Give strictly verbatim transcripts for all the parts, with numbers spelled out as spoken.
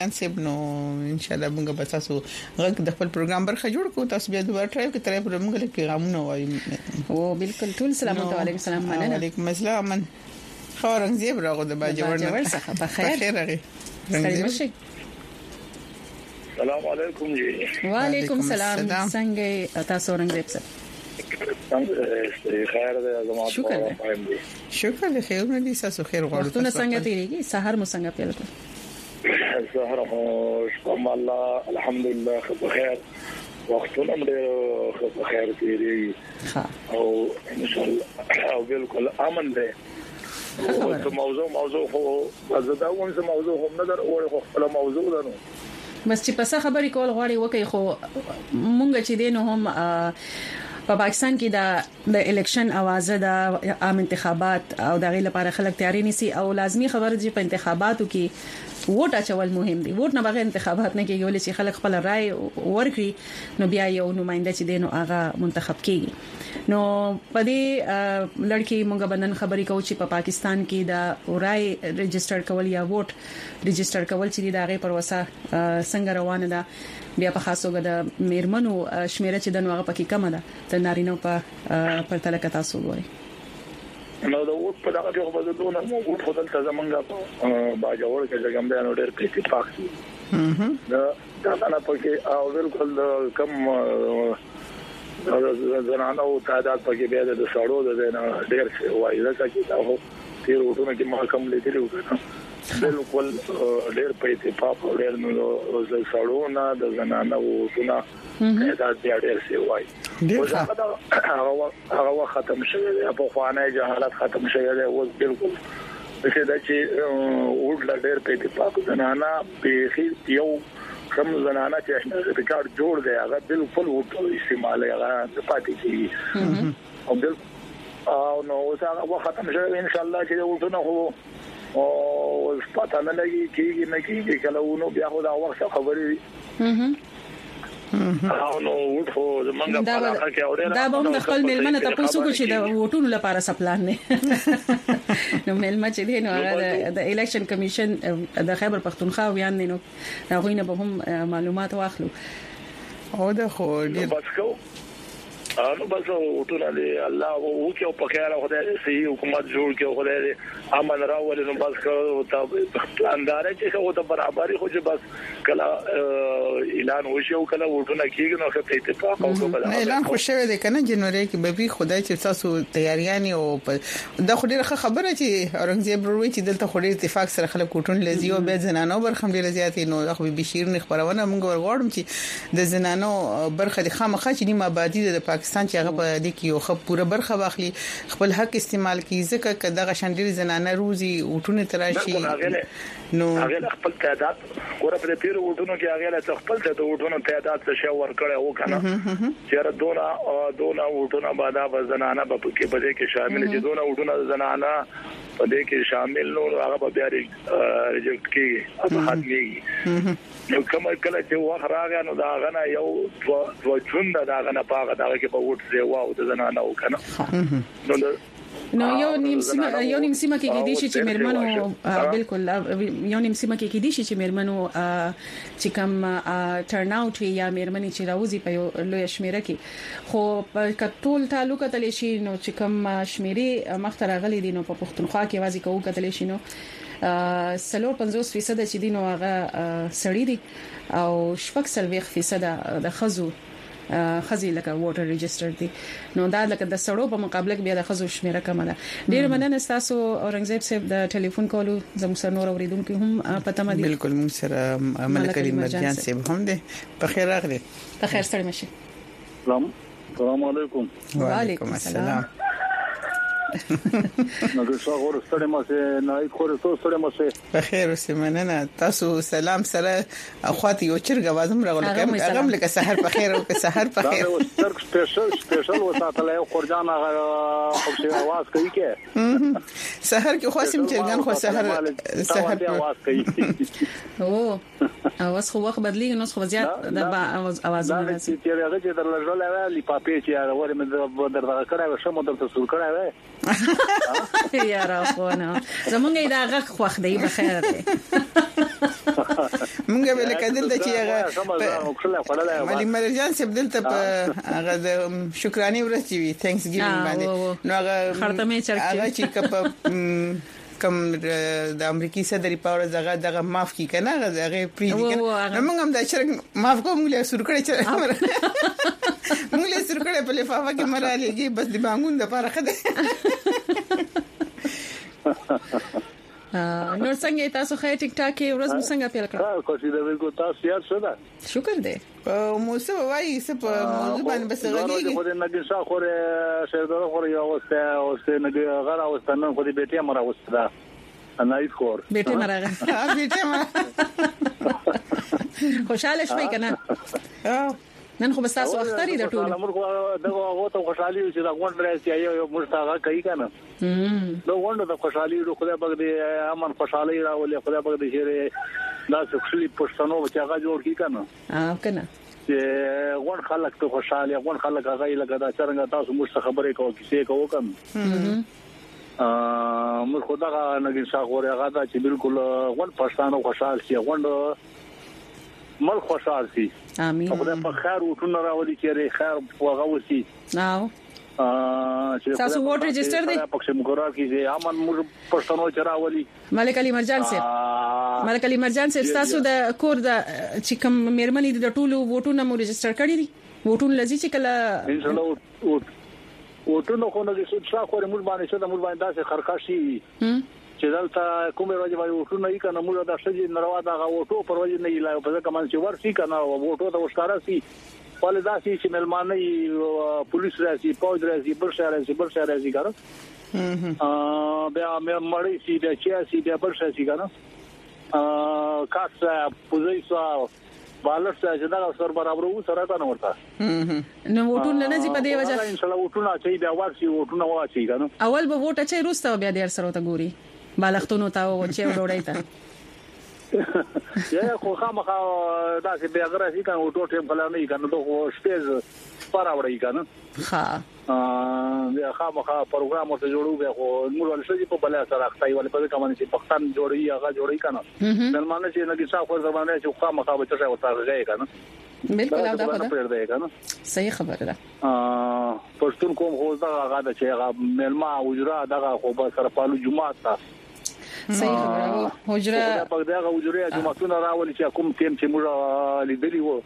انسب نو ان شاء الله موږ به تاسو غږ د خپل پروګرام برخه جوړ کوو تاسو بیا دوباره ټرای کوئ ترې پر موږ له پیغامونه وایو او بالکل ټول سلام علیکم السلام مننه علیکم السلام من خورنګ زیب راغو د باجوړ نه څخه په خیر راغی السلام علیکم جی وعلیکم السلام څنګه تاسو رنګ زیب سره خیر دې زموږ شکر شکر دې خیر نه دي تاسو خیر غواړو تاسو څنګه تیریږي سحر مو څنګه پیل کړ سحر شکر الله الحمدلله بخیر وختونه دې بخیر تیریږي ها او ان شاء الله او بالکل امن دې او موضوع موضوع خو زدا ووم چې موضوع هم نه در او خپل موضوع ده نو بس چې پسه خبرې کول غواړي وکي خو مونږ چې دین هم په پاکستان کې د د الیکشن اوازه د عام انتخابات او د غیر لپاره خلک تیاری نيسي او لازمی خبره چې په انتخاباتو کې ووټ اچول مهم دي ووټ نه بغیر انتخابات نه کېږي ولې چې خلک خپل رائے ورکړي نو بیا یو نماینده چې دینو هغه منتخب کیږي نو په دې لړکی مونږ بنن خبرې کوو چې په پاکستان کې د رائے ريجستره کول یا ووټ ريجستره کول چې د هغه پر وسه څنګه روانه ده بیا په خاصو د میرمنو شمیره چې د نوغه پکې کم ده د نارینو په پرتله کې تاسو وګورئ نو دا وټ په دغه کې په دونه مو وټ خدل ته زمونږه باجوړ کې ځګم دی نو ډېر کې اتفاق شي دا دا نه پکې او بالکل کم زنانه او تعداد پکې بیا د سړو د نه ډېر شي وایي دا چې دا هو تیر وټونه کې محکم لیدلی وکړه بالکل ډېر په اتفاق ډېر نو د سړو نه د زنانه وټونه دا ډېر شي وایي هغه هغه ختم شوی دی په خوانه جهالت ختم شوی دی او بالکل چې دا چې وډ لا ډېر په اتفاق زنانه په خیر یو کوم زنانه چې ریکارډ جوړ دی هغه بالکل وټ استعمال هغه پاتې کیږي او بالکل او نو هغه ختم شوی ان شاء الله چې وټونه هو او پاتہ نه لګي کیږي نه کیږي کله ونو بیا خو دا وخت خبرې او نو وټو زمونږ په علاقه کې اورل دا به د خپل ملمنه تاسو کو چې د وټونو لپاره سپلان نه نو ملمه چې دی نو هغه د الیکشن کمیشن د خیبر پختونخوا ویان نو دا غوینه به هم معلومات واخلو او دا خو ډیر بس کو نو بس وټونه دی الله او کې په خیال خدای صحیح حکومت جوړ کې خدای امن راول نو بس کو اندار چې خو ته برابرۍ خو چې بس کله اعلان وشي او کله وټونه کېږي نو په اتفاق او په اعلان خو شوی دی کنه جنوري کې به به خدای چې تاسو تیاریان او دا خو ډیره خبره چې اورنګزیب وروي چې دلته خو ډیر اتفاق سره خلک وټون لزیو به زنانو برخم ډیر زیاتې نو خو به شیر نه خبرونه موږ ورغړم چې د زنانو برخه د خامخا چې نیمه آبادی د پاکستان چې هغه په دې کې یو خپ پوره برخه واخلي خپل حق استعمال کوي ځکه کله دغه شاندري زنانه روزي وټونه تراشي نو هغه خپل تعداد ګوره په پیرو وټونو کې هغه له خپل ته وټونو تعداد څه شو ور کړی او کنه چې دونا دونا وټونه باندې زنانه په کې بده کې شامل دي دونا وټونه زنانه په دې کې شامل نو هغه به بیا ریجکټ کیږي او ختميږي نو کومه کله چې واخ راغی نو دا غنه یو دو ژوند دا غنه پاغه دا کې په وټ دی واو د زنانه او کنه نو نو یو نیم سیمه یو نیم سیمه کې کې دي چې مرمنو بالکل یو نیم سیمه کې کې دي چې مرمنو چې کوم ټرن اوټ یا مرمنې چې راوځي په یو لوی شمیره کې خو په کټول تعلق تللی شي نو چې کوم شمیره مختره غلي دي نو په پښتونخوا کې وازي کوو کتلی شي نو سلور پنځوس فیصد چې دي نو هغه سړی دي او شپږ سلويخ فیصد د خزو خزي لکه ووټر ريجستره دي نو دا لکه د سړو په مقابله کې بیا د خزو شمیره کم ده ډیر مننه تاسو اورنګزیب صاحب د ټلیفون کولو زموږ سره نور اوریدونکو هم پته مدي بالکل موږ سره ملک کریم مرجان صاحب هم دي په خیر راغلي په خیر ستړي مشي سلام السلام علیکم وعلیکم السلام نو که څو ور ستړي مې نه خور څو ستړي مې په خیر اوسه مننه تاسو سلام سره اخواتي یو چرګ وازم راغله کوم هغه لکه سحر په خیر او که سحر په خیر دا سترګ سپیشل سپیشل وساتله یو قرجان هغه خو شي आवाज کوي کې سحر کې خاصم چرګان خو سحر سحر आवाज کوي او اواز خو وخت بدلیږي نو خو زیات د आवाज आवाज نه راځي چې هغه چې در لږه لې پاپې چې هغه ور مې در کړه شمو در څه سور کړه یا را خو نه زمونږ دا غږ خوښ دی بخیر دی مونږ به کېدل د چې هغه ملي مرجان سب دلته په هغه د شکرانه ورځ وی ثانکس ګیوینګ باندې نو هغه خرطمه چرچ هغه چې کپ کم د امریکای صدر په اړه دغه دغه معاف کی کنه هغه پری دي کنه موږ هم دا چرګ معاف کوم له سر کړی چې موږ له سر کړی په لفافه کې مرالېږي بس د بانګون د پاره خده نور څنګه تاسو خې ټیک ټاک کې ورځ څنګه پیل کړو ها کوشش دوی کو تاسو یاد شو دا شکر دې مو څه وایي څه په موضوع باندې بس غږیږي خو دې نګي شاه خو شهردار خو یو اوسه اوسه نګي غره اوسه نن خو دې بیٹه مرا اوسه انا یې خور بیٹه مرا بیٹه مرا خوشاله شوي کنه نن خو بس تاسو اختری د ټول امر خو دغه هغه ته خوشحالي چې دا غونډه راځي یو مرتاغه کوي کنه نو غونډه د خوشحالي خدای پاک دې امن خوشحالي راولي خدای پاک دې شهره دا څخلي پښتنو چې هغه جوړ کی کنه اه کنه چې غون خلک ته خوشحالي غون خلک هغه لګا دا څنګه تاسو موږ خبرې کوو کیسه کوو کوم ا موږ خدای نګي شاغور هغه دا چې بالکل غون پښتنو خوشحال شي غونډه مل خوشحال شي امين خدای په خیر وټونه راولي چې خیر وغه وسی ناو ا چې تاسو ووټ ريجستره دي پکې مقرر کیږي امن موږ پښتنو چراولي ملک علي مرجان صاحب ملک علي مرجان صاحب تاسو د کور د چې کوم مېرمنې د ټولو ووټونه مو ريجستره کړی دي ووټونه لذي چې کله ان شاء الله ووټونه خو نه دي چې څا خو موږ باندې څه د موږ باندې داسې خرخاشي چې دلته کومه ورځ باندې وټو نه کنه موږ د شجې نروا دا وټو پر ورځ نه یلای په ځکه من چې ورسي کنه وټو ته وشکاره سي ولدا سي چې ملمانه پولیس راځي پوج راځي بل شهر راځي بل شهر راځي ګره ا بیا مې مړی سي بیا چې سي بیا بل شهر سي ګره ا کاسه پوزیسا بالر چې دا سر برابر وو سره تا نه ورته نو وټو نه نځي په دی وجه ان شاء الله وټو نه چې بیا ورسي وټو نه واسي ګره اول به وټه چې روسته بیا ډیر سره ته ګوري بالښتونو ته او چې وډوړای ته یا خو خامخا دا چې بیا غره کنه او ټوټه په لاره نه کنه دوه شپږ پاره وړي کنه ها ا بیا خامخا پروګرام ورته جوړو بیا خو موږ ولې په بل سره راځي ولې په کومه چې پښتون جوړي هغه جوړي کنه نن چې نه کې څا خو زمانه چې خامخا به څه وته راځي کنه بالکل دا خبره ده کنه صحیح خبره ده ا پښتون کوم خو دا هغه چې هغه ملما وجرا دغه خو به سره پالو جمعه تا صحیح خبره حجره په دغه حجره جمعتون راولي چې کوم تیم چې موږ لیدلی وو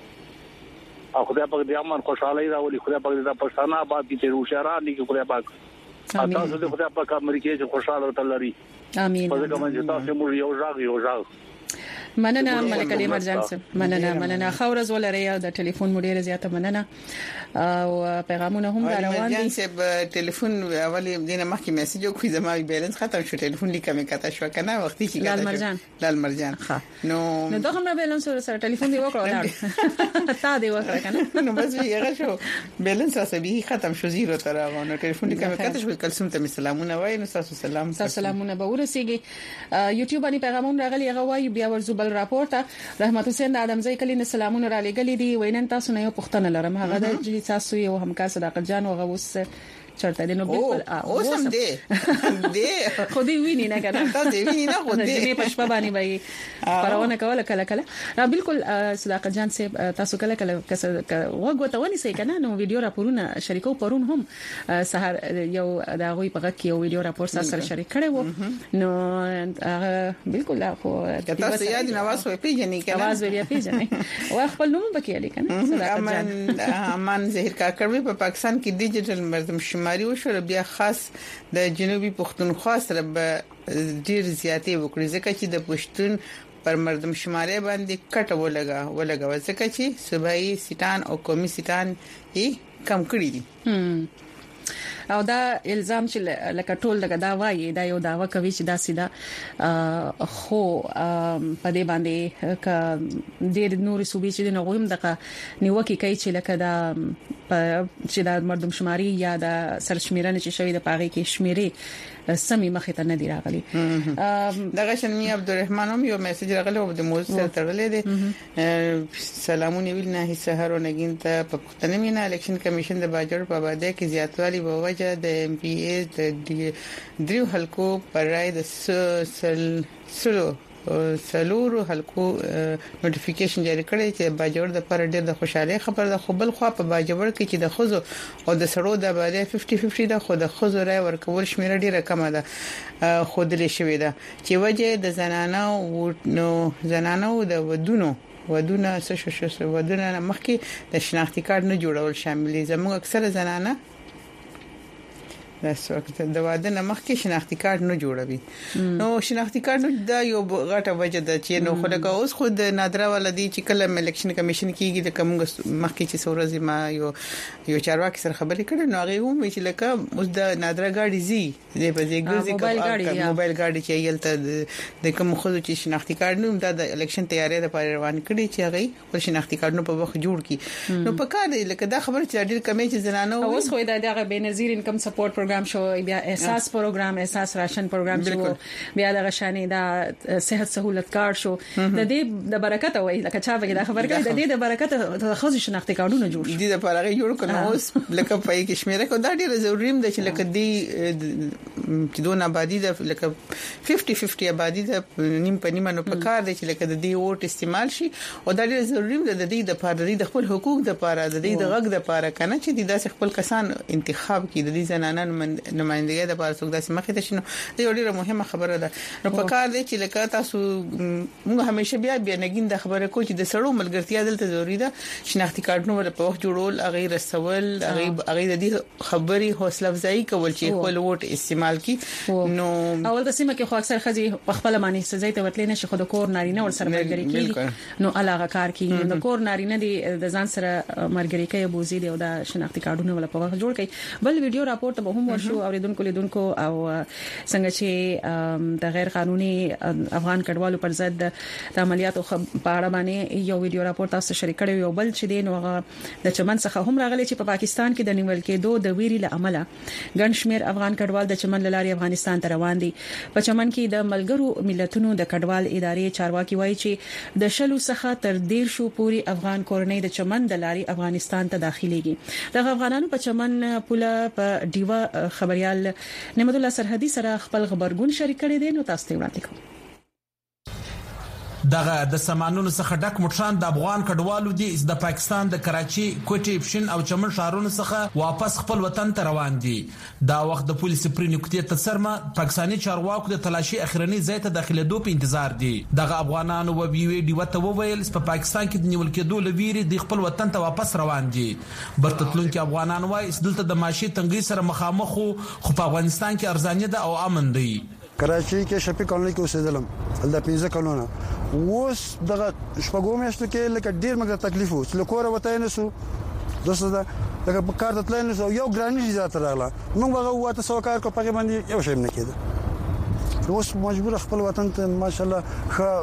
او خدای پاک دې امن خوشحالي راولي خدای پاک دې پښتانه آباد دي چې روشاران دي خدای پاک تاسو دې خدای پاک امریکای چې خوشاله وتلري امين په دغه باندې تاسو موږ یو ځای یو ځای مننه ملک علي مرجان صاحب مننه مننه خورز ولري د ټلیفون مډیر زیاته مننه او پیغامونه هم روان دي مرجان صاحب ټلیفون اولی دینه مخکې میسج کوي زما بیلانس ختم شو ټلیفون لیکه مې کاته شو کنه وختي چې لال مرجان لال مرجان نو نو دغه مې بیلانس سره ټلیفون دی وکړو لاړ تا دی وکړه کنه نو بس یې شو بیلانس سبي ختم شو زیرو تر هغه نو ټلیفون لیکه مې کاته شو کلسوم ته سلامونه وای نو تاسو سلام تاسو سلامونه به ورسیږي یوټیوب باندې پیغامونه راغلي هغه وای بیا ورزو بل راپورټ رحمت حسین ادمزی کلی نه سلامونه را لګلې دي وینن تاسو نه یو پښتنه لرم هغه د تاسو یو همکار صداقت جان او غوس چرته دي نو بالکل اوسم دي دي خو دې ویني نه کنه تاسو دې ویني نه خو دې پښپا باندې وای پرونه کوله کله کله را بالکل صداقت جان سے تاسو کله کله وګوته ونی سي کنه نو ویډیو راپورونه شریکو پرون هم سحر یو دا غوي په کې یو ویډیو راپور سره شریک کړي وو نو بالکل خو تاسو یاد نواز په پیژنې کنه نواز وی پیژنې او خپل نوم پکې علي کنه صداقت جان امان زهیر کاکړوي په پاکستان کې ډیجیټل مردم ماري وشو بیا خاص د جنوبي پښتونخوا سره ډیر زیاتې وکړي ځکه چې د پښتون پر مردم شماري باندې کټ ولګا ولګا ځکه چې صوبایي سیټان او قومي سیټان یې کم کړی دي او دا الزام چې لکه ټول دغه دا وایي دا یو داوا کوي چې دا سیده خو په دې باندې ک ډېر نور صوبې چې نه غویم دغه نیوکه کوي چې لکه دا چې دا مردم شماري یا د سرشمیرنه چې شوی د پاغي کې شمیرې سمي مخه ته نه دی راغلي دغه شنمی عبدالرحمن هم یو میسج راغلی او د موضوع سره تړلې دي سلامونه ویل نه سحر او نګین ته په پښتنه مینا الیکشن کمیشن د باجوړ په باندې کې زیاتوالی په وجه د ایم پی ای د دریو حلقو پر رای د سل سلو سلور حلقو نوټیفیکیشن جاری کړی چې باجوړ د پر ډېر د خوشاله خبر د خپل خوا په باجوړ کې چې د خزو او د سړو د باندې پنځه پنځه د خود خزو رای ورکول شمیره ډیره کمه ده خود لري شوې ده چې وجه د زنانو نو زنانو د ودونو ودونه څه شو شو ودونه مخکې د شناختی کارت نه جوړول شامل زموږ اکثره زنانه داسې وخت د واده نه مخکې شناختی کارت نه جوړوي نو شناختی کارت دا یو غټه وجه ده چې نو خلک اوس خود نادره ولدي چې کله الیکشن کمیشن کیږي د کوم مخکې چې سورزي ما یو یو چارواکي سره خبرې کړي نو هغه هم چې لکه اوس د نادره گاډي زی د بزګرزي کوم موبایل گاډي چې یلته د کوم خود چې شناختی کارت نو د الیکشن تیاری لپاره روان کړي چې هغه خپل شناختی کارت نو په وخت جوړ کړي نو په کار لکه دا خبره چې ډېر کمی چې زنانه اوس خو دا دغه بنظیر انکم سپورټ پروګرام شو بیا احساس پروګرام احساس راشن پروګرام شو بیا د غشانې دا صحت سہولت کارت شو د دې د برکت وای لکه چا به دا خبر کړي د دې د برکت د خصوصي شناختی کارتونه جوړ شي د لپاره جوړ کړو اوس لکه په کې شمیره کو دا ډیره ضروري ده چې لکه دی چې دون آبادی د لکه پنځه پنځه آبادی د نیم په نیمه نو په کار دی چې لکه د دې ووټ استعمال شي او دا ډیره ضروري ده د دې د لپاره د خپل حقوق د لپاره د دې د غږ د لپاره کنه چې د داسې خپل کسان انتخاب کړي د دې زنانه نمائندګي د لپاره څوک داسې مخې ته شنو دا یو ډیره مهمه خبره ده نو په کار دی چې لکه تاسو موږ همیشه بیا بیا نګین د خبره کو چې د سړو ملګرتیا دلته ضروری ده شناختی کارتونو په وخت جوړول هغه رسول هغه هغه د دې خبري حوصله افزایی کول چې خپل ووټ استعمال کړي نو اول د سیمه کې خو اکثر خزي خپل معنی سزا ته وتلې نشي خو د کور نارینه ور سره مرګري کیږي نو علاوه کار کوي د کور نارینه دي د ځان سره مرګري کوي بوزي دی او د شناختی کارتونو ول په وخت جوړ کړي بل ویډیو راپور ته هم ورشو اوریدونکو لیدونکو او څنګه چې د غیر قانوني افغان کډوالو پر ضد د عملیاتو په اړه باندې یو ویډیو راپور تاسو شریک کړی یو بل چې دین وغه د چمن څخه هم راغلی چې په پاکستان کې د نیول کېدو د ویري له عمله ګڼ شمیر افغان کډوال د چمن لاري افغانستان ته روان دي په چمن کې د ملګرو ملتونو د کډوال ادارې چارواکي وایي چې د شلو څخه تر ډیر شو پوری افغان کورنۍ د چمن د لاري افغانستان ته داخليږي د افغانانو په چمن پوله په دیوا خبريال نعمت الله سرحدي سره خپل خبرګون شریک کړي دي نو تاسو ته وړاندې کوم دغه د سامانونو څخه ډک موټران د افغان کډوالو دي د پاکستان د کراچي کوټي پښین او چمن ښارونو څخه واپس خپل وطن ته روان دي دا وخت د پولیس پرې نکته ته سرمه پاکستاني چارواکو د تلاشي اخرنی ځای ته داخليدو په انتظار دي دغه افغانانو و وی دی وته وویل په پاکستان کې د نیول کېدو لویری د خپل وطن ته واپس روان دي برتتلون کې افغانان وای دلته د ماشي تنګي سره مخامخ خو په افغانستان کې ارزانه ده او امن دی کراچي کې شپې کولونی کې اوسېدلم د پنځه کلونه ووس دغه شپږو میاشتو کې لکه ډیر مګر تکلیف و چې لکوره وته نه سو دوسته دا لکه په کار ته تلل نو یو ګرانی ذات راغله موږ هغه واته سو کار کو پکې باندې یو شی نه کېده اوس مجبور خپل وطن ته ماشالله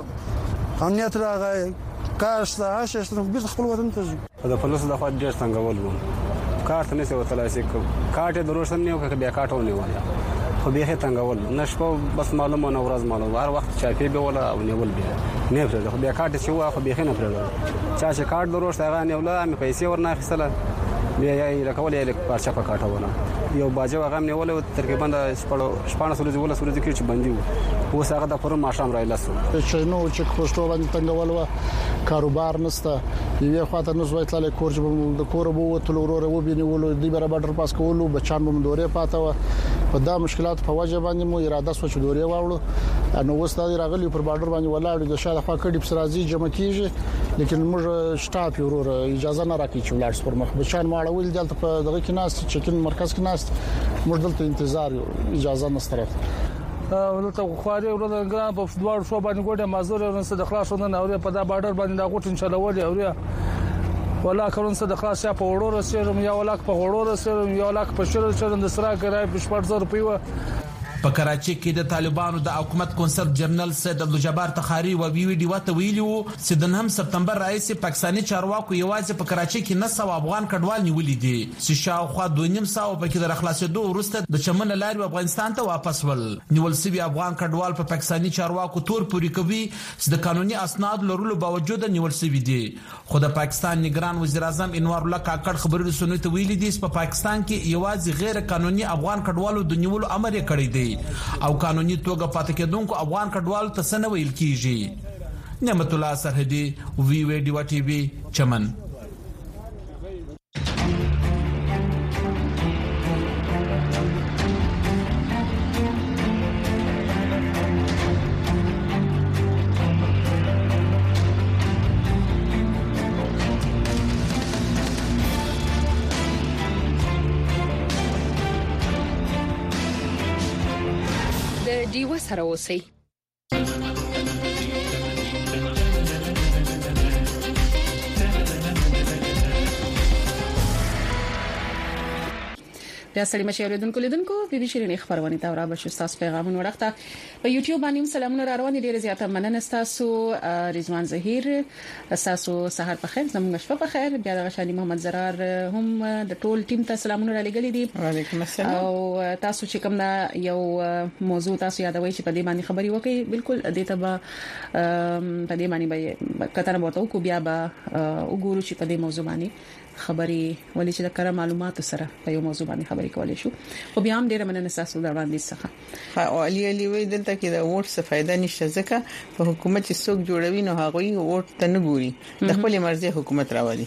خ امنیت راغی کاش ته هاشه ستنه بیرته خپل وطن ته دا په لاسه د خوا ډیر څنګه ول کارت نه سو تلاسي کارت د روشن نه وکړه بیا کارت ونه وایي خو به هیڅ څنګه نشو بس معلومه نو ورځ معلومه هر وخت چاپی به ولا او نیول بیا نه پرې خو بیا کارت شو خو به نه پرې چا چې کارت دروش هغه نه ولا مې پیسې ورنه خسله بیا یې راکول یې لکه پارچا په کاټونه یو باجو هغه نه ولا تقریبا د شپړو شپانه سوري ولا سوري کې چې بندي وو اوس هغه د پرون ماشام راځلسو چې نو چې پښتو باندې څنګه ولوا کاروبار نسته یوه خاطر نو زوی تل کورج د کور بو تل ورور و بینولو دی بر باډر پاس کولو بچان بم دورې پاتاوه په دا مشکلات په وجه باندې مو اراده سوچ دورې واوړو نو وستا راغلی پر باډر باندې ولاړ د شاده خوا کډي پر راځي جمع کیږي لیکن موږ شټاپ ورور اجازه نه راکې چې ولاړ پر مخ بچان ماړول دلته په دغه کې ناس چکن مرکز کې ناس موږ دلته انتظار اجازه نستره ولته خواري ورته ګران په دوه شو باندې ګوډه مازور ورنسه د خلاصونه نه اوري په دا باډر باندې دا غوټ ان شاء الله ولي اوري ولا کورنسه د خلاص په وړو رسېرم یا ولا په وړو رسېرم یا ولا په شر شر د سرا کرای په شپږ زره پیو په کراچي کې د طالبانو د حکومت کونسل جنرال سید عبدالجبار تخاری و ویډیو ته ویلو چې د نهم سپتمبر رئیس پاکستاني چارواکو یوازې په کراچي کې نه سو افغان کډوال نیولې دي چې شاوخوا دوه نیم ساو په کې د خلاصېدو وروسته د چمن لاري افغانستان ته واپس ول نیول سوي افغان کډوال په پاکستاني چارواکو تور پوری کوي چې د قانوني اسناد لرلو باوجود نیول سوي دي خو د پاکستان نگران وزیر اعظم انوار الله کاکړ خبري رسنیو ته ویلي دي چې په پاکستان کې یوازې غیر قانوني افغان کډوالو د نیولو امر یې کړی دی او قانوني توګه پاتې کېدونکو افغان کډوالو ته څه نه ویل کیږي. نعمت الله سرحدي وی وی ډیوا ټي وي چمن. ډیوه سره اوسئ. بیا سړي مشه اوریدونکو لیدونکو په دې شریري خبرونه تا را بشو تاسو پیغامونه ورغته په یوټیوب باندې سلامونه را روان دي. ډیره زیاته مننه تاسو رضوان زهیر تاسو سحر په خیر زموږ شپه په خیر. بیا د شانی محمد زرار هم د ټول ټیم ته سلامونه را لګلې دي. وعلیکم السلام. او تاسو چې کوم دا یو موضوع تاسو یادوي چې په دې باندې خبري وکړي بالکل دې ته به په دې باندې به کتره ورته کو بیا به وګورو چې په دې موضوع باندې خبري ولې چې د کار معلوماتو سره په یو موضوع باندې خبري کولای شو. خو بیا هم ډیره مننه تاسو د وړاندې څخه. او علي علي وې دلته کې د ووټ څخه فائدہ نشته ځکه په حکومت چې څوک جوړوي نو هغه یې ووټ ته نه ګوري د خپل مرزي حکومت راوړي.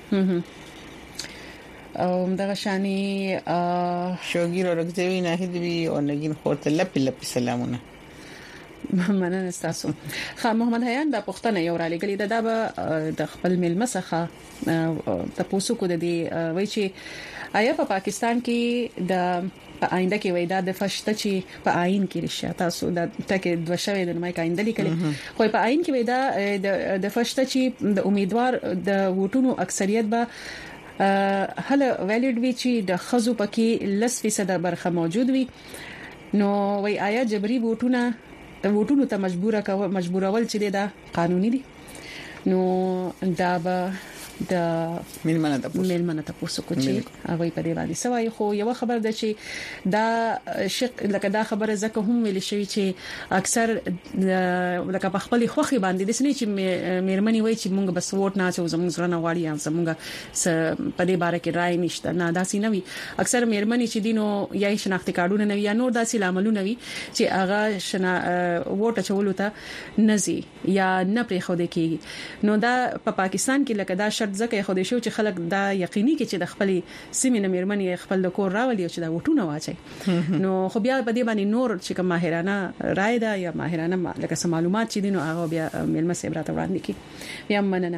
او دغه شانی شوګیر ورګځوي نه هدوی او نګین خورته لپ لپ سلامونه. مننه تاسو. خا محمد حیان د پښتنه یو را لګلی دا به د خپل ملمه څخه تاسو کو د دې وای چې آیا په پاکستان کې د په آینده کې وای دا د فشته چې په آئین کې رشه تاسو د تکه دوه شوي د مای کاینده لیکل خو په آئین کې وای دا د فشته چې د امیدوار د ووټونو اکثریت به هله ویلیډ وی چې د خزو پکې لس فیصد برخه موجود وي. نو وای آیا جبري ووټونه ووټونو ته مجبوره کول مجبورول چې دا قانوني دي. نو دا به د ملمنه تاسو ملمنه تاسو کو چې هغه په دې باندې سوای. خو یو خبر ده چې دا شق لکه دا خبره زکه هم ویل شوی چې اکثر لکه په خپل خوخي باندې د سنې چې مېرمنې وای چې مونږ بس ووټ نه چو زموږ سره نه واړی ام زموږ په دې باره کې رائے نشته. نه داسې نه وي. اکثر مېرمنې چې دینو یا شناختی کارډونه نه وي یا نور داسې لاملونه وي چې هغه شنا ووټ چولو ته نزي یا نه پرې خو دې کیږي. نو دا په پا پاکستان کې لکه دا شرط ځکه خو دې شو چې خلک دا یقیني کې چې د خپل سیمې مېرمنې خپل د کور راولي چې دا وټونه واچي. نو خو بیا په دې باندې نور چې کوم ماهرانه رائے ده یا ماهرانه لکه سم معلومات چې دینو هغه بیا مېلمه سیب راته وړاندې کی. بیا مننه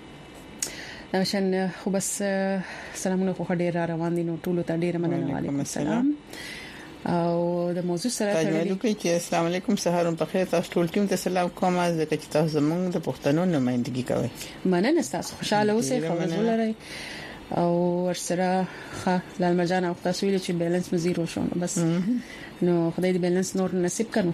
نشن خو بس سلامونه خو ډیر را روان دي. نو ټول ته ډیر مننه. وعلیکم السلام. او د موضوع سره تړلې کې چې السلام علیکم سحر په خیر تاسو ټول ټیم ته سلام کوم ځکه چې تاسو زموږ د پښتنو نمائندګي کوي. مننه تاسو خوشاله اوسئ خبر ولرئ او ورسره ښه لال مرجان او تاسو ویل چې بیلانس مې زیرو شو بس نو خدای دې بیلانس نور نصیب کړو.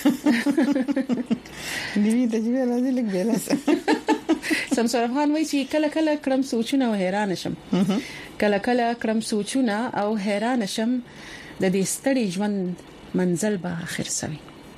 دې دې چې راځي لیک بیلانس سمسور افغان وایي چې کله کله کړم سوچونه او حیران شم کله کله کړم سوچونه او حیران شم د دې ستړي ژوند منزل به اخر سوي.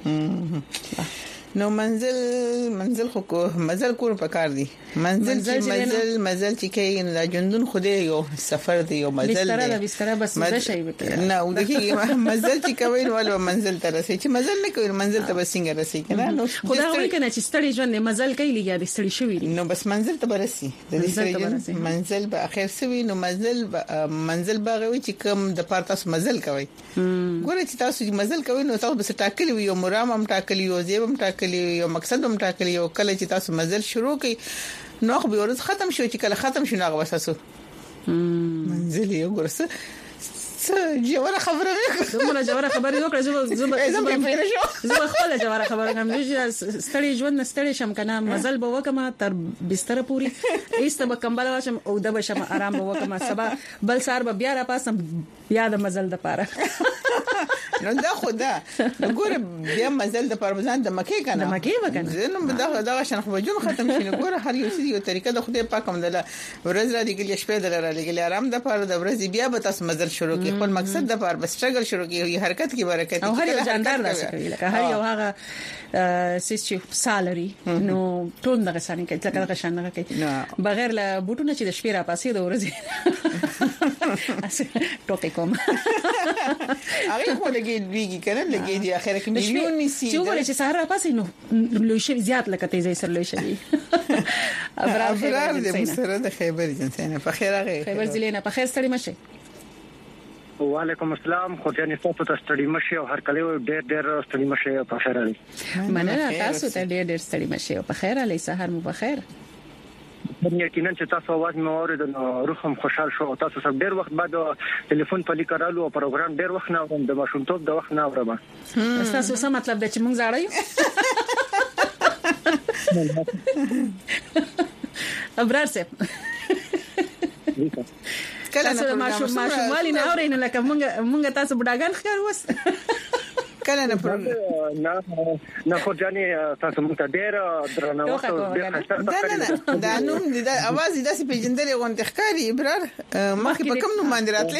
نو منزل منزل خو کو منزل کور پکار دی منزل چې منزل منزل چې کې نه ژوندون خوده یو سفر دی یو منزل دی بستر بستر بس مزه شي وته نه ودغه منزل چې کوي نو منزل تر رسي چې منزل نه کوي منزل ته بسنګ رسي کنه نو خدای وایي کنه چې ستړي ژوند منزل کوي لګیا دي ستړي شوی نو بس منزل ته برسي د دې منزل به اخر سوي نو منزل منزل باغوي چې کوم د پارتاس منزل کوي ګوره چې تاسو منزل کوي نو تاسو بس ټاکلی یو مرام هم ټاکلی یو زیبم ټاکلی یو مقصد هم ټاکلی یو کله چې تاسو منزل شروع کړئ نو خو به ورځ ختم شو چې کله ختم شو نو هغه وساسو منزل یو ګرسه څه جوړه خبره وکړه زموږه جوړه خبره وکړه زه زه زه پیره شو زه خپل جوړه خبره کوم چې ستړي ژوند ستړي شم کنه مزل به وکم تر بستر پوری ایسته به کمبل واشم او د بشم آرام به وکم سبا بل سار به بیا را پاسم بیا د مزل د پاره نو دا خدا ګوره بیا مزل د پرمزان د مکه کنه د مکه وکنه نو دا دا شان خو جون ختم شي ګوره هر یو څه یو طریقه د خدای پاک هم دله ورځ را دیګل شپه دله را لګل آرام د پاره د ورځ بیا به تاسو مزل شروع کی خپل مقصد د پاره بس سټرګل شروع کی حرکت کی برکت او هر یو جاندار داسې کوي لکه هر یو هغه سیس چې سالري نو ټول دغه شان کې لکه دغه شان نه کوي بغیر له بوټونه چې د شپې را پاسې د ورځې ټوکې کوم هغه خو لګي لګي کنه لګي دی اخر کې میلیون نسی چې وګورئ چې سهار پاسې نو لوي شي زیات لکه تیزی سره لوي شي ابرار ابرار د مسره د خیبر جنسانه په خیر هغه خیبر ضلع په خیر ستړي مشه وعلیکم السلام خو ځانې تاسو ته ستړي مشه او هر کله ډېر ډېر ستړي مشه په خیر علي مننه تاسو ته ډېر ډېر ستړي مشه په خیر علي سهار مو په خیر یقینا چې تاسو आवाज مې اورید نو روح هم خوشحال شو تاسو سره ډېر وخت بعد ټلیفون په لیکرالو او پروګرام ډېر وخت نه اورم د ماشومتوب د وخت نه اورم تاسو څه مطلب دی چې موږ زاړه یو ابرار صاحب کله نه ماشوم ماشوم والی نه اورین لکه مونږ مونږ تاسو بډاګان ښکار وس کله نه پر نه نه خو ځانې تاسو مونږ ته ډېر درنه وخت دا نوم دې دا आवाज دې داسې پیژندلې غونډه ښکاری ابرار مخکې په کوم نوم باندې راتلې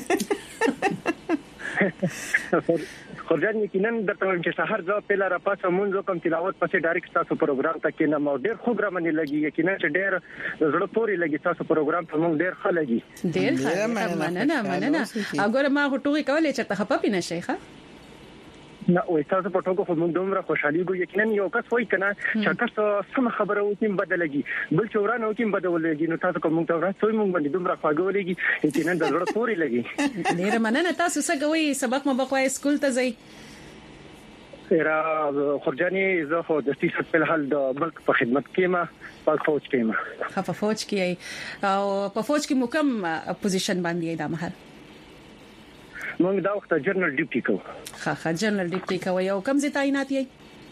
خورجان یقینا د تمام چې سحر ځو په لاره پاسه مونږ کوم تلاوت پسې ډایرکټ تاسو پروګرام ته کې نه مو ډېر خوب را منې لګي یقینا چې ډېر زړه پوري لګي تاسو پروګرام ته مونږ ډېر ښه لګي ډېر ښه مننه مننه اګوره ما غټوي کولې چې ته خپه پینې شي ښه نه او تاسو په ټوګه خو موږ دومره خوشحالي ګو یقینا یو کس وای کنه چې تاسو سم خبره وکیم بدلږي بل چې ورانه وکیم بدلږي نو تاسو کوم ته ورته موږ باندې دومره خواږولېږي یقینا د زړه پوري لګي ډېر مننه تاسو څه کوي سبق مو بخوای سکول ته ځئ را خورجاني زه خو د سیاست په حال د ملک په خدمت کې ما په فوج کې ما په فوج کې او په فوج کې مو کوم پوزیشن باندې دا مهال موږ دا وخت جنرال ډیوټي کوو ها ها جنرال ډیوټي کوي او کوم ځای تعینات یې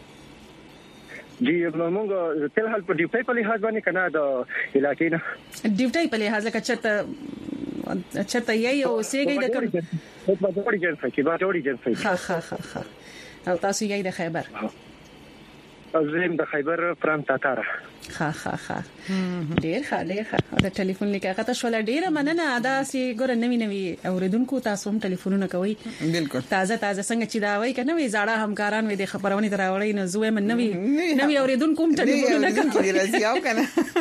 جی موږ په حال په ډیوټي په لحاظ باندې کنه د علاقې نه ډیوټي په لحاظ لکه چرته چرته یې او سیګي د کوم په جوړی جنسي کې په جوړی جنسي ها ها ها او تاسو یې د خیبر زم د خیبر فرام تاتار ها ها ها ډیر ښه ډیر ښه دا ټلیفون لیکه غته شول ډیر مننه ادا سي ګور نوی نوی اوریدونکو تاسو هم ټلیفونونه کوي بالکل تازه تازه څنګه چې دا وای کنه وی زړه همکاران وي د خبرونه دراوړی نه زوې من نوی نوی اوریدونکو هم ټلیفونونه کوي راځي او کنه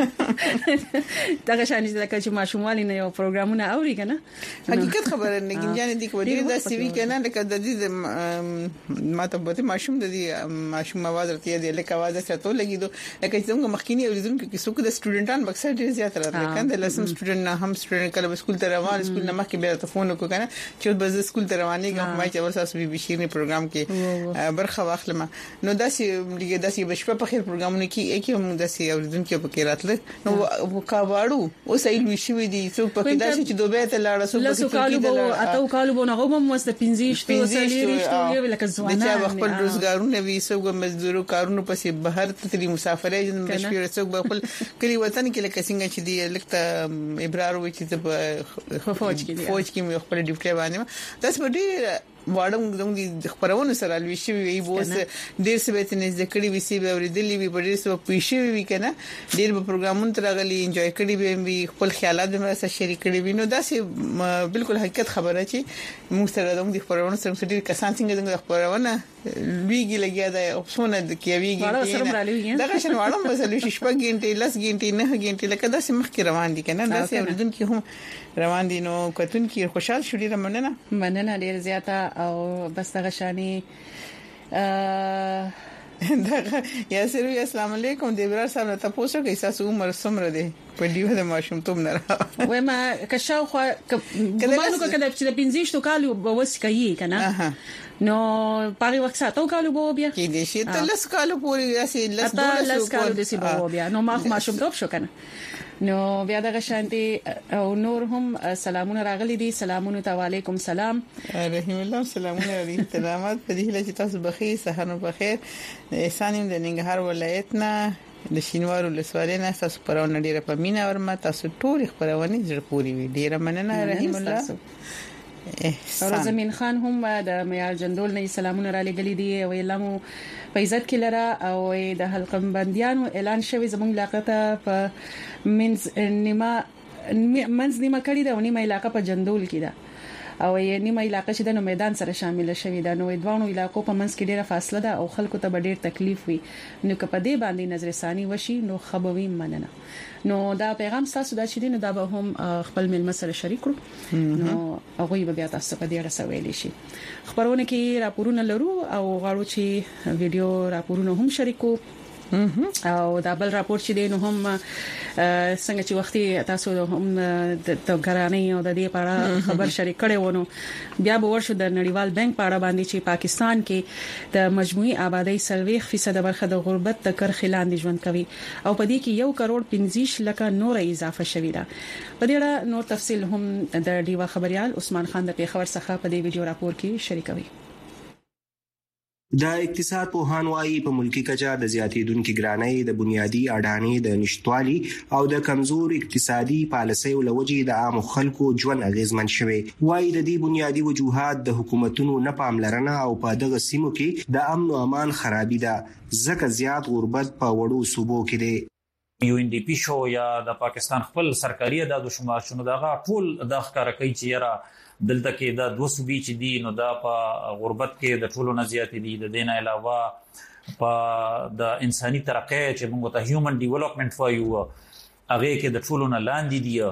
دا شان چې دا چې ماشوموالي نه یو پروګرامونه اوري کنه حقیقت خبره نه ګنجان دي کوي دا سی وی کنه لکه د دې ماته به ماشوم د دې ماشوم आवाज راتي دی لکه आवाज سره لګي دو لکه څنګه مخکینی اوریدونکو کې څوک د سټوډنټان بکسر ډیر زیات راځي کنده لسم سټوډنټ نه هم سټوډنټ کله سکول ته روان سکول نه مخکې به تاسو کو کنه چې به سکول ته رواني کوم ما چې ورساسو بي بي شيرني پروګرام کې برخه واخلم نو داسې لګي داسې بشپه په خیر پروګرامونه کې کې هم داسې اوریدونکو په کې راتله نو وکاواړو او سېل وی شوې دي څوک په کې داسې چې دوبه ته لاړ سو په کې د اته کالو بونه هم مست پنځه سالي شته لکه ځوانان چې خپل روزګارونه وي څوک مزدورو کارونو پسې بهر ته مسافرې جن مشوره څوک خپل کلی وطن کې لکه څنګه چې دی لکه ابرار وي چې په فوج کې فوج کې مې خپل ډیوټي باندې تاسو په دې واړم د خبرونو سره لوي شي وي بوس ډیر څه به تنه ذکرې وي سي به ورېدلې وي په ډیر څه پېښې وي کنه ډیر په پروګرامونو ترغلي انجوای کړي به خپل خیالات به سره شریک کړي وي نو دا سه بالکل حقیقت خبره چې موږ سره د خبرونو سره ډیر کسان څنګه د خبرونه لویږي لګیا دا اپشن د کیویږي دا غشن واړم بس لوي شپږ غنټې لس غنټې نه غنټې لکه دا سه مخکې روان دي کنه دا سه اوریدونکو هم روان دي نو کتون کې خوشحال شو ډیر مننه مننه ډیر زیاته او بس دغه شانی دغه یا سره السلام علیکم د ابرار صاحب ته پوښتنه کوي تاسو عمر څومره دی په دیو د ماشوم توم نه وای ما کښاو خو ګمانو کله چې د پنځه کالو بوس کوي کنه نو پاره وخت ساتو کالو بو بیا کې دې شي ته لس کالو پوری راسي لس دولس کالو دې سی بو بیا نو ما ماشوم توپ شو کنه نو بیا دغه شانتي او نور هم سلامونه راغلي دي سلامونه علیکم سلام رحم الله سلامونه علیکم سلامات په دې لچې تاسو بخیر سهار بخیر احسانیم د ننګرهار ولایت نه د شینوارو لسوالینه تاسو پرونه ډیره په مینا ورما تاسو ټول خبرونه زړه پوری وي ډیره مننه رحم الله روزمین خان هم د معیار جندول نه سلامونه را لګلې دي ویلمو په عزت کې لره او د حلقم بنديانو اعلان شوی زموږ علاقه په منځ نیمه منځ نیمه کړی دا ونیمه علاقه په جندول کې ده او یې نیمه علاقې چې د میدان سره شامل شوی دا نو دوانو علاقو په منځ کې ډیره فاصله ده او خلکو ته ډیر تکلیف وي نو که په دې باندې نظر ثاني وشي نو خبوي مننه نو دا پیغام تاسو دا چې نو دا به هم خپل مل مسله شریک کړو نو هغه به بیا تاسو په دې اړه سوالي شي خبرونه کې راپورونه لرو او غواړو چې ویډیو راپورونه هم شریکو او دا بل راپور چې دی نو هم څنګه چې وختي تاسو هم د ګرانۍ او د دې په خبر شریک کړي ونه بیا به ورشو د نړیوال بانک په اړه باندې چې پاکستان کې د مجموعي آبادی سلويخ فیصد برخه د غربت د کرخې لاندې ژوند کوي او په دې کې یو کروڑ پنځه لک نور اضافه شوی ده په دې اړه نور تفصيل هم د ډیوا خبريال عثمان خان د پیښور څخه په دې ویډیو راپور کې شریکوي د اقتصاد په هانوایي په ملکی کچا د زیاتېدونکو ګرانۍ د بنیادی اډانې د نشټوالي او د کمزور اقتصادي پالیسۍ لوجې د عام خلکو ژوند اغیزمن شوی وایي د دې بنیادی وجوهات د حکومتونو نه پاملرنه او په دغه سیمو کې د امن او امان خرابي ده ځکه زیات غربت په وړو صوبو کې دی یو ان ډي پی شو یا د پاکستان خپل سرکاري ادارو شمار شنو دغه ټول د ښکارا کوي چې یاره دلته کې دا دوه صوبې چې دي نو دا په غربت کې د ټولو نه زیات دي د دین علاوه په د انساني ترقۍ چې موږ ته هیومن ډیولپمنٹ وایو هغه کې د ټولو نه لاندې دي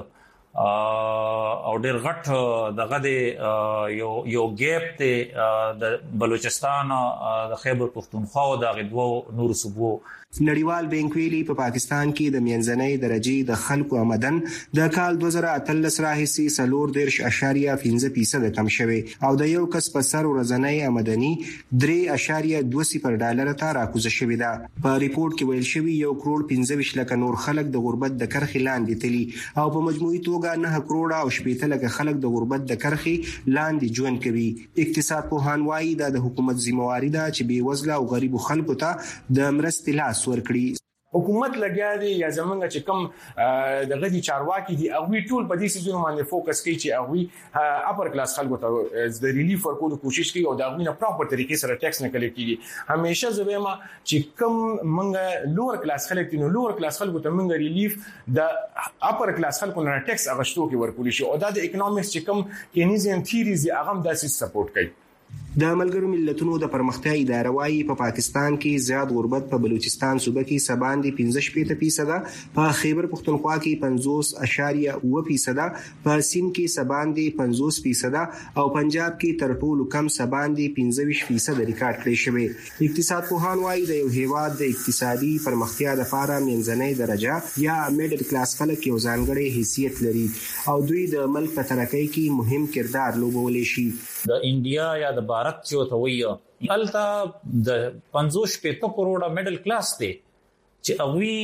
او ډېر غټ دغه د یو یو ګیپ ته د بلوچستان د خیبر پختونخوا او د غدوو نور صوبو نړیوال بانک ویلي په پاکستان کې د میانځنۍ درجه د خلکو آمدن د کال دوه زره اتلس راهیسي څلور دېرش اشاریه پنځه فیصد کم شوی او د یو کس په سر ورځنی آمدنی درې اشاریه دوه صفر ډالر ته راکوزه شوې ده په ریپورت کې ویل شوی یو کروڑ پنځه لک نور خلک د غربت د کرخې لاندې تلي او په مجموعي توګه نه کروڑ او شپږ لک خلک د غربت د کرخې لاندې ژوند کوي اقتصاد پوهان وایي دا د حکومت ذمہواری ده چې بې وزله او غریب خلکو ته د مرستې لاس ورکړي حکومت لګیا دی یا زمونږ چې کوم د غدي چارواکي دي او وی ټول په دې سيزونو باندې فوکس کوي چې او اپر کلاس خلکو ته د ریلیف ورکولو کوشش کوي او دا غوینه پراپر طریقې سره ټیکس نه کلیکټ کیږي همیشه زویما چې کوم منګه لوور کلاس خلک دي نو لوور کلاس خلکو ته منګه ریلیف د اپر کلاس خلکو نه ټیکس اغشتو کې ورکول شي او دا د اکونومکس چې کوم کینیزین تھیریز هغه هم داسې سپورټ کوي د ملګرو ملتونو د پرمختیا اداره وايي په پاکستان کې زیات غربت په بلوچستان صوبه کې سباندې پنځه شپږ فیصد په خیبر پختونخوا کې پنځوس اشاریه اوه فیصد په سیند کې سباندې پنځوس فیصد او پنجاب کې تر ټولو کم سباندې پنځه فیصد ریکارډ کړی شوی اقتصاد پوهان وايي د یو هیواد د اقتصادي پرمختیا لپاره منځنۍ درجه یا میډل کلاس خلک یو ځانګړی حیثیت لري او دوی د ملک په ترقۍ کې مهم کردار لوبولی شي د انډیا یا د بھارت چې ته وایي الته د پنځوس پېته کروڑه میډل کلاس دی چې اوی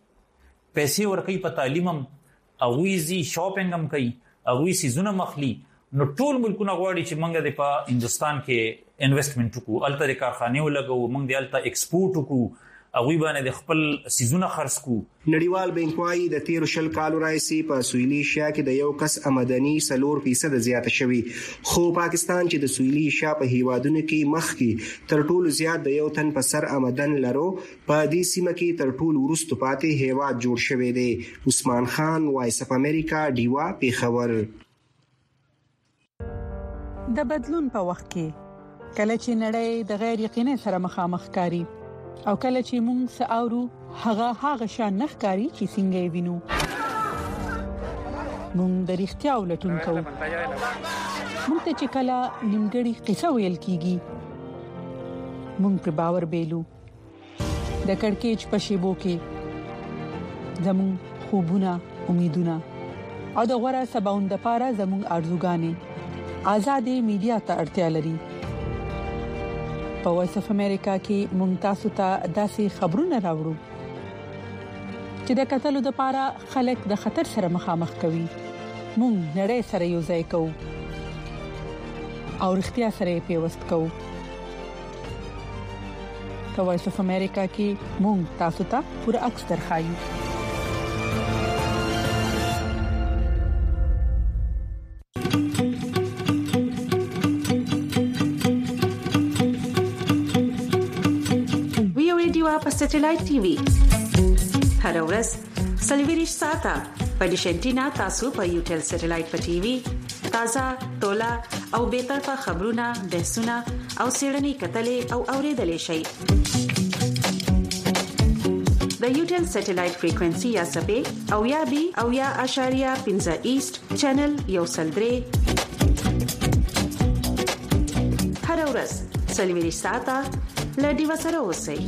پیسې ورکوي په تعلیم هم اوی زی شاپینګ هم کوي اوی سيزونه مخلي نو ټول ملکونه غواړي چې موږ د په هندستان کې انویسټمنټ وکړو الته د کارخانه ولګو موږ د الته ایکسپورټ وکړو اوی باندې د خپل سيزونه خرڅ کو نړیوال بانک وايي د تیر شل کالو راځي په سویلي ایشیا کې د یو کس آمدنی سلور فیصد زیاته شوی خو پاکستان چې د سویلي ایشیا په هیوادونو کې مخ کې تر ټولو زیات د یو تن په سر آمدن لرو په دې سیمه کې تر ټولو وروسته پاتې هیواد جوړ شوی دی عثمان خان وایس اف امریکا ډیوا پیښور د بدلون په وخت کې کله چې نړۍ د غیر یقیني سره مخامخ کاری او کله چې موږ ساورو هغه هغه شان نخکاری چې څنګه وینو موږ د اړتیا ولټون کوو موږ ته چې کله نیمګړی قصه ویل کیږي موږ پر باور بیلو د کڑکېچ په شیبو کې زموږ خوبونه امیدونه او د غوړه سباوند لپاره زموږ ارزوګانې آزادې میډیا ته اړتیا لري په وایس اف امریکا کې مونږ تاسو ته داسې خبرونه راوړو چې د قتلو د پاره خلک د خطر سره مخامخ کوي مونږ نړۍ سره یو ځای کوو او اړتیا سره پیوست کوو په وایس اف امریکا کې مونږ تاسو ته پوره عکس درخایو په سټلایټ ټي وي هر ورځ سلویریش ساته په ډیش انټینا تاسو په یو ټل سټلایټ په ټي وي تازه ټولا او به طرفه خبرونه بحثونه او سیړنی کتلې او اوریدلې شي د یوټل سټلایټ فریکوئنسي یا سپې او یا بي او یا اشاریه پنځه ایست چینل یو سلدري هر ورځ سلوي ساته لدی وسره اوسئ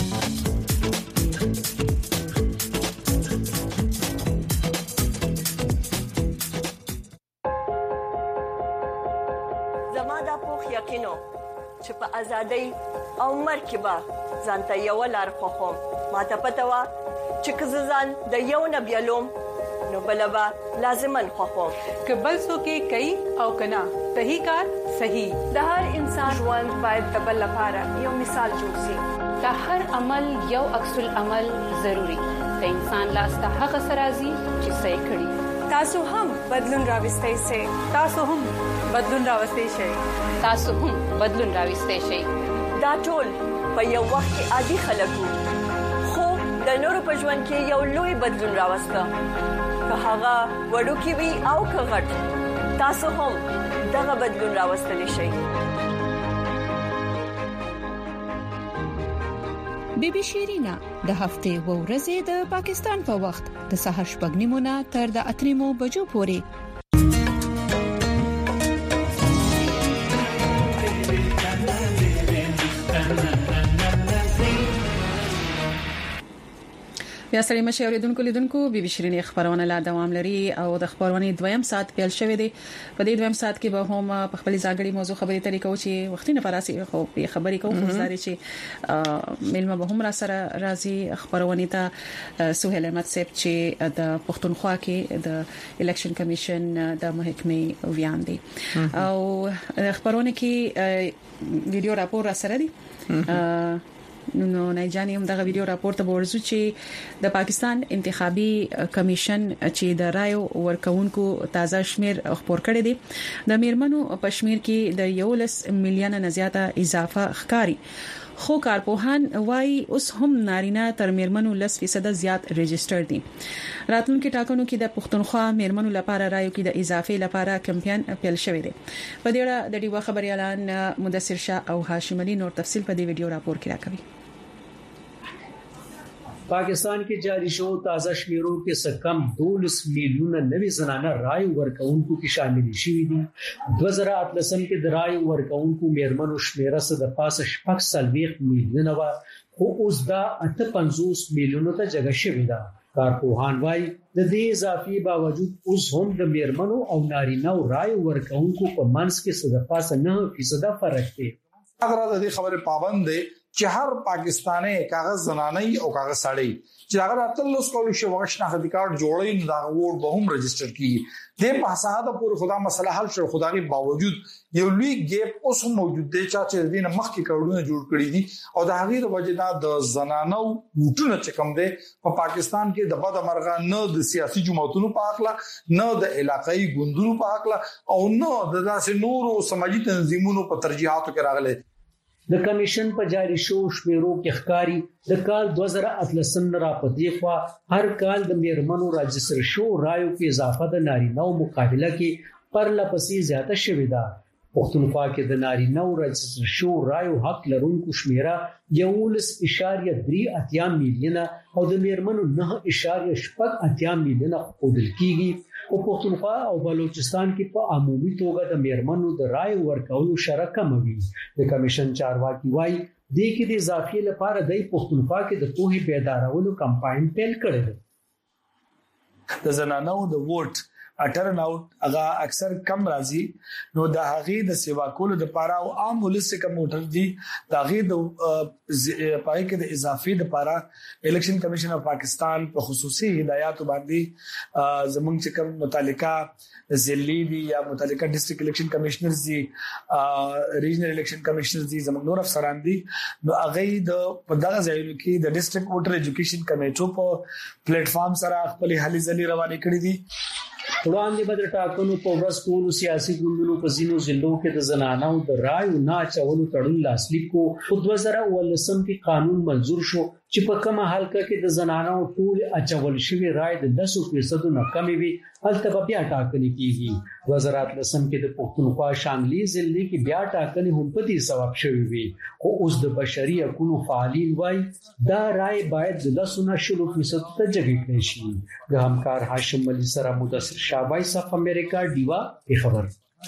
زماده پوخ یقینو چې په ازادۍ او مرکبه ځانته یو لار خوخم ماته پته وا چې کززان د یو نبیلوم نو بلبا لازمن خوخم کبل سو کې کوي او کنا صحیح کار صحیح د هر انسان ژوند باید د بل لپاره یو مثال جوړ شي د هر عمل یو عکس العمل ضروری د انسان لاس ته هغه سرازي چې صحیح کړي تاسو هم بدلون راوستئ شئ تاسو هم بدلون راوستئ شئ تاسو هم بدلون راوستئ شئ دا ټول په یو وخت کې عادي خلکو خو د نورو په ژوند کې یو لوی بدلون راوسته که هغه وړوکی وي او که غټ تاسو هم دغه بدلون راوستلی شئ بیبي شیرینا د هفته و ورځې د پاکستان په وخت د سهار شپږ نیمونه تر د اتریمو بجو پورې بیا سړی مشه اوریدونکو لیدونکو بي بي شيرين خبرونه لا دوام لري او د خبرونه دویم سات پیل شوې دي په دې دویم سات کې به هم په خپل ځانګړي موضوع خبرې ترې کوو چې وختي نه پراسي خو خبرې کوو خو زاري چې ملما به هم را سره راځي خبرونه ته سهیل احمد صاحب چې د پښتونخوا کې د الیکشن کمیشن د محکمې ویان دي او خبرونه کې ویډیو راپور را سره دي نو نه جانې هم دغه ویډیو راپور ته ورزو چې د پاکستان انتخابي کمیشن چې د رایو ورکوونکو تازه شمیر خبر کړی دی د میرمنو په شمیر کې د یولس میلیون نه زیاته اضافه ښکاری خو کارپوهان وايي اوس هم نارینه تر میرمنو لس فیصد زیات ريجستره دي راتلونکي ټاکنو کې د پښتونخوا میرمنو لپاره رایو کې د اضافه لپاره کمپاین پیل شوی دی په دې اړه د ډیوا خبري اعلان مدثر شاه او هاشم علي نور تفصيل په دې ویډیو راپور کې راکوي پاکستان کې جاری شو تازه شمیرو کې څه کم دولس میلیونه نوي زنانه رای ورکوونکو کې شامل شي دي دوه زره اتلسم کې د رای ورکوونکو میرمنو شمیره څخه د پاسه شپږ سلويخ میلیونه و خو اوس دا اته پنځوس میلیونه ته جګه شوې ده کارپوهان وايي د دې اضافي باوجود اوس هم د میرمنو او نارینه رای ورکوونکو په منځ کې څه د پاسه نه فیصد فرق دی اگر د دې خبره پابند دي چې هر پاکستاني کاغذ زنانه او کاغذ ساړی چې هغه راتلو سکول شو وښنه خدي کارت جوړی نه دا ووټ به هم ريجستره کیږي د په اساس د پور خدا مسله حل شو خدای باوجود یو لوی ګیپ اوس موجود دی چې د دې مخکې کارونه جوړ کړی دي او د هغه د وجنه د زنانو وټونه چې کوم دي په پاکستان کې د بد مرغه نه د سیاسي جماعتونو په اخلا نه د علاقائی ګوندونو په اخلا او نه د داسې نورو سماجی تنظیمونو په ترجیحاتو کې راغلي د کمیشن په جاری شو شمیرو کې ښکاری د کال دوه زره اتلسم را پدې خوا هر کال د میرمنو راجستر شو رایو کې اضافه د نارینه او مقابله کې پر لپسې زیاته شوې ده پښتونخوا کې د نارینه او راجستر شو رایو حق لرونکو شمیره یولس اشاریه درې اتیا میلیونه او د میرمنو نه اشاریه شپږ اتیا میلیونه خودل کیږي او پښتونخوا او بلوچستان کې په عمومي توګه د میرمنو د رای ورکولو شرک کموي د کمیشن چارواکي وايي د کې د اضافي لپاره د پښتونخوا کې د توهي بیدارولو کمپاین پیل کړی دی د زنانو د ووټ ټرن اوټ هغه اکثر کم راځي نو د هغه د سیوا کولو د لپاره او عام ولس کم ووټر دي د هغه د پای کې د اضافي د لپاره الیکشن کمیشن اف پاکستان په خصوصي هدایت باندې زمونږ چې کوم متعلقه ضلعي دي یا متعلقه ډیسټریکټ الیکشن کمشنرز دي ریجنل الیکشن کمشنرز دي زمونږ نور افسران دي نو هغه د په دغه ځایونو کې د ډیسټریکټ ووټر ایجوکیشن کمیټو په پلیټ فارم سره خپل هلي ځلې روانې کړې دي وړاندې بدر ټاکنو په ورځ ټول سیاسي ګوندونو په ځینو ضلعو کې د زنانو د رایو نه چولو تړون لاسلیک کو په دوه زره ولسم کې قانون منزور شو چې په کومه حلقه کې د زنانو ټول اچول شوی رائے د دس فیصد نه کمی وي هلته بیا ټاکنې کیږي وزارت لسم کې د پښتونخوا شاملي ضلع کې بیا ټاکنې هم په دې سبب شوی وي خو اوس د بشري حقوقو فعالین وایي دا رائے باید د دس نه شلو فیصد ته جګی کړي شي د همکار هاشم علي سره مدثر شابای صف امریکا دیوا خبر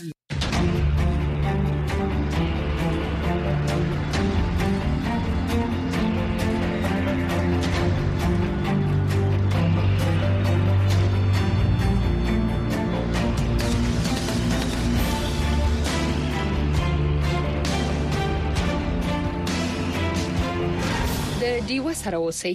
دیوه سره اوسئ.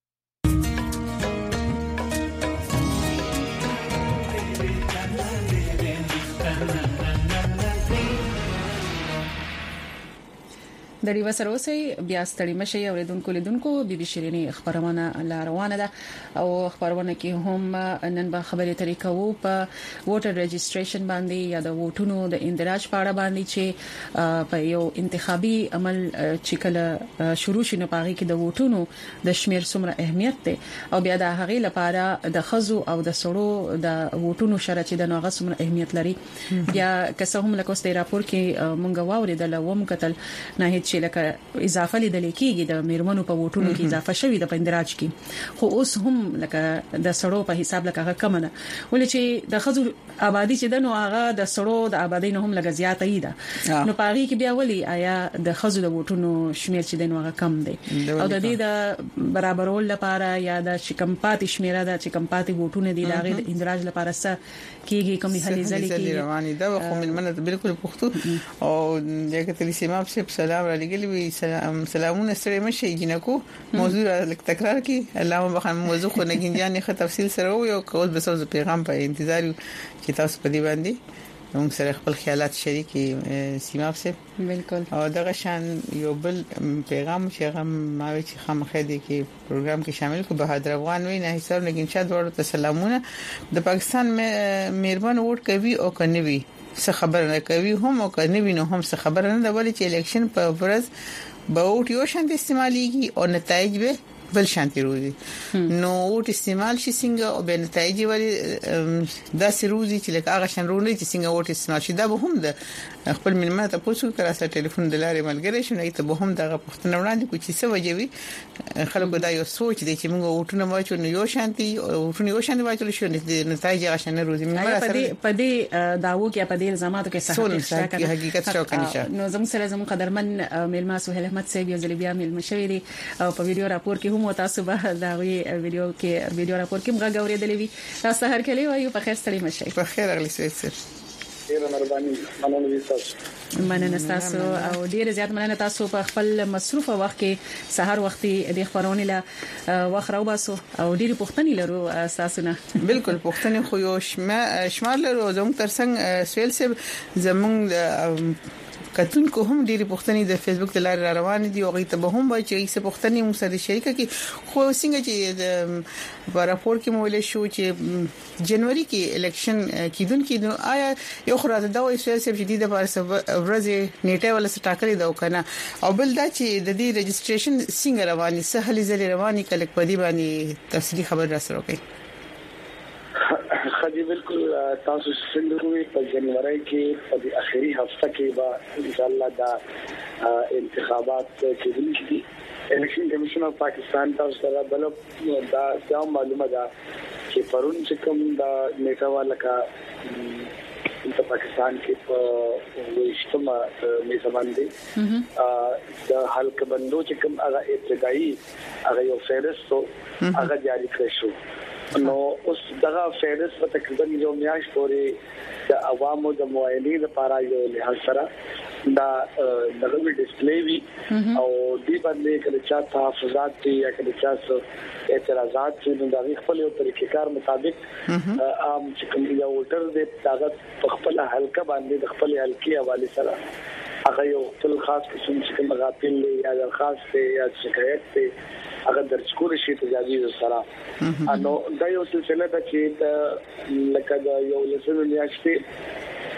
د ریو سره اوسئ بیا ستړي مشي اوریدونکو لیدونکو بي بي شيريني خبرونه لا روانه ده او خبرونه کې هم نن به خبرې طریقه وو په ووټر ريجستریشن باندې یا د ووټونو د اندراج په اړه باندې چې په یو انتخابي عمل چې کله شروع شي نه پاره کې د ووټونو د شمیر څومره اهمیت ده او بیا د هغې لپاره د خزو او د سړو د ووټونو شرط چې د نوغه څومره اهمیت لري بیا که څه هم لکه ستې راپور کې مونږ واوریدل ووم کتل نه هیڅ لکه اضافه لیدل کېږي د میرمنو په ووټونو کې اضافه شوی د پندراج کې خو اوس هم لکه د سړو په حساب لکه کم نه ولې چې د خزو آبادی چې د نو هغه د سړو د آبادی نه هم لګ زیاته ای ده نو پاري کې بیا ولي آیا د خزو د ووټونو شمیر چې د نو هغه کم دی او د دې د برابرول لپاره یا د شکمپاتي شمیره د شکمپاتي ووټونه دی د اندراج لپاره څه کېږي کومې هلې ځلې کې رواني دا خو من منه بالکل پښتو او دغه تل سیماب سپ سلام علیکم وی سلام سلامونه سره مشه جنکو موضوع لک تکرار کی الله مخه موضوع خو نه ګنجان نه تفصیل سره یو کول به سوز پیغام په انتظار چې تاسو په دې باندې موږ سره خپل خیالات شریکي سیماب سپ بالکل او دغه شان یو بل پیغام چې هغه ماوي چې خامخې دي کې پروګرام کې شامل کو بهادر افغان وی نه حساب لګین شاد ورته سلامونه د پاکستان مهربان ووټ کوي او کني وی څه خبر نه کوي هم او کني وی نو هم څه خبر نه د ولې چې الیکشن په ورځ به ووټ یو شان استعماليږي او نتایج به بل شانتي روزي نو ووټ استعمال شي څنګه او به نتایج وری دا سروزي چې لکه هغه شان رونی چې څنګه ووټ استعمال شي دا به هم د خپل ملمه ته پوښتنه کړه سره ټلیفون دلارې ملګری شو نه ته به هم دغه پوښتنه وړاندې کوي چې څه وجوي خلکو دا یو سوچ دی چې موږ ووټونه واچو نو یو شانتي ووټونه یو شانتي واچول شو نتایج هغه شان روزي مې سره په دې داوو کې په دې الزاماتو کې صحت حقیقت شو کنيشه نو زموږ سره زموږ قدرمن ملما سهیل احمد صاحب یو ځل بیا ملما شوی دی او په ویډیو راپور کې هم تاسو به دا وی ویډیو کې ویډیو راپور کې موږ غوړېدلې وی تاسو هر کله وایو په خیر ستړي مشه په خیر اغلی سر ډیر مهرباني مننه تاسو مننه تاسو او ډیر زیات مننه تاسو په خپل مصروف وخت کې سحر وختي د خبرونه لا وخت راو باسو او ډیر پوښتنې لرو تاسو نه بالکل پوښتنې خو یو شمار لرو زموږ ترڅنګ سویل سه زموږ کتونکو هم ډېری پوښتنې د فیسبوک د لارې روان دي او غي ته به هم وایي چې څه پوښتنې مو سره شریکه کی خو څنګه چې د راپور کې مولې شو چې جنوري کې الیکشن کیدون کې نو آیا یو خراته دا وایي چې جديده پر ورځ نیټه ولا سټاکلې دا وکنه او بل دا چې د دې ريجستریشن څنګه رواني سهلي زلي رواني کله په دې باندې تفصیلی خبر را سره کوي خدي بالکل تاسو څنګه وي په جنوري کې په دې اخري هفته کې به ان شاء الله دا انتخابات کېدل شي الیکشن کمیشن اف پاکستان تاسو سره بل دا څه معلومه ده چې پرون چې کوم دا نیټه والا کا په پاکستان کې په وښتما میزبان دي د حلقه بندو چې کوم هغه ابتدایي هغه یو فهرست هغه جاری کړی شو نو اوس دغه فیډس په تقریبا یو میاشت پورې د عوامو د موایلې لپاره یو له سره دا دغه ډیسپلی وی او دی باندې کله چې تحفظات دي یا کله چې اعتراضات دي د خپل یو طریقې کار مطابق عام چې کوم یو ووټر دی هغه په خپل حلقه باندې د خپل حلقې حواله سره هغه یو خپل خاص قسم چې کوم غاپل یا درخواست یا شکایت دی هغه درج کول شي تجاویز سره انو دا یو سلسله ده چې لکه دا یو لسمه میاشتې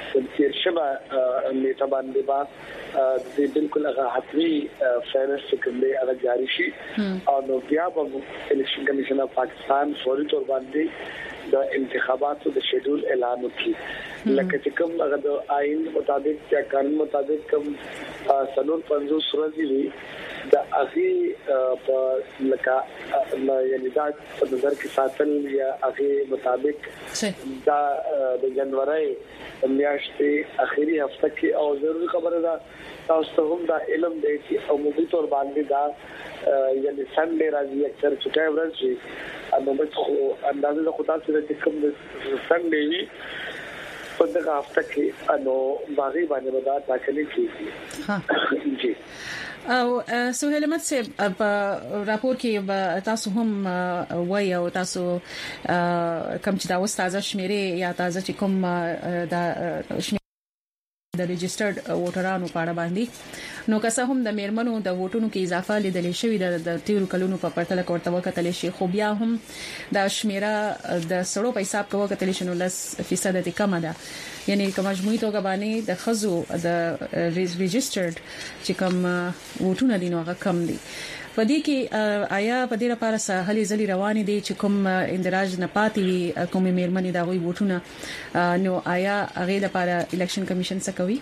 تیر شبه نیټه باندې با د بالکل هغه حتمي فیرنس کوم دی هغه جاری شي او نو بیا په الیکشن کمیشن اف پاکستان فوري تور باندې د انتخاباتو د شیډول اعلان وکړي لکه چې کوم هغه د آئین مطابق یا قانون مطابق کوم سنور پنځوس ورځې وي د اغي په لکه یعنی دا په نظر کې ساتل یا اغي مطابق دا د جنوري میاشتې اخیری هفته کې او ضروري خبره ده تاسو ته هم دا علم دی چې عمومي تور باندې دا یعنی سنډے راځي اکثر چټای ورځ شي نو به اندازه د خدای سره چې کوم سنډے وي په دغه هفته کې نو باغی باندې ودا تاکلي کیږي ها جی او سهیل احمد صاحب په راپور کې به تاسو هم وایي او تاسو کوم چې دا وستازه شمیرې یا تازه چې کوم دا د ريجسترډ ووټرانو په اړه باندې نو که څه هم د میرمنو د ووټونو کې اضافه لیدل شوې د تیرو کلونو په پرتله کوته وکړل شي خو بیا هم د شمیره د سړو په حساب کې وکړل شي نو لس فیصد د کم ده یعنی کوم مجموعي توګه باندې د خزو د ريجسترډ چې کوم ووټونه دي نو هغه کم دي پدې کې آیا په دې لپاره سهالي ځلې روانې دي چې کوم اندراج نه پاتې وي کوم میرمنې دا غوي ووټونه نو آیا هغه لپاره الیکشن کمیشن څه کوي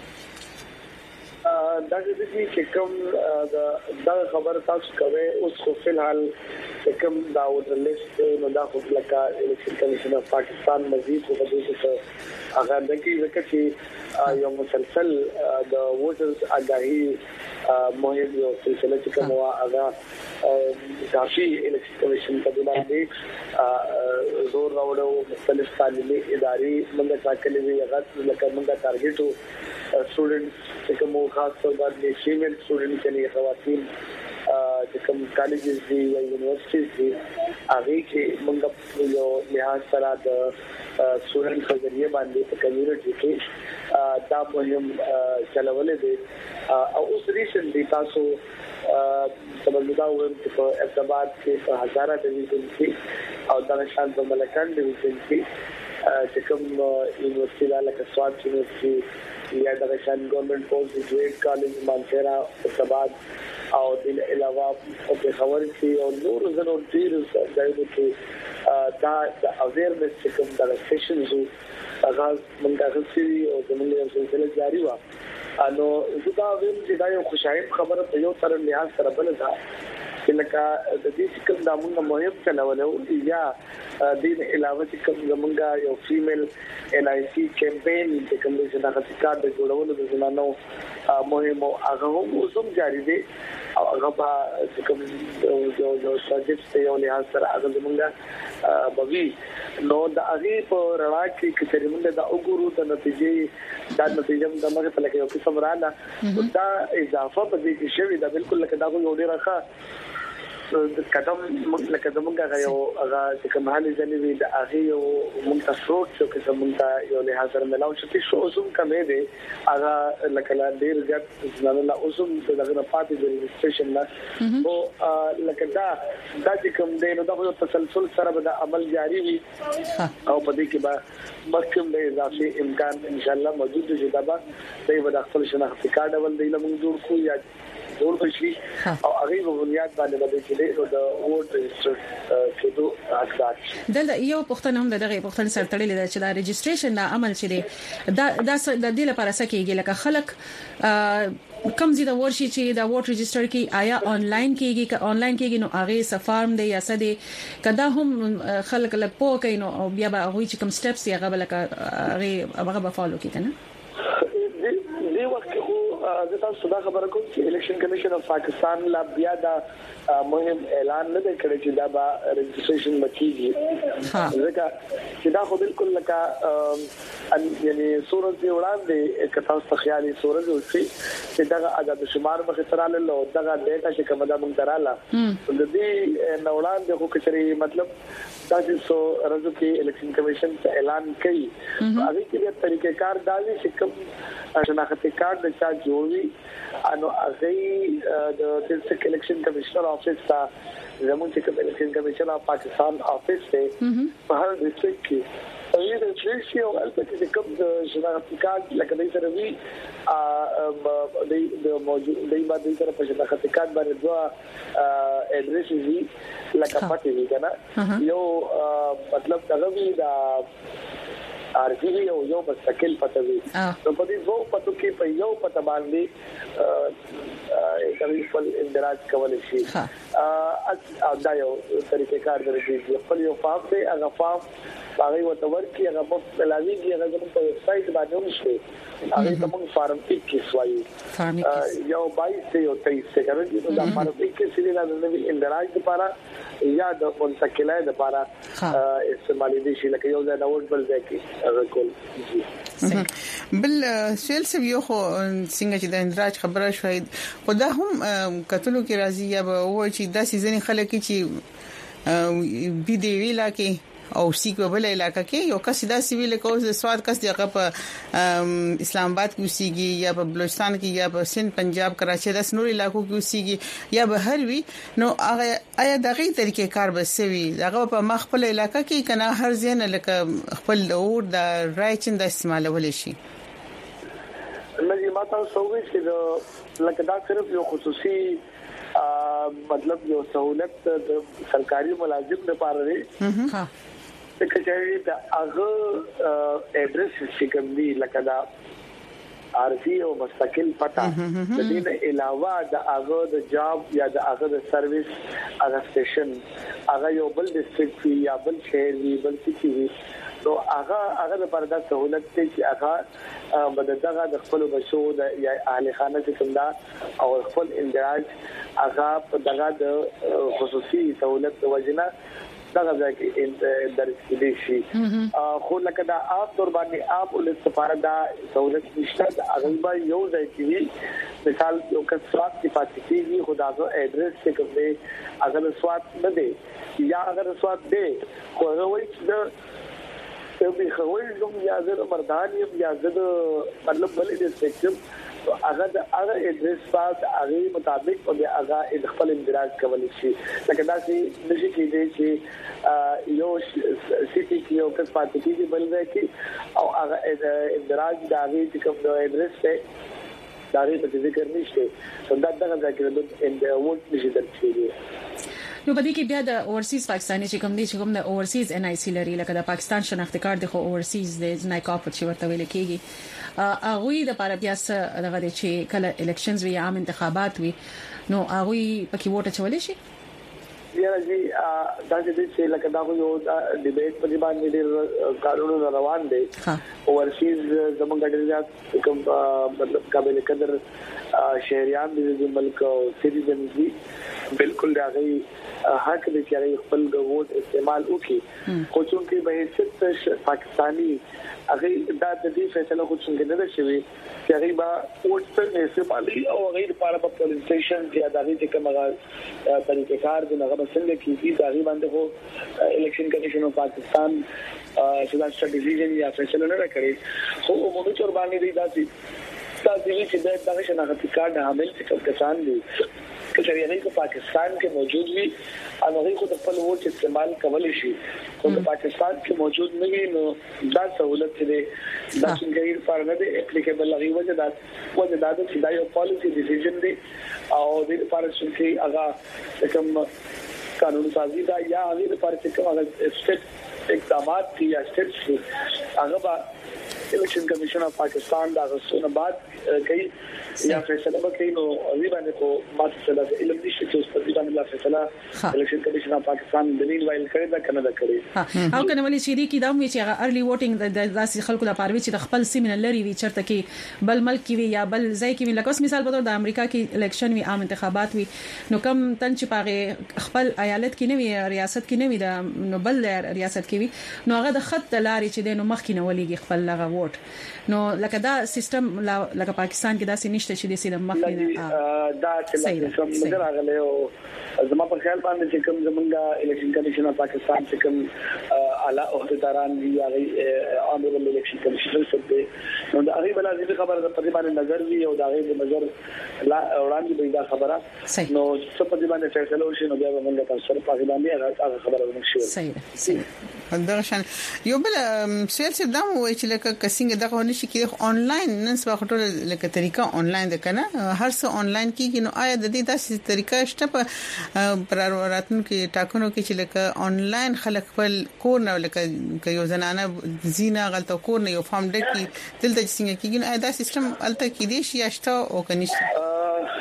دا چې کوم دا خبر تاسو کوي اوس خو فلحال کوم دا ووټر لیست نو دا خو لکه الیکشن کمیشن اف پاکستان مزید په دې څه هغه د کې ځکه چې یو مسلسل د ووټرز اگاهي مهم یو سلسله چې کومه هغه کافي الیکشن کمیشن په دې باندې زور راوړو مختلف تعلیمي ادارې موږ ټاکلې وي هغه لکه موږ ټارګټو سټوډنټس چې کوم خاص طور باندې فیمیل سټوډنټ چې خواتین چې کوم کالجز دي یا یونیورسيټیز دي هغه کې موږ یو لحاظ سره د سټوډنټ په ذریعہ باندې په کمیونټي کې دا مهم چلولې دي او اوس ریسنټلی تاسو سمجھدا وو چې په اعتبار کې په هزاره ډیویژن کې او د نشان په ملکان ډیویژن کې چې کوم یونیورسيټي لکه سوات یونیورسيټي یا د نشان ګورنمنت پوسټ ګریډ کالج مانچرا اعتبار او د علاوه په خبر کې او نور زنو ډیر ځایونه کې دا د اویرنس چې کوم د سیشنز هغه موږ غوښتي او زموږ یو سلسله جاری و انو زدا ویم چې دا یو خوشایم خبره په یو تر لحاظ سره بل ده چې لکه د دې کوم د موږ مهم چلولو یا د دې علاوه چې کوم زمونږ یو فیمیل ان آی سی کمپین چې کوم چې د خاطر د جوړولو د زمانو مهم او هغه هم اوسم جاری دي او هغه په کوم یو یو ساجت ته یو لحاظ سره هغه زمونږ بوي نو د هغه په رڼا کې چې موږ د وګورو د نتیجې دا نتیجه د موږ په لکه یو قسم رااله دا اضافه په دې کې شوی دا بالکل لکه دا یو ډیر ښه قدم لکه زمونږ یو هغه چې کوم حالي ځنی وي د هغه یو موږ تاسو چې زمونږ یو له حاضر ملاو شتي شو اوسم کمې دي هغه لکه لا ډیر ځات ځنه اوسم دغه پاتې د ريجستریشن نه او لکه دا دا چې کوم دی نو دا یو تسلسل سره به عمل جاری وي او په دې کې به مخکم د اضافي امکان ان شاء الله موجود دي دا به د خپل شناخت کارت ول دی لمون جوړ کو یا جوړ بشي او هغه په بنیاد باندې باندې چې د ووټ ريجستر کېدو حقدار دلته یو پښتنه هم دغه پښتنه سره تړلې ده چې دا ريجستریشن د عمل چې دی دا د دې لپاره سکیږي لکه خلک کم زیاده ورشي چې دا ووټ ريجستر کې آیا انلاین کېږي که انلاین کېږي نو هغه سفارم دی یا څه دی کدا هم خلک له پوه کوي نو بیا به هغه چې کوم سټپس یې هغه لکه هغه به فالو کوي کنه دی وخت زه تاسو دا خبره کوم چې الیکشن کمیشن اف پاکستان لا بیا دا مهم اعلان نه کړی چې دا به ريجستریشن مکیږي ځکه چې دا خو بالکل لکه یعنی صورت دی وړاندې کته تاسو خیالي صورت وشي چې دا آزاد شمار مخ سره له دغه ډیټا چې کومه دا مونږ دراله د دې نوړان د خو کچري مطلب دا چې سو راځو کې الیکشن کمیشن څخه اعلان کوي هغه کې د طریقې کار دالي چې کوم شناختی کارت د چا جوړوي انو هغه د ډیسټریکټ الیکشن کمیشنر افیس ته زموږ چې الیکشن کمیشن اف پاکستان افیس ته په هر ډیسټریکټ کې وی د شي او البته کوم د شناختی کارت لکه د سره وی ا د موجود د باندې سره په شناختی کارت باندې دوا اډرس وی لکه پاتې وی کنه یو مطلب دا وی دا ارزي یو یو مستقل پته وی نو په دې دوه پتو کې په یو پته باندې کوي خپل اندراج کول شي ا دا یو طریقې کار درځي خپل یو فارم دی هغه فارم هغه وتور کې هغه په لازمي هغه زموږ په ویب سټ باندې ونشي هغه کوم فارم کې سوایي یو بایس یو تیس څنګه چې دا فارم کې سړي د نوې اندراج لپاره یا د منتقلای لپاره استعمالي دي شي لکه یو ځای د وټ بل ځای کې هغه کول بل سیل سب یو خو څنګه چې د اندراج خبره شوي خدا هم کتلو کې راځي یا و چې د سيزن خلک چې بي دي ویلا کې او سیګ په بل علاقې کې یو کس دا سیویل کوز د سواد کس دغه په اسلام آباد کې اوسېږي یا په بلوچستان کې یا په سند پنجاب کراچي د نور علاقو کې اوسېږي یا به هر وی نو هغه آیا دغه طریقې کار بسوي دغه په مخ خپل علاقې کې کنه هر ځین لکه خپل اور د رایچن د استعمالول شي لږه ماته سووي چې لکه دا صرف یو خصوصي مطلب یو سہولت د سرکاري ملازم لپاره دی ها چې دا هغه اډرس چې کوم دی لکه دا ارزي او مستقل پتا د دې نه علاوه د هغه د جاب یا د هغه د سرویس هغه سټیشن هغه یو بل ډیسټریکټ یا بل شهر وی بل څه وی نو هغه هغه د پردا سہولت چې هغه بددغه د خپل بشو د یا اهل خانه چې څنګه او خپل اندراج هغه په دغه د خصوصي سہولت وجنه دغه ځکه درس دي شي خو لکه دا عام طور باندې عام ول سفارت دا سہولت نشته هغه به یو ځای کې مثال یو کس سواد کی پاتې خداغه اډرس څخه کوم دی اگر سواد نه دی یا اگر سواد دی خو هغه وایي چې یو به خوي کوم یا زه مردان یم یا زه مطلب بل دې سپیکټم هغه د هغه اډرس پاس هغه مطابق او هغه خپل اندراج کول شي لکه دا چې نشي کېدی چې یو سيټي کې یو کس پاتې کیږي بل ځای کې او هغه اندراج د هغه کوم د اډرس ته داري په ذکر نشته دا دغه ځای کې د ووټ نشي درکېږي نو په دې کې بیا د اورسیز پاکستاني چې کوم دي چې کوم د اورسیز ان آی سی لري لکه د پاکستان شناخت کارت د اورسیز د نایکاپ چې ورته ویل کېږي هغه د لپاره بیا څه دغه چې کله الیکشنز وی عام انتخابات وي نو هغه پکې ووټ چولې شي یا جی دا چې لکه دا یو ډیبیټ په باندې ډېر کارونه روان دي اورسیز زمونږ ډېر کوم مطلب قابل قدر شهريان د ملک او سټیزنز دي بالکل راغی حق دې چې خپل ووټ استعمال وکړي خو چې به هیڅ پاکستانی هغه دا د دې فیصله خو څنګه نه شوي چې هغه با ووټ څنګه استعمالي او هغه لپاره په پولیس سټیشن کې اداري چې کومه طریقې کار د هغه څنګه کیږي دا غي باندې خو الیکشن کمیشن اف پاکستان چې دا ډیسیژن یا فیصله نه کړی خو عمومي تور باندې دی دا چې تاسو چې دا د شناختی کارت حامل څه کسان دي چې یعنی په پاکستان کې موجود وي او هغه خو خپل ووټ استعمال کولای شي خو په پاکستان کې موجود نه وي نو دا سہولت دې د څنګه پر نه دي اپلیکیبل لغوي وجه دا وجه دا چې دا یو پالیسی ډیسیژن دی او د لپاره چې هغه کوم قانون سازي دا یا هغه لپاره چې کوم هغه سټیپ اقدامات دي یا سټیپس هغه با الیکشن کمیشن اف پاکستان دا غوښتنه بعد کوي یا فیصله وکړي نو وی باندې کو ماته سره علم نشي چې اوس په دې باندې لا فیصله الیکشن کمیشن اف پاکستان د ویل وایل کړی دا کنه دا کړی او کنه ولې چې دې کې دا مې چې هغه ارلی ووټینګ د داسې خلکو لپاره وی چې د خپل سیمه لري وی چرته کې بل ملک کې وی یا بل ځای کې وی لکه اوس مثال په تور د امریکا کې الیکشن وی عام انتخابات وی نو کم تن چې پاغه خپل ایالت کې نه وی ریاست کې نه وی د نو بل ریاست کې وی نو هغه د خط لاري چې د نو مخ کې نه ولېږي خپل لغه ووټ نو لکه دا سیستم لکه پاکستان کې دا سې نشته چې د سیده مخ کې دا چې کوم مګر راغله او زما په خیال باندې چې کوم زمونږه الیکشن کمیشن اف پاکستان چې کوم اعلی عہدیداران دي هغه عامل الیکشن کمیشن څخه نو دا هغه بل ځای خبره ده په دې باندې نظر وی او دا هغه نظر لا وړاندې به دا خبره نو څه په دې باندې فیصله وشي نو بیا موږ تاسو سره په دې باندې هغه خبره ونشي صحیح صحیح دا شان یو بل سوال څه دا وایي چې لکه کسینګ دغه نشي کې آنلاین نن سبا خټول لکه طریقه آنلاین ده کنه هر څه آنلاین کیږي نو آیا د دې داسې طریقه شته په پراراتن کې ټاکنو کې چې لکه آنلاین خلک خپل کور نه لکه یو زنانه زینا غلطه کور نه یو فارم ډک دلته څنګه کیږي آیا دا سیستم الته کې دي شي شته او کنيشته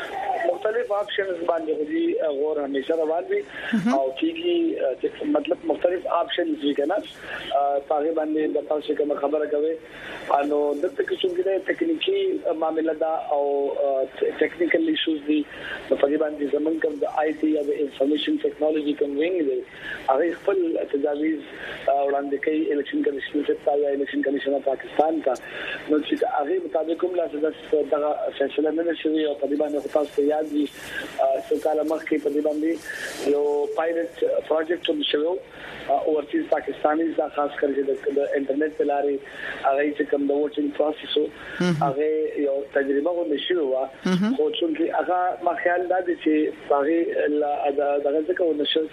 مختلف آپشنز باندې دي غور همیشه روان دي او کیږي مطلب مختلف آپشنز دي کنه پاغه باندې د تاسو کوم خبره کوي انو دغه کې څنګه ټیکنیکی معاملې دا او ټیکنیکل ایشوز دي په پاغه باندې زمونږ کوم د آی ټي یا د انفارمیشن ټیکنالوژي کوم وینګ دي هغه خپل تجاویز وړاندې کوي الیکشن کمیشن ته یا الیکشن کمیشن پاکستان ته نو چې هغه مطابق کوم لاسه دغه فیصله نه شوی او په دې باندې تاسو یاد دي څو کال مخکې په دې باندې یو پایلټ پروجیکټ هم شوی اورسیز پاکستاني ځکه خاص کر د انټرنیټ په لارې هغه چې کوم د ووټینګ پروسس هغه یو تجربه و شوی و خو چې هغه ما خیال دا دي چې هغه دغه ځکه و نشو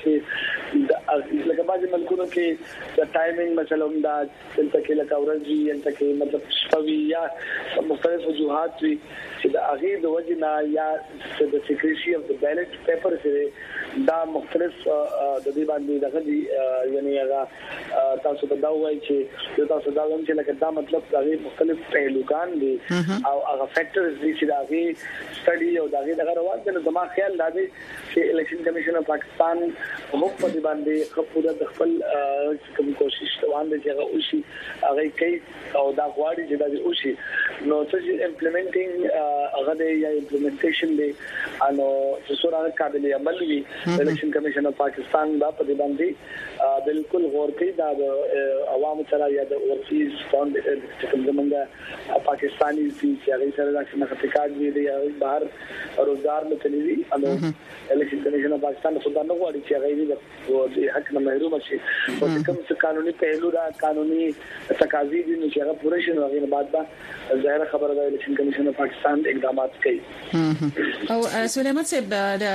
چې لکه بعضی ملکونو کې د ټایمینګ مثلا دا څنګه کې لکه ورځي انت کې مطلب شپوي یا مختلف وجوهات وي چې د هغه د وجنا یا د سیکریسي اف د بیلټ پیپر سره دا مختلف د دې باندې دغه دي یعنی هغه تاسو ته دا وایي چې تاسو دا وایم چې لکه دا مطلب دا مختلف پهلوګان دي او هغه فیکټرز دي چې دا غي سټډي او دا غي دغه روان دي نو زما خیال دا دی چې الیکشن کمیشن اف پاکستان هم په دې باندې خپل د خپل کوم کوشش روان دي چې هغه وشي هغه کوي او دا غواړي چې دا وشي نو چې امپلیمنټینګ هغه یا امپلیمنټیشن دی انو چې سره قابل عمل وي الیکشن کمیشن اف پاکستان دا په دې باندې بالکل غور کوي دا د عوامو سره یا د اورسیز فاند چې کوم زمونږ پاکستاني چې هغه سره د شناختکار دی یا بهر روزګار متنوي انو الیکشن کمیشن اف پاکستان خو دا نه غواړي چې هغه د حق نه محروم شي او کوم څه قانوني پهلو دا قانوني تقاضي دي چې هغه پوره شي نو هغه بعد دا ظاهر خبره ده الیکشن کمیشن اف پاکستان اقدامات کوي او سليمان صاحب د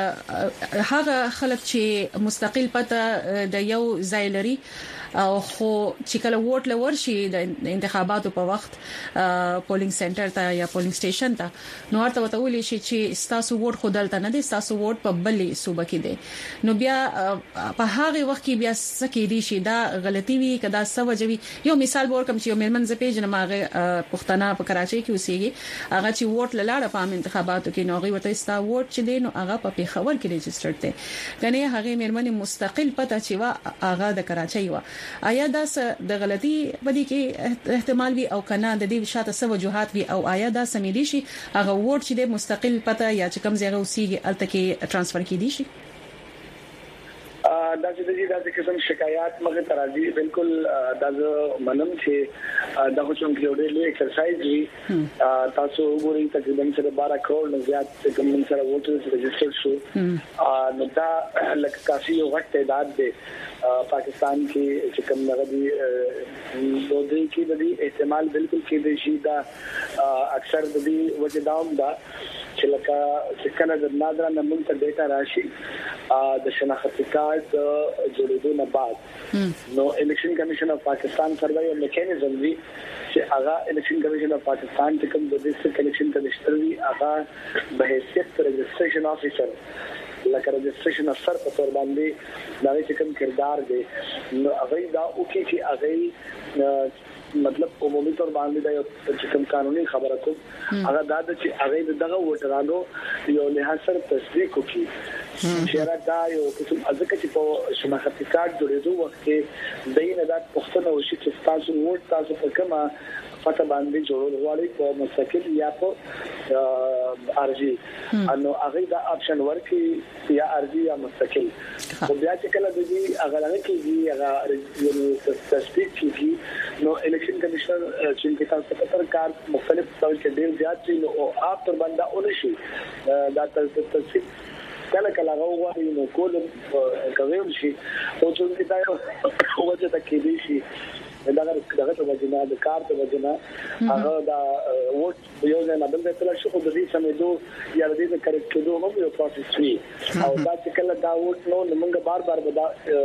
هغه خلک چې مستقل پته د یو ځای لري او خو چې کله ووټ لور شي د انتخاباتو په وخت پولینګ سنټر ته یا پولینګ سټیشن ته نو ورته وتول شي چې ستاسو ووټ خودلته نه دي ستاسو ووټ په بلې صوبه کې دي نو بیا په هغه وخت کې بیا سکه دي شي دا غلطي وي کدا سوجوي یو مثال ورکم چې یو مېرمن ز پیژنه ماغه پښتنه په کراچۍ کې اوسېږي هغه چې ووټ لاله په انتخاباتو کې نو هغه وته ستا ووټ چې دي نو هغه په پیښور کې ريجسترډ دي کنه هغه مېرمن مستقل پته چې وا هغه د کراچۍ و آیا دا د غلطي بدی کې احتمال وي او کنه د دې شاته سو وجوهات وي او آیا دا سمېدي شي هغه ووټ چې د مستقل پته یا چې کم ځای اوسېږي الته کې ټرانسفر کیدی شي دا چې د دې د قسم شکایات مغه ترازی بالکل دا منم چې دا خو څنګه یو ډېر لوی ایکسرسایز وی تاسو وګورئ تقریبا سره بارہ کروڑ نه زیات کوم سره ووټرز ريجسترډ شو نو دا لکه کافي یو وخت تعداد دی پاکستان کې چې کوم نغدي دوه کې د دې احتمال بالکل کې دی شي دا اکثر د دې وجه داوم دا چې لکه څنګه د نادر نمون ته ډیټا راشي د شناخت کارت جوړېدو نه بعد نو الیکشن کمیشن اف پاکستان سره یو میکانیزم دی چې هغه الیکشن کمیشن اف پاکستان ته کوم د دې الیکشن کمیشنر دی هغه به حیثیت رجسټریشن افیسر لکه رجسټریشن افسر په تور باندې دا چې کوم کردار دی نو هغه دا او کې چې هغه مطلب عمومي تور باندې دا یو چې کوم قانوني خبره کوم هغه دا چې هغه دغه وټرانو یو له سره تصدیق وکړي چې دا یو کوم ځکه چې په شناخت کارت جوړېدو وخت کې دینه دا پښتنه وشي چې تاسو ووټ تاسو په کومه پته باندې جوړول غواړي په مستقل یا په ارجی انو هغه دا اپشن ورکي یا ارجی یا مستقل خو بیا چې کله د دې هغه لږ کېږي هغه یو تصدیق کیږي نو الیکشن کمیشنر چې تاسو په تر کار مختلف ډول کې ډیر زیات دي نو اپ تر باندې اونشي دا تصدیق کله کله غواړي نو کول کوي شي او چې دا یو وجه ته کې دي شي دا دغه د وجنه د کار د وجنه هغه دا ووټ یو ځای نه بل ځای ته شو د دې سمېدو یا د دې کریکټ کېدو هم یو پروسس وی او دا چې کله دا ووټ نو موږ بار بار به دا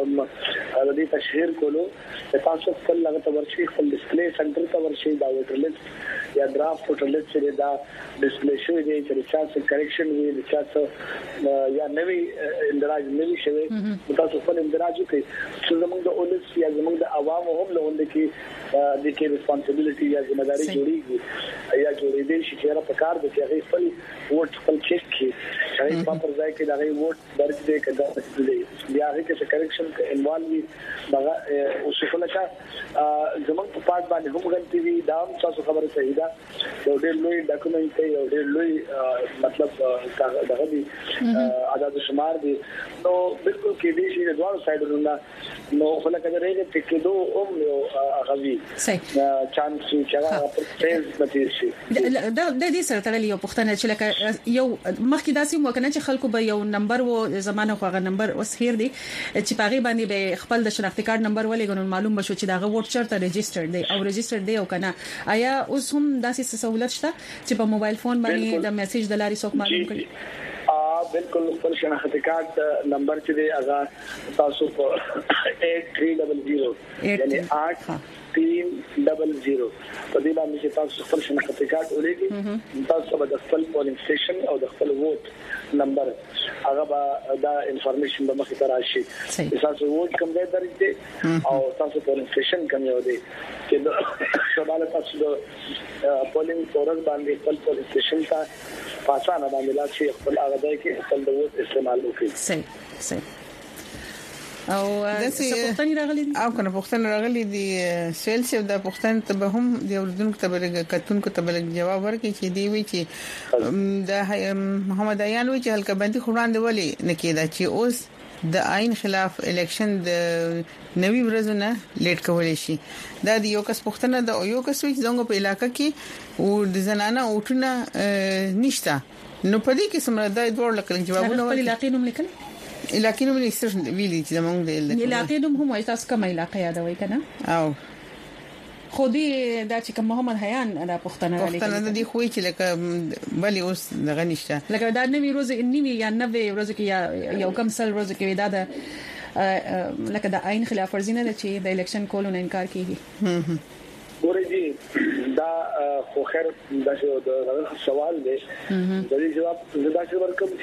د دې تشهیر کولو تاسو خپل لغه ورشي خپل ډسپلی سنټر ته ورشي دا ووټر لیست یا درافت ووټر لیست چې دا ډسپلی شوی دی چې چا کریکشن وی د چا یا نوی اندراج نوی شوی تاسو خپل اندراج کوي چې زموږ د اولس یا زموږ د عوامو هم له وند کې د کې ریسپانسیبিলিټي یا ځمېداري جوړیږي یا جوړې دي چې را پکار د چې هغه خپل ووټ خپل چیک کړي هغه په پر ځای کې د هغه ووټ درج دی کړه دی بیا هغه کې کریکشن انوالوي دغه او څه کله زموږ په پات باندې هم غلطي وي دا هم تاسو خبره صحیح ده یو ډېر لوی ډاکومنټ دی یو ډېر لوی مطلب دغه دی عدد شمار دی نو بالکل کې دي چې دوه سایډونو نه نو خلک اگر یې ټیکې دوه هم یو غوي چانس چې هغه پر فیز باندې شي دا د دې سره تړلې یو پښتنه چې لکه یو مخکې داسې مو کنه چې خلکو به یو نمبر وو زمانه خو هغه نمبر اوس هیر دی چې پاغي باندې به خپل د شناختی کارت نمبر ولې معلوم بشو چې دا غو ووټ چرته ريجستره دی او ريجستره دی او کنه آیا اوس هم داسې سہولت شته چې په موبایل فون باندې د میسج د لارې څوک معلوم کړي بالکل خپل شناختی کارت نمبر چې دی هغه تاسو په eight three zero zero یعنی eight three zero zero په دې باندې چې تاسو خپل شناختی کارت ولېږئ تاسو به د خپل پولینګ سټیشن او د خپل ووټ نمبر هغه به دا انفارمیشن به مخې ته راشي تاسو ووټ کوم ځای درځي دي او تاسو پولینګ سټیشن کوم یو دی چې د شمال تاسو د پولینګ فورس باندې خپل پولینګ سټیشن ته پاسانه باندې لاشي خپل هغه ځای کې خپل د ووټ استعمال وکړي صحیح صحیح او څه پښتني راغلي او کنه پښتني راغلي دي سیلسیو د پښتن ته به هم د اردوونکو ته بلګ کتونکو ته بلګ جواب ورکړي چې دی وی چې د محمد عیان وی چې هلکه باندې خوراند ولي نکیدا چې اوس د آئین خلاف الیکشن د نوي ورځونه لیټ کولې شي دا د یو کس پښتنه د یو کس وی څنګه په علاقې کې او د زنانه اوټونه نشته نو په دې کې سمره د دوه لکه جوابونه ولې علاقې نوم لیکل علاقې نوم لیکل ویلي چې زمونږ د علاقې نوم هم وایي تاسو کومه علاقې یادوي کنه او خودي دا چې کوم محمد حیان دا پښتنه راځي پښتنه د خوې چې لکه بلی اوس دغه نشته لکه دا نوی روز نیمه یا نوې ورځ کې یو کم سل ورځ کې دا د لکه د آئین خلاف ورزي نه چې د الیکشن کولو نه انکار کوي ورېږي دا خو خیر دا د سوال دی د دې جواب دا چې ورکوم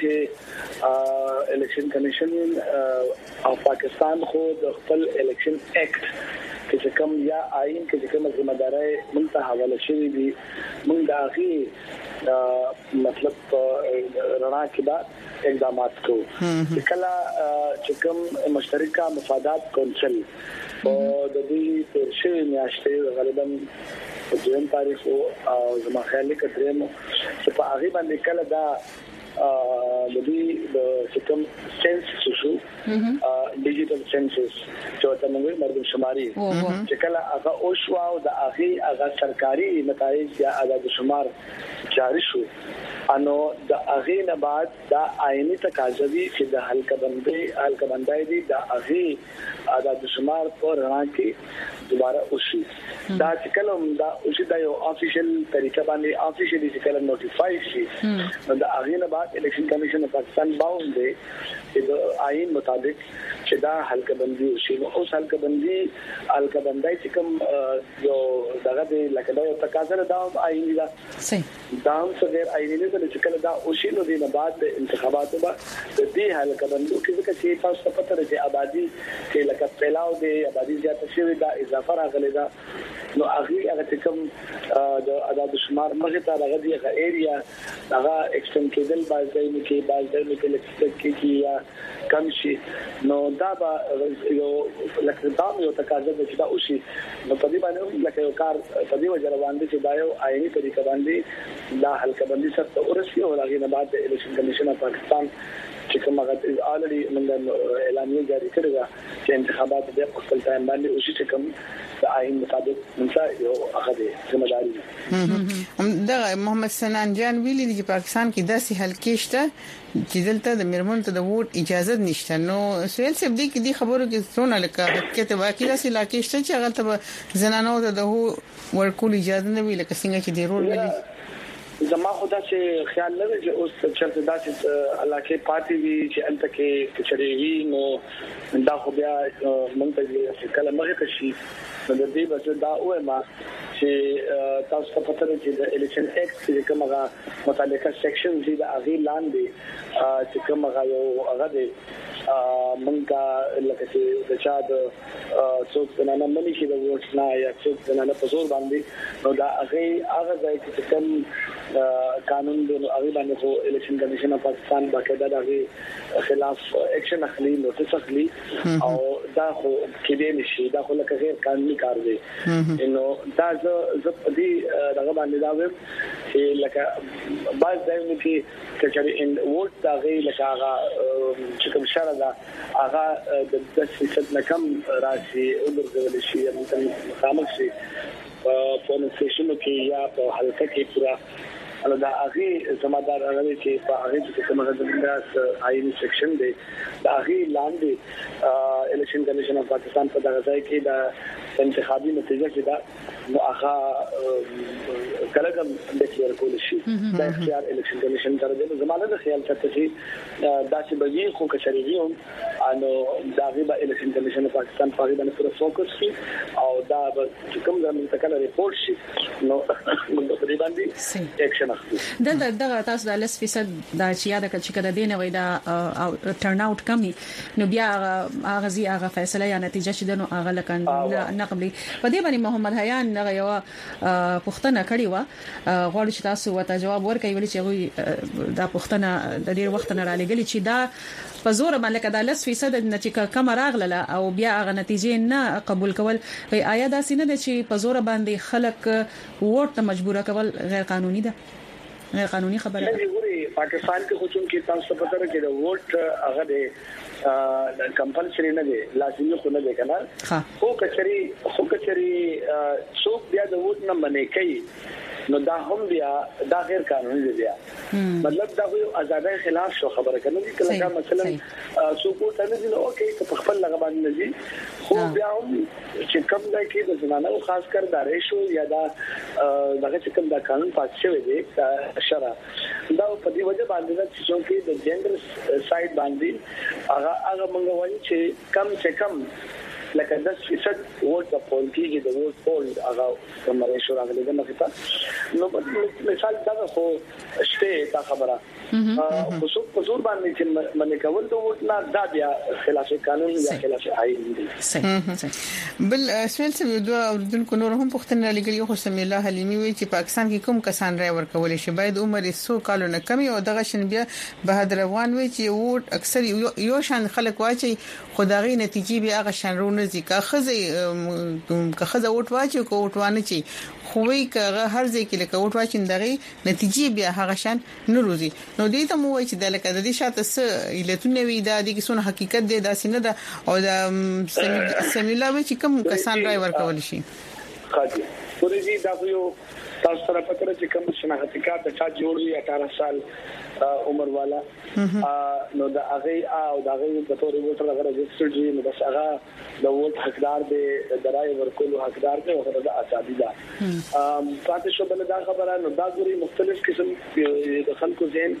چې الیکشن کمیشن او پاکستان خو د خپل الیکشن ایکټ چې کوم یا آئین کې کوم ذمہ داري موږ ته حواله شوی دي موږ دا غي مطلب رڼا کې دا اقدامات کوو چې کله چې کوم مشترکه مفادات کونسل او د دې پرشي میاشتې غالبا په دویم تاریخ او زما خیال کې درېمو چې په هغه باندې کله دا د دې د سیستم سنسس شو ډیجیټل سنسس چې تاسو موږ مردم شماري چې کله هغه او شو او د هغه هغه سرکاري نتایج یا عدد شمار جاری شو انو د هغه نه بعد دا آئینی تقاضاوی چې د حلقه بندي حلقه بندای دي د هغه عدد شمار پر رڼا کې دوباره وشي دا چې کله دا اوسې دا یو افیشل طریقه باندې افیشلی چې کله نوټیفای شي دا هغه نه بعد الیکشن کمیشن اف پاکستان باوند دی چې د آئین مطابق چې دا حلقه بندي وشي نو اوس حلقه بندي حلقه بندای چې کوم یو دغه دی لکه دا یو تقاضا ده دا آئین دا صحیح دا هم څه غیر آئینی نه چې کله دا وشي نو د بعد د انتخاباتو به د دې حلقه بندي کې چې تاسو ته پته لري آبادی کې لکه پلاو دی آبادی زیاته شوی دا اضافه راغلی دا نو هغه هغه کوم د عدد شمار مخه ته هغه دی هغه ایریا هغه ایکسټند کېدل باندې نه کې باندې کې لکه کې یا کم شي نو دا به یو لکه دا یو تقاضا ده چې دا وشي نو په دې باندې لکه یو کار په دې وجه روان دي چې دا یو آئینی طریقه باندې دا حلقه بندي سره ورسي او هغه نه بعد د الیکشن کمیشن اف پاکستان چې کوم هغه already موږ اعلامیه جاری کړی دا چې انتخابات د خپل ټایم باندې او چې کوم د آئین مطابق منځ یو هغه ذمہ داری دا محمد سنان جان ویلي چې چې پاکستان کې داسې حلقې شته چې دلته د میرمنو ته د ووټ اجازه نشته. نو سویل سب دي کې دي خبرو کې څونه لکه حقیقت واقعي داسې علاقې شته چې هغه ته زنانو ته د ورکول اجازه نه وی لکه څنګه چې دی رول ویلي. زما خدا چې خیال لري چې اوس چرته داسې علاقې پاتې وي چې انت کې کچري وي نو دا خو بیا مونږ ته کله مخه شي نو د دې بچو دا وای ما چې تاسو ته پته ده چې د الیکشن ایکټ چې کومه متعلقه سیکشن دي د اغي لاندې چې کومه یو هغه دی مونږه لکه چې د چا د څوک نه مني چې د ووټ نه یا څوک نه په زور باندې نو دا اغي هغه ځای چې کوم قانون د اغي باندې خو الیکشن کمیشن اف پاکستان باقاعده دغه خلاف اکشن اخلي نوټس اخلي او دا خو کېدې نشي دا خو لکه غیر قانوني کار دی نو دا زه زه دې دغه باندې دا وایم چې لکه بعض ځایونه کې چې ان ووټ دا غي لکه هغه چې کوم شرع دا هغه د داسې فیصد نه کم راشي او درغول شي ممکن مخامخ شي په نسشنو کې یا په حلقه کې پورا نو دا هغه زمادار هغه چې په هغه کې کومه د آئینی سیکشن دی دا هغه لاندې الیکشن کمیشن اف پاکستان په دغه ځای کې دا انتخابي نتیجه چې دا نو هغه کله کوم ډیکلیئر کول شي دا اختیار الیکشن کمیشن سره د زمانه د خیال څخه چې دا چې بږي خو کچري وي انو دا غیبه الیکشن کمیشن اف پاکستان په غیبه پر فوکس شي او دا کوم د منتقله ریپورت شي نو موږ په دې باندې اکشن د دغه تاسو د لس فیصد د چې یاد کړ چې کده دینه وای دا ټرن اوټ کمی نو بیا هغه زی هغه فیصله یا نتیجه چې دنو هغه لکن نقبلي په دې باندې محمد حیان هغه یو پښتنه کړی و غواړي چې تاسو وته جواب ورکړئ ویل چې دا پښتنه د ډیر وخت نه را لګلی چې دا په زور باندې کده لس فیصد نه چې کم راغله او بیا هغه نتیجې نه قبول کول وي آیا دا سینه چې په زور باندې خلک ووټ ته مجبور کول غیر قانوني ده غیر قانوني خبره ده. پاکستان کې خو چې تاسو په تر کې د ووټ هغه د کمپلسري نه دی لازمي خو نه دی کنه خو کچري خو کچري څوک بیا د ووټ نه منې کوي نو دا هم بیا دا غیر قانوني دی بیا مطلب دا یو آزادۍ خلاف شو خبره کنه چې کله مثلا څوک ته نه دی اوکي په خپل لغه باندې نه دي خو بیا هم چې کوم ځای کې د زنانو خاص کر دا ریشو یا دا دغه چې کوم دا قانون پاس شوی دی شرع دا په دې وجه باندې چې د جندر سایډ باندې هغه هغه مونږ وایو چې کم څه کم لکه دس فیصد ووټ په پول کې د ووټ پول هغه کوم ریشو راغلی د مخه نو مثال دا خو شته تا خبره خو څو په زور باندې چې منې کول د ووټ نه دا بیا خلاف قانون یا خلاف آئین دی. بل سویل څه دوه اوردونکو نور هم پښتنه لګلی خو سم الله حلیمی وی چې پاکستان کې کوم کسان رای ورکول شي باید عمر څو کالو نه کم او دغه شن بیا بهادر افغان وی چې ووټ اکثر یو شان خلک واچي خدایي نتیجې به هغه شان رونه ځکه خزه که خزه ووټ واچي کو ووټ وانه چی خوې کغه هر ځای کې لکه وټ واچین دغه نتیجې بیا هغه شان نه روزي نو دې ته مو وایي چې د لکه د دې شاته څه علتونه وي دا د کیسونه حقیقت دی دا سینه ده او د سمیلا وی چې کوم کسان راي ورکول شي خاطی ورېږي دا یو تاسو سره پکره چې کوم شناختی کارت چا جوړوي اठारह سال عمر والا نو دا هغه او دا هغه په تور ووټر هغه رجسټر دی نو بس هغه د ووټ حقدار دی د رائے ورکول حقدار دی او هغه د آزادي ده ام پاتې شو بل دا خبره نو دا ګوري مختلف قسم د خلکو ذهن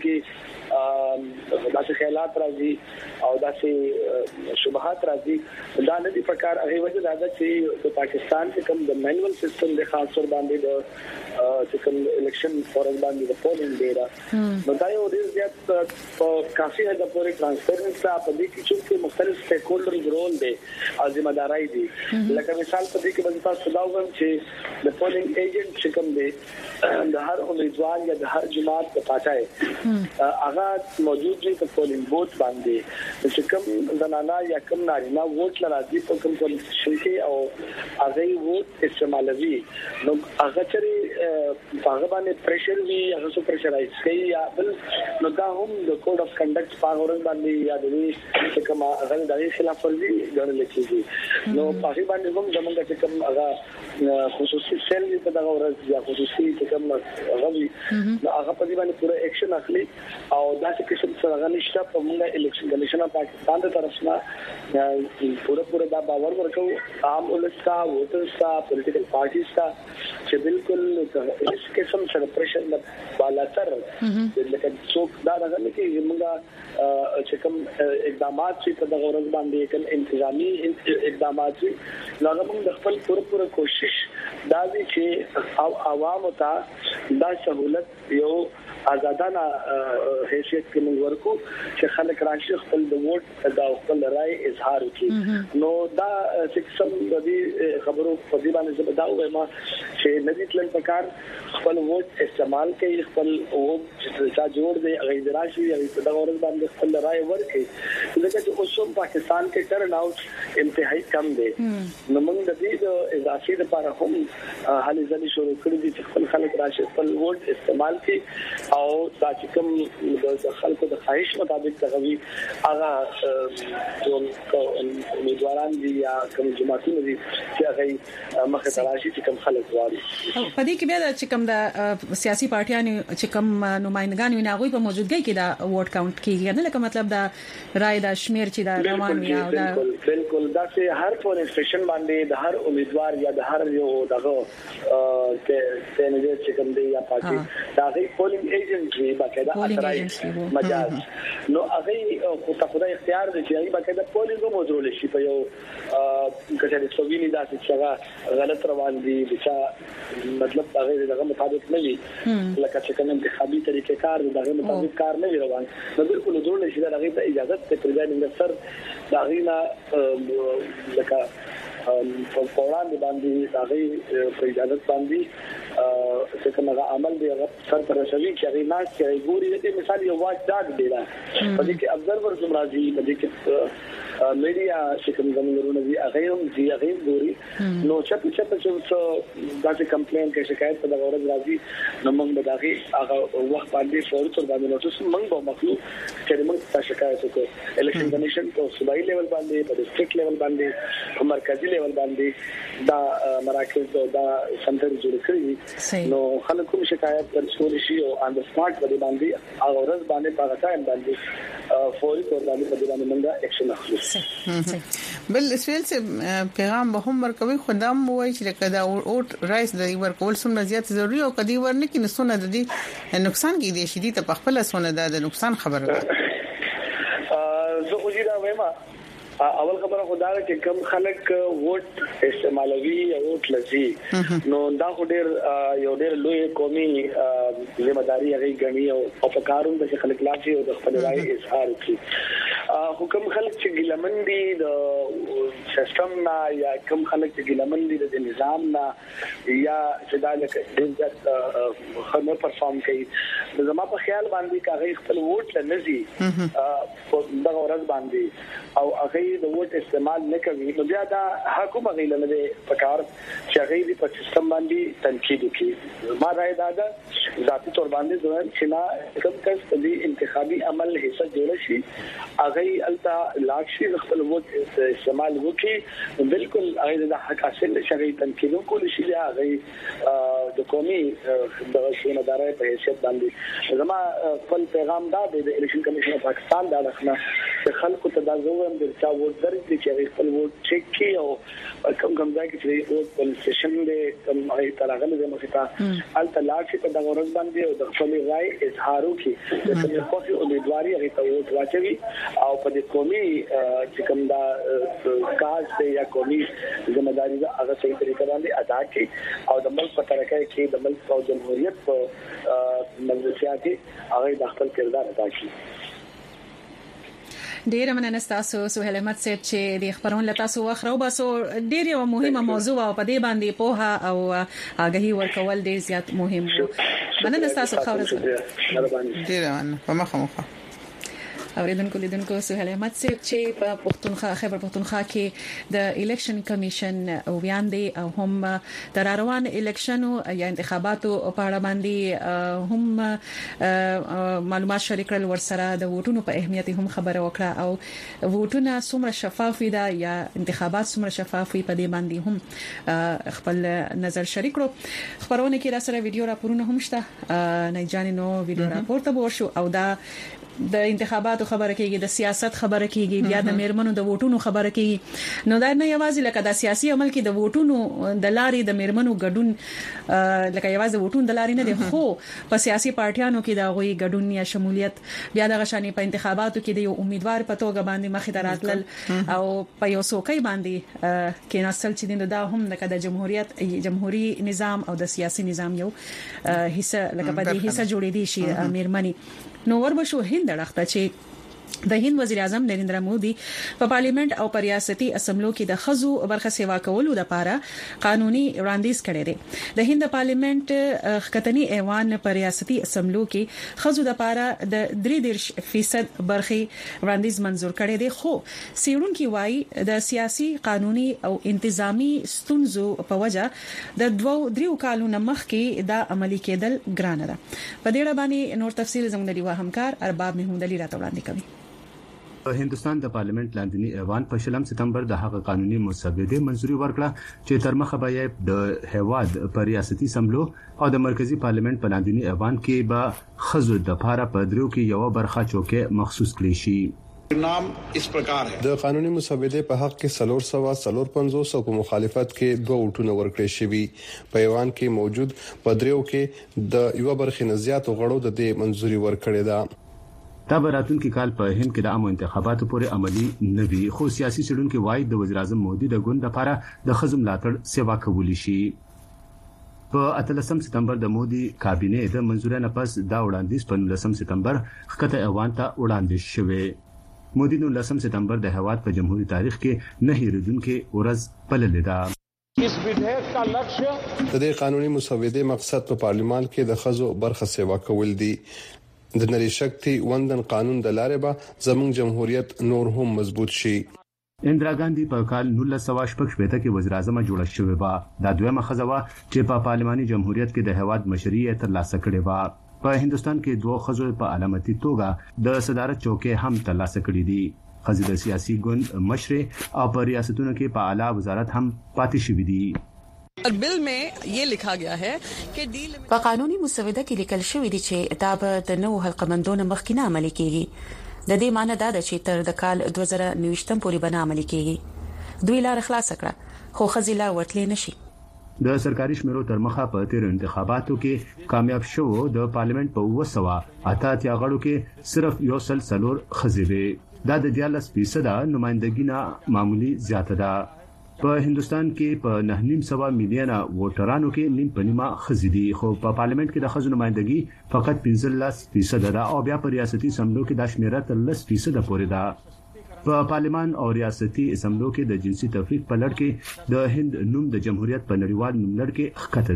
کې داسې خیالات راځي او داسې شبهات راځي دا نه دي پکار هغه وجه دا چې د پاکستان کې کوم د مینوال سیستم د خاص ور باندې د چې کوم الیکشن فورم باندې د پولینګ ډیټا نو دا یو ډیر زیات په کافي حد پورې ترانسپیرنسي په دې کې چې مختلف سټیک هولډرز رول دی او ځمه دارای دي لکه مثال په دې کې باندې تاسو دا وګورئ چې د پولینګ ایجنټ چې کوم دی د هر امیدوار یا د هر جماعت په پاتای هغه موجود دی په پولینګ بوت باندې چې کوم زنانا یا کوم نارینه ووټ لري په کوم پولیسشن کې او هغه ووټ استعمالوي نو هغه چې هغه باندې پریشر وی هغه سو پریشرایز کوي یا بل نو دا هم د کوډ اف کنډکټ په اورنګ باندې یا د دې کوم هغه د خلاف ورزي ګڼل کیږي نو په هغه باندې هم زمونږ چې کوم هغه خصوصي سیل په دغه ورځ یا خصوصي چې کوم هغه نو هغه په دې باندې پوره اکشن اخلي او دا چې کوم څه هغه نشته په موږ الیکشن کمیشن اف پاکستان د طرف نه پوره پوره دا باور ورکو عام ولستا ووټرستا پولیټیکل پارټیستا چې بالکل هیڅ قسم څه پریشر نه بالاتر لکه څوک دا نه کې موږ چې کوم اقدامات چې په دغه ورځ باندې کوم انتظامی اقدامات چې هغه موږ د خپل پوره پوره کوشش دا دي چې او عوام ته دا سہولت یو آزادانه حیثیت کې موږ ورکو چې خلک راشي خپل د ووټ دا خپل رائے اظهار وکړي نو دا چې سم د دې خبرو په دې باندې زه دا وایم چې ندی تل پکار خپل ووټ استعمال کوي خپل ووټ چې جوړ دی غیر راشي یا په دغه ورځ باندې خپل رائے ورکړي ځکه چې اوسم پاکستان کې ټرن اوټ انتهایی کم دی نو موږ د دې د اضافي لپاره هم هلي ځلې شروع کړې دي چې خپل خلک راشي خپل ووټ استعمال کړي او دا چې کوم د خلکو د خواهش مطابق تغوي هغه امیدواران دي یا کوم جماعتونه دي چې هغه مخه تراشي چې کوم خلک غواړي په دې کې بیا چې کوم د سیاسي پارټیانو چې کوم نمائندګان وي هغه په موجودګۍ کې دا ووټ کاونټ کیږي نه لکه مطلب دا رائے دا شمیر چې دا روان وي او دا بالکل دا چې هر پولینګ سټیشن باندې د هر امیدوار یا د هر یو دغه کینډیډیټ چې کوم دی یا پارټي دا غي پولینګ ایجنټ وي باقاعده اترای مجاز نو هغه خو ته خدای اختیار دی چې هغه باقاعده پولینګ موضوع لشي په یو کچې سوویني دا چې غلط روان دي چې مطلب هغه دغه مطابق نه وي لکه چې کوم انتخابي طریقې کار دغه مطابق کار نه وي روان نو بالکل جوړ شي دا هغه ته اجازه ته پرځای سر دا غینا لکه په فوران باندې هغه په اجازه باندې چې کومه عمل دی هغه سر پر شوی چې هغه ناس چې ګوري د مثال یو واچ ډاګ دی دا په دې کې ابزرور زم راځي په دې کې میډیا چې کوم زمونږ دي هغه هم دي هغه ګوري نو چې چې چې دا چې کمپلین کې شکایت په دغه ورځ راځي نو موږ به دغه هغه وخت باندې فور تر باندې نوټس موږ به مخلو چې موږ تاسو شکایت وکړو الیکشن کمیشن په صوبایي لیول باندې په ډیسټریکټ لیول باندې په مرکزی لیول باندې دا مراکز دا سنټر جوړ کړی نو خلک کوم شکایت ورسول شي او ان د سپاټ باندې باندې هغه ورځ باندې په ټایم باندې فوري تور باندې په باندې موږ اکشن اخلو بل اسرائیل سے پیغام به هم ورکوي خدام وایي چې کدا اوټ رئیس د ورکول څومره زیات ضروری او کدی ورنه کې نسونه د دې نقصان کې دي شدید په خپل سونه د نقصان خبره زه خو دا وایم اول خبره خدای چې کم خلک ووټ استعمالوي او ووټ لږي نو دا خو ډیر یو ډیر لوی قومي ذمہ داری هغه غني او په کارون د خلک لاسي او د خپل رائے اظهار کوي حکم خلک چې ګلمن دي د سیستم نه یا کم خلک چې ګلمن دي د نظام نه یا چې دا لکه د خدمت پرفارم کوي زما په خیال باندې کاغی خپل ووټ لنزي په دغه ورځ باندې او هغه د ووټ استعمال نه کوي نو بیا دا حکومت غیله نه په کار چې هغه په سیستم باندې تنقید کوي ما راي دا ده ذاتي تور باندې ځوان چې نا کوم کس د انتخابي عمل حصہ جوړ شي هغه التا لاکشي خپل ووټ استعمال وکړي بالکل هغه د حق حاصل شي تنقید کول شي هغه د قومي د شینه دارای په حیثیت باندې زما خپل پیغام دا د الیکشن کمیشن اف پاکستان دا راخنه چې خلکو ته دا زوم د چا ووټ درځي چې خپل ووټ چک کړي او کوم کوم ځای کې چې ووټ پول سټیشن دې کوم هغه ترغله زموږ ته الته لاکشي په دغه ورځ باندې او د خپل رائے اظهار وکړي چې په خپل امیدواري هغه ته ووټ واچوي او په دې قومي چې کوم دا کاز یا قومي ذمہ داری هغه صحیح طریقه باندې ادا کړي او د ملک په ترقۍ کې د ملک او جمهوریت په مجلسیاتي هغه د خپل کردار ادا کړي ډیر مننه تاسو سهیل احمد صاحب چې د خبرون لتا سو اخرو باسو ډیر یو مهمه موضوع او په دې باندې په او اگهي ورکول ډیر زیات مهم وو مننه تاسو خبره ډیر مننه په مخه مخه اوریدونکو لیدونکو سهیل احمد سیب چې په پښتونخوا خیبر پښتونخوا کې د الیکشن کمیشن ویاندې او هم د روان الیکشنو یا انتخاباتو په اړه باندې هم معلومات شریک کړل ورسره د ووټونو په اهمیت هم خبره وکړه او ووټونه څومره شفاف دي یا انتخابات څومره شفاف په دې باندې هم خپل نظر شریک کړو خبرونه کې را سره ویډیو راپورونه هم شته نه جانینو ویډیو راپور ته ورشو او دا د انتخاباتو خبره کیږي د سیاست خبره کیږي بیا د میرمنو د ووټونو خبره کیږي نو دا نه یوازې لکه د سیاسي عمل کې د ووټونو د لارې د میرمنو ګډون لکه یوازې د ووټونو د لارې نه دی خو په سیاسي پارټیانو کې د غوي ګډون یا شمولیت بیا د غشانې په انتخاباتو کې د یو امیدوار په توګه باندې مخې ته راتلل او په یو څوکۍ باندې کې نسل چې د دا هم لکه د جمهوریت جمهوریت نظام او د سیاسي نظام یو حصہ لکه په دې حصہ جوړې دي شي میرمني نو وربشو هند راخته چې د هند وزیر اعظم نریندرا مودي په پارلیمنت او ریاستي اسمبلو کې د خزو برخه سیوا کولو لپاره قانوني وړاندیز کړی دی د هند پارلیمنت خکتنی ایوان په ریاستي اسمبلو کې خزو لپاره د درې دېرش فیصد برخه وړاندیز منزور کړی دی خو سیړونکو وايي د سیاسي قانوني او انتظامی ستونزو په وجه د دوو دریو کالونو مخکې دا عملی کېدل ګرانه ده په دې اړه باندې نور تفصیل زموږ د همکار ارباب محمود علي راته وړاندې کوي هندستان د پارلیمنت لاندنی ایوان په شلم سپتمبر د هغه قانوني مسودې منځوري ورکړه چې تر مخه به د هواد په ریاستي اسمبلو او د مرکزی پارلیمنت په لاندنی ایوان کې به خزو د پاره په درو کې یو برخه چوکه مخصوص کړي شي نام اس پرکار ہے د قانوني مسودې په حق کې سلور سوا سلور پنځوس او په مخالفت کې دوه وټونه ورکړي شوی په ایوان کې موجود پدریو کې د یو برخې نه زیات غړو د دې منځوري ورکړي ده دا براتونکو کال په هند کې د عامو انتخاباتو پورې عملی نه وی خو سیاسي چلونکو وایي د وزیر اعظم مودي د ګوند لپاره د خزم لاټړ سیوا کولی شي په اتلسم سپتمبر د مودي کابینه د منځوري نه پس دا وړاندیز په نولسم سپتمبر خکته ایوان ته وړاندیز شوه مودي نو لسم سپتمبر د هواد په جمهوریت تاریخ کې نه هیریدونکو ورځ بللې ده اس विधेयक का लक्ष्य د دې قانوني مسودې مقصد په پارلیمان کې د خزو برخه سیوا کول دي د نری شکتی وندن قانون د لارې به زموږ جمهوریت نور هم مضبوط شي اندرا ګاندی په کال نولس سوه شپږ شپږ کې وزیر اعظم جوړه شوې و دا دویمه خزوه چې په پارلماني جمهوریت کې د هواد مشرعیت ترلاسه کړې و په هندستان کې دوه خزو په علامتي توګه د صدارت چوکې هم ترلاسه کړې دي خزې د سیاسي ګوند مشر او په ریاستونو کې په اعلی وزارت هم پاتې شوې دي और बिल में ये लिखा गया है कि डील په قانوني مسوده کې لیکل شوی دی چې دا به د نوو حلقمندونو مخکینه عملي کیږي د دې معنی دا ده چې تر د کال دوه زره نوي پورې بنا عملي کیږي دوی لار خلاص کړه خو خزیلا ورتلې نشي د سرکاري شمیرو تر مخه په تیر انتخاباتو کې کامیاب شو د پارلیمنت په وسوه اتاتیا غړو کې صرف یو سل سلور خزیوي دا د دیالس فیصد نمائندګي نه معمولی زیاته ده په هندستان کې په نه نیم سوا میلیونه ووټرانو کې نیم پنیما خزيدي خو په پارلیمنت کې د خزو نمائندګي فقط پنځلس فیصد ده او بیا په ریاستي اسمبلو کې د شمیره تر لس فیصد پورې ده په پارلیمان او ریاستي اسمبلو کې د جنسي تفریق په لړ کې د هند نوم د جمهوریت په نړیوال نوم لړ کې ښکته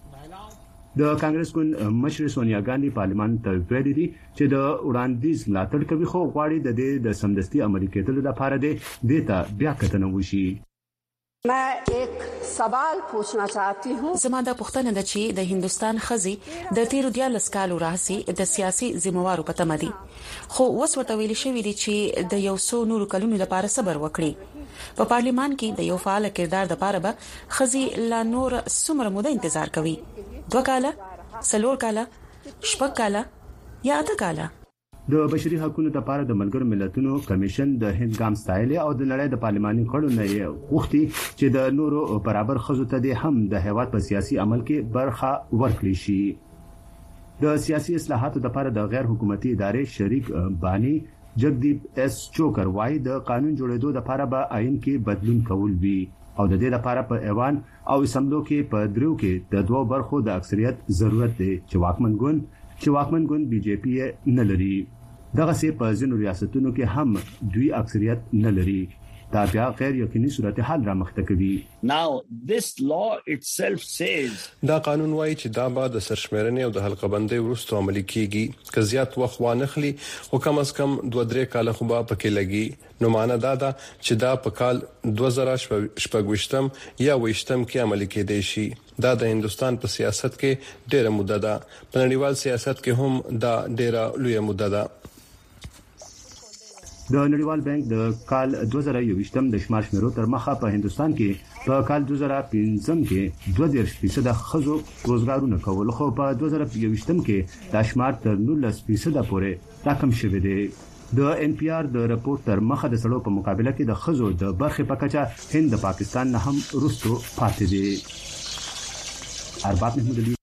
دی د کانګرس ګوند مشر سونیا ګاندی پارلیمان ته ویلي دي چې د وړاندیز ملاتړ کوي خو غواړي د دې د سمدستي عملي کېدلو لپاره دی دته بیا کتنه وشي मैं एक सवाल पूछना चाहती हूँ زما د پښتنه د چې د هندستان خزي د تیرو دیالس کالو راځي د سیاسي ذمہوارو په تمه دي خو اوس ورته ویل شوی دی چې د یو څو نورو کلونو لپاره صبر وکړي په پارلیمان کې د یو فعال کردار لپاره به خزي لا نور څومره موده انتظار کوي دوه کاله سلور کاله شپږ کاله یا اته کاله د بشري حقوقو لپاره د ملګرو ملتونو کمیشن د هند ګام ستایل او د نړۍ د پارلماني کړو نه غوښتي چې د نورو برابر خزو ته د هم د هیواد په سیاسي عمل کې برخه ورکړي شي د سیاسي اصلاحاتو لپاره د غیر حکومتي ادارې شریک بانی جگدیپ اس چوکر وايي د قانون جوړېدو لپاره به آئین کې بدلون کول وي او د دې لپاره په ایوان او اسمبلو کې په درو کې د دوه برخو د اکثریت ضرورت دی چې واکمن ګوند چې واکمن ګوند بي جے پی نه لري دغه سي په ځینو ریاستونو کې هم دوی اکثریت نه لري دا بیا غیر یقیني صورتحال رامخته کوي. Now this law itself says دا قانون وايي چې دا به د سرشمېرنې او د حلقه بندۍ وروسته عملي کیږي که زیات وخت وانخلي او کم از کم دوه درې کال خو به پکې لګي نو معنا دا ده چې دا په کال دوه زره شپږ یا وشتم کې عملي کېدای شي. دا د هندستان په سیاست کې ډېره مده ده په نړیوال سیاست کې هم دا ډېره لویه مده ده. د نړیوال بانک د کال دوه زره یوویشت د شمار شمیرو تر مخه په هندستان کې په کال دوه زره پنځم کې دوه دېرش فیصد خزو روزګارونه کول خو په دوه زره یوویشت کې دا شمار تر نولس فیصد پورې راکم شوی دی. د ان پی آر د راپور تر مخه د سړو په مقابله کې د خزو د برخې په کچه هند د پاکستان نه هم وروسته پاتې دي. ارباب محمود علي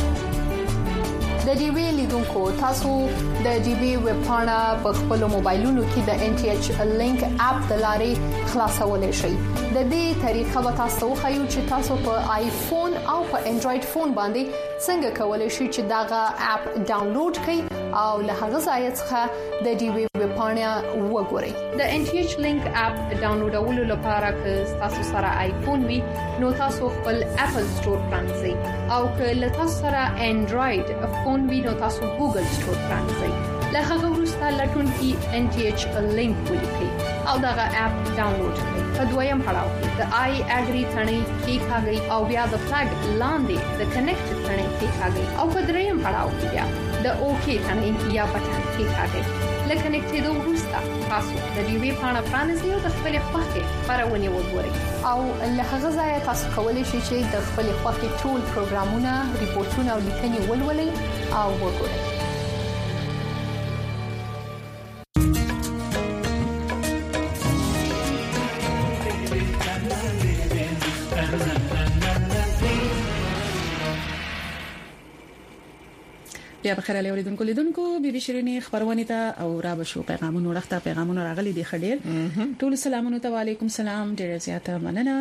د ډي وی لیدونکو تاسو د ډي وی ویب پاڼه په خپل موبایلونو کې د ان ټي ایچ لینک اپ د لارې خلاصولای شئ. د دې طریقه به تاسو خو چې تاسو په آیفون او په انډراید فون باندې څنګه کولای شئ چې داغه اپ ډاونلوډ کړئ او له هغه ځای څخه د ډي وی ویب پاڼه وګورئ. د ان ټي ایچ لینک اپ ډاونلوډولو لپاره که تاسو سره آیفون وي نو تاسو خپل اپل سٹور پرانځئ او که له تاسو سره انډراید فون وي نو تاسو ګوګل سٹور پرانځئ. له هغه وروسته لټون کې ان ټي ایچ لینک ولیکئ او دغه اپ ډاونلوډ کړئ. په دویم پړاو کې د آی اګری ثنې کې کاږئ او بیا د فلګ لاندې د کنیکټ ثنې کې کاږئ او په دریم پړاو کې بیا د اوکی ثنې یا بټن کې کاږئ. لکه کنیکټېدو وروسته تاسو د ډي وی پاڼه پرانیزئ او د خپل خوښې خبرونه وګورئ او له هغه ځای تاسو کولی شئ چې د خپل خوښې ټول پروګرامونه، ریپورتونه او لیکنې ولولئ او وګورئ. بیا بخیر علی اوریدونکو لیدونکو بي بي شيريني خبرونه ته او را بشو پیغامونه ورخته پیغامونه راغلي دي خډیر ټول سلامونه ته وعليكم سلام ډیر زیاته مننه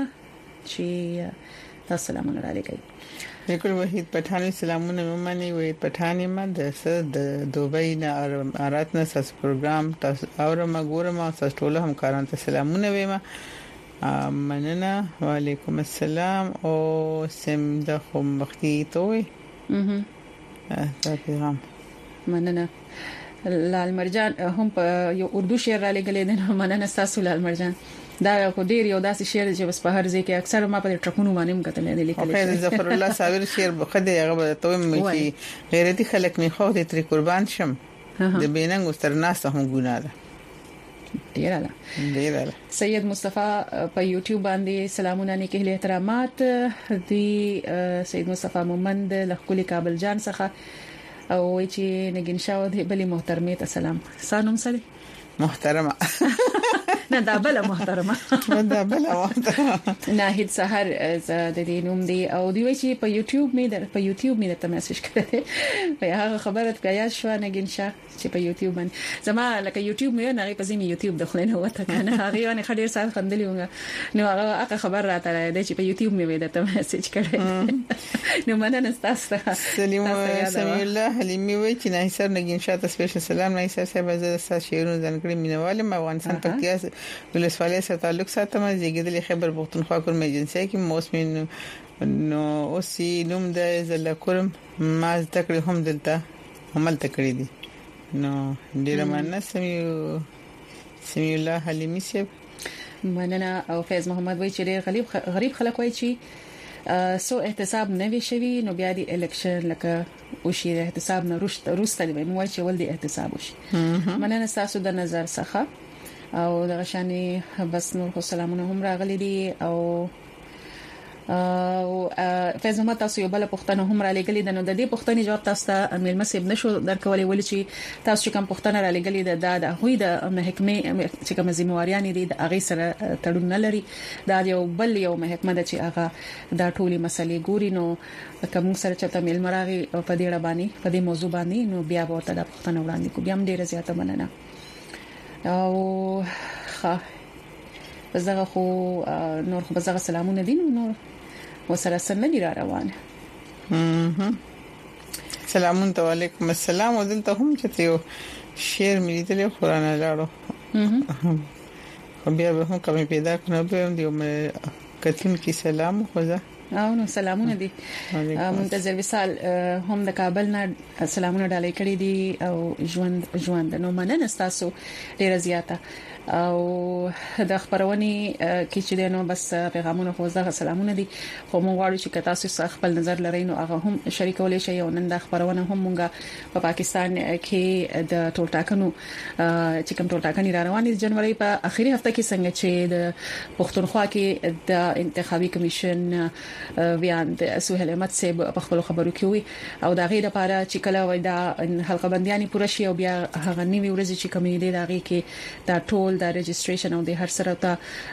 چې تاسو سلامونه را لګي. بالکل وحید پټانی سلامونه ممنه وحید پټانی ما د د دوبۍ نه امارات نه ساس پروګرام تاسو اور ما ګورم تاسو ټول همکاران ته سلامونه ویما مننه وعليكم السلام او سم د خو مختی توي اها دا پیغام مننه. لال مرجان هم په یو اردو شعر را لګلې ده مننه تاسو لال مرجان دا کو ډیر یو داسې شعر چې بس په هر ځای کې اکثر ما په ټرکونو باندې هم کتل دي لیکل. او ظفر الله صابر شعر بخده هغه ته مې چې غیرتی خلک نه خو دې تر قربان شم د بیننګ سترناسه هم ګناه ده. ډیراله ډیراله. سید مصطفی په یوټیوب باندې سلامونه نیکه له احترامات دی سید مصطفی مومند لخکلی کابل جان څخه او چې نګین شاو دی بلی محترمه ته سلام. سلام سلام محترمه نه دا بل محترمه دا بل محترمه ناهید سحر د دې نوم دی او دی چې په یوټیوب مې در په یوټیوب مې ته میسج کړی په هغه خبره کیا شو نګین شاه چې په یوټیوب باندې زما لکه یوټیوب مې نه په زمي یوټیوب د خلینو وته کنه هغه نه خډیر سال خندلې نو هغه خبر راته دی چې په یوټیوب مې ته میسج کړی نو مننه تاسو سلیم سمي الله حلیمي وای چې نه سر نګین شاه ته سپیشل سلام نه سر صاحب زه شیرونو ځنګړي مینوال ما افغانستان پکتیا ولسوالۍ سره تعلق ساتم زیږیدل خبر پختونخوا کوم ایجنسی کې موسمین نو اوسې نوم د زله کورم ما ذکر هم دلته عمل تکړی دي نو ډیر مننه سمي سمي الله حلیمي سیب مننه او فیض محمد وای چې ډیر غریب غریب خلک وای چې سو احتساب نه وی شوی نو بیا دی الیکشن لکه او شی احتساب نه روشت روسته دی نو وای چې ول دی احتساب وشي. مننه تاسو د نظر څخه او دغه شانی بس نور خو سلامونه هم راغلي دي او او فیض محمد تاسو یو بل پښتنه هم را لګلې ده نو د دې پښتني جواب تاسو ته مل مسیب نشو درکولې ولې چې تاسو کوم پښتنه را لګلې ده د هوی د محکمه چې کوم ذمہواریان دي د اغه سره تړون نه لري دا یو بل یو محکمه ده چې هغه دا ټولي مسلې ګوري نو کوم سره چته مل مراغي په دې اړه باندې په دې موضوع باندې نو بیا ورته د پښتنه وړاندې کو بیا هم ډیره زیاته مننه او ښه بزغه خو نور خو بزغه سلامونه دي نور وسره سره نه دي را روانه. اها سلامون ته وعلیکم السلام ودلته هم چې یو شعر مې لیدل قرآن لاړو بیا به هم کوم پیدا کنه به دی کتون کی سلام خوځه او نو سلامونه دي منتظر وصال هم د کابل نه سلامونه ډالۍ کړی دي او ژوند ژوند نو مننه تاسو ډیر زیاته او د خبرونې کې چې دینو بس پیغامونه خوځه سلامونه دي خو مونږ غواړو چې تاسو خپل نظر لرئ نو هغه هم شریکولای شئ او نن د خبرونه هم مونږه په پاکستان کې د ټولټاکنو چې کوم ټولټاکنې را روانې د جنوري په اخیری هفته کې څنګه چې د پښتونخوا کې د انتخابي کمیشن بیان د سهیل احمد صاحب په خپل خبرو کې وي او دا غیر لپاره چې کله وای دا حلقه بندياني پوره شي او بیا هغه نیوي ورځ چې کومې دي دا غي کې دا ټول دا رجستریشن او د هر سره ته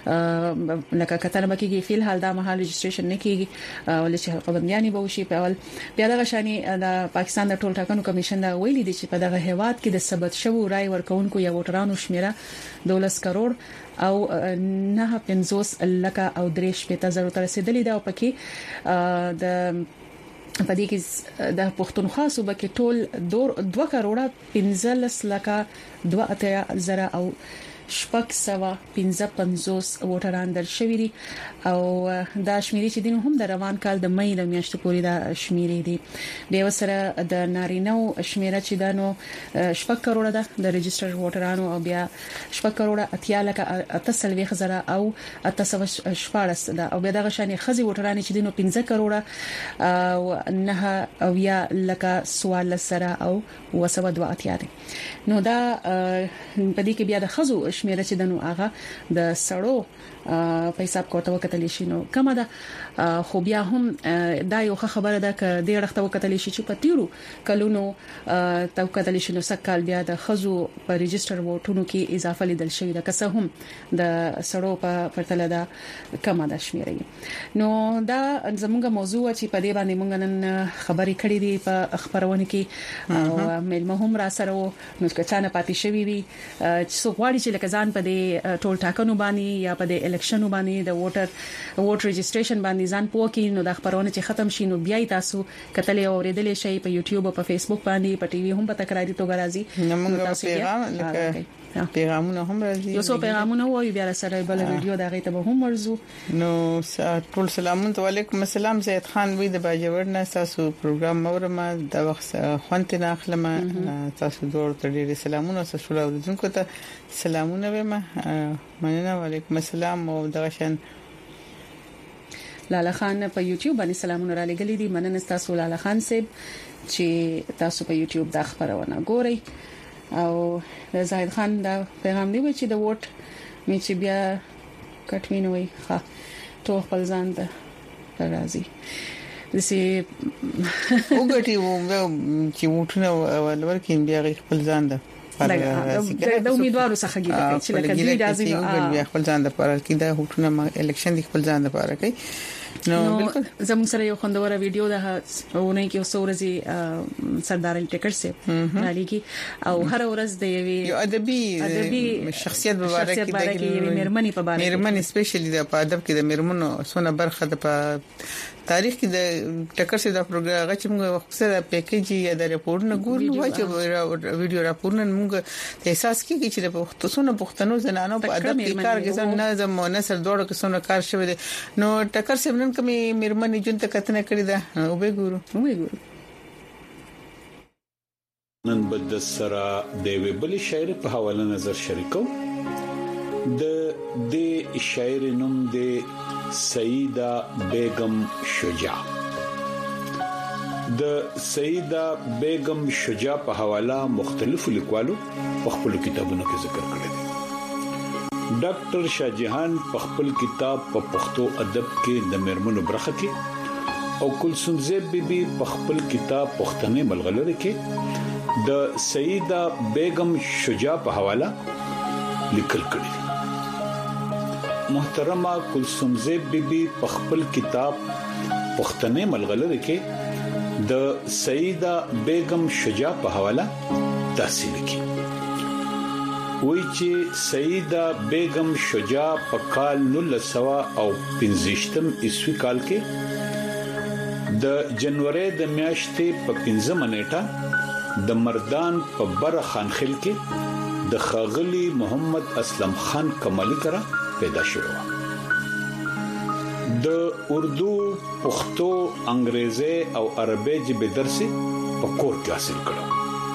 لکه کتل مکیږي فل حال دا مهال رجستریشن نه کیږي ولې چې حلقه بندياني به وشي په اول بیا د غشاني د پاکستان د ټول ټاکنو کمیشن دا ویلي دي چې په دغه هواد کې د ثبت شوو رائے ورکونکو یا ووټرانو شمیره دولس کروڑ او نه پنځوس لکه او درېش په تاسو ته رسیدلې ده او پکې د پدې کې د پښتونخوا صوبه کې ټول دوه کروڑه پنځلس لکه دوه اتیا زره او شپږ سوه پنځه پنځوس ووټران درشوي دي او دا شمیرې چې دین هم د روان کال د مې د میاشتې پورې دا شمیرې دي د وسره د نارینو شمیره چې دانو شپږ کروڑه ده د ريجستره ووټرانو او بیا شپږ کروڑه اتیا لکه اتصل زره او اتصل شپارس ده او بیا د غشانې خزي ووټران چې دینو پنځه کروڑه او نه او یا لکه سوال سره او وسو دوه اتیا دي نو دا په دې کې بیا د خزو شمیره چې دنو هغه د سړو په حساب کوته وکټل شي نو کومه ده خو بیا هم دا یو خبره ده ک د رخته وکټل شي چې په تیرو کلونو تو وکټل شي نو سکهال بیا د خزو په ريجستره ووټونو کې اضافه لیدل شوی ده که څه هم د سړو په پرتله ده کومه ده شمیره نو دا زموږه موضوع چې په دې باندې مونږ نن خبرې کړې دي په خبرونه کې او ملمه هم را سره نو که څنګه پاتې شوی وي چې څو غواړي چې لکه ځان په دې ټول ټاکنو باندې یا په دې الیکشن باندې د ووټر ووټ ريجستریشن باندې ځان پوکي نو د خبرونه چې ختم شي نو بیا تاسو کتل او اوریدل شي په یوټیوب او په فیسبوک باندې په ټي وي هم په تکراری توګه راځي نو موږ پیغام لکه پیغامونه هم راځي یو څو پیغامونه وایي بیا سره بل ویډیو دا غي ته هم ورزو نو ټول سلامونه علیکم السلام زید خان وی د باجوړ نه تاسو پروګرام مورما د وخت خوانت نه اخلم تاسو ډور ته ډیر سلامونه تاسو اوریدونکو ته سلامونه وایم مننه وعلیکم السلام او دغشن لاله خان په یوټیوب باندې سلامونه را لګلې دي مننه تاسو لاله خان صاحب چې تاسو په یوټیوب دا خبرونه ګورئ او زاهد خان دا پیغام دی چې د ووټ می چې بیا کټوینوي ښه ټول خپل ځان ته راځي دسي وګټي و چې وټنه ولور کې بیا خپل ځان ده د امیدوارو څخه کیږي چې لکه دې راځي نو بیا خپل ځان د پاره کې دا وټنه الیکشن د خپل ځان د پاره کوي نو زموږ سره یو خوندوره ویډیو ده ونه کې وسورزي سردار ټیکر سي علي کی او هر ورځ د یو ادبي ادبي شخصیت مبارک د میرمنې په اړه میرمنې سپیشلی د ادب کې د میرمنو سونه برخه د تاریخ کې د ټکر سي د پروګرام غچ موږ وخت سره پیکیج یا د ریپورت نه ګورو وای چې ویډیو راپور نه موږ احساس کیږي چې د پښتون پښتنو زنانو په ادب کې کار کې نظم او نثر دوړو کې څونه کار شوی دی نو ټکر سي نن کومي میرمنې جون ته کتنه کړی ده او به ګورو وې ګورو نن بد سره د ویبل شاعر په حواله نظر شریکو د د شاعر نوم د سیدہ بیگم شجاع د سیدہ بیگم شجاع په حواله مختلف لیکوالو په خپل کتابونو کې ذکر کړی دی ډاکټر شاهجهان په خپل کتاب په پښتو ادب کې د مرمنو برخه کې او کلثوم زیب بیبي په خپل کتاب پښتنې ملغلره کې د سیدہ بیگم شجاع په حواله لیکل کړی دی محترمه کلثوم زیب بیبي په خپل کتاب پښتنې ملغلره کې د سیدہ بیگم شجاع په حواله تحصیل کړي وی چې سیدہ بیگم شجاع په کال نولس سوه او پنځه عیسوي کال کې د جنوري د میاشتې په پنځمه نیټه د مردان په بر خانخیل کې د خاغلی محمد اسلم خان کمالی کرا پیدا شوه د اردو پښتو انګریزي او عربي ژبې درس په کور کې حاصل کړو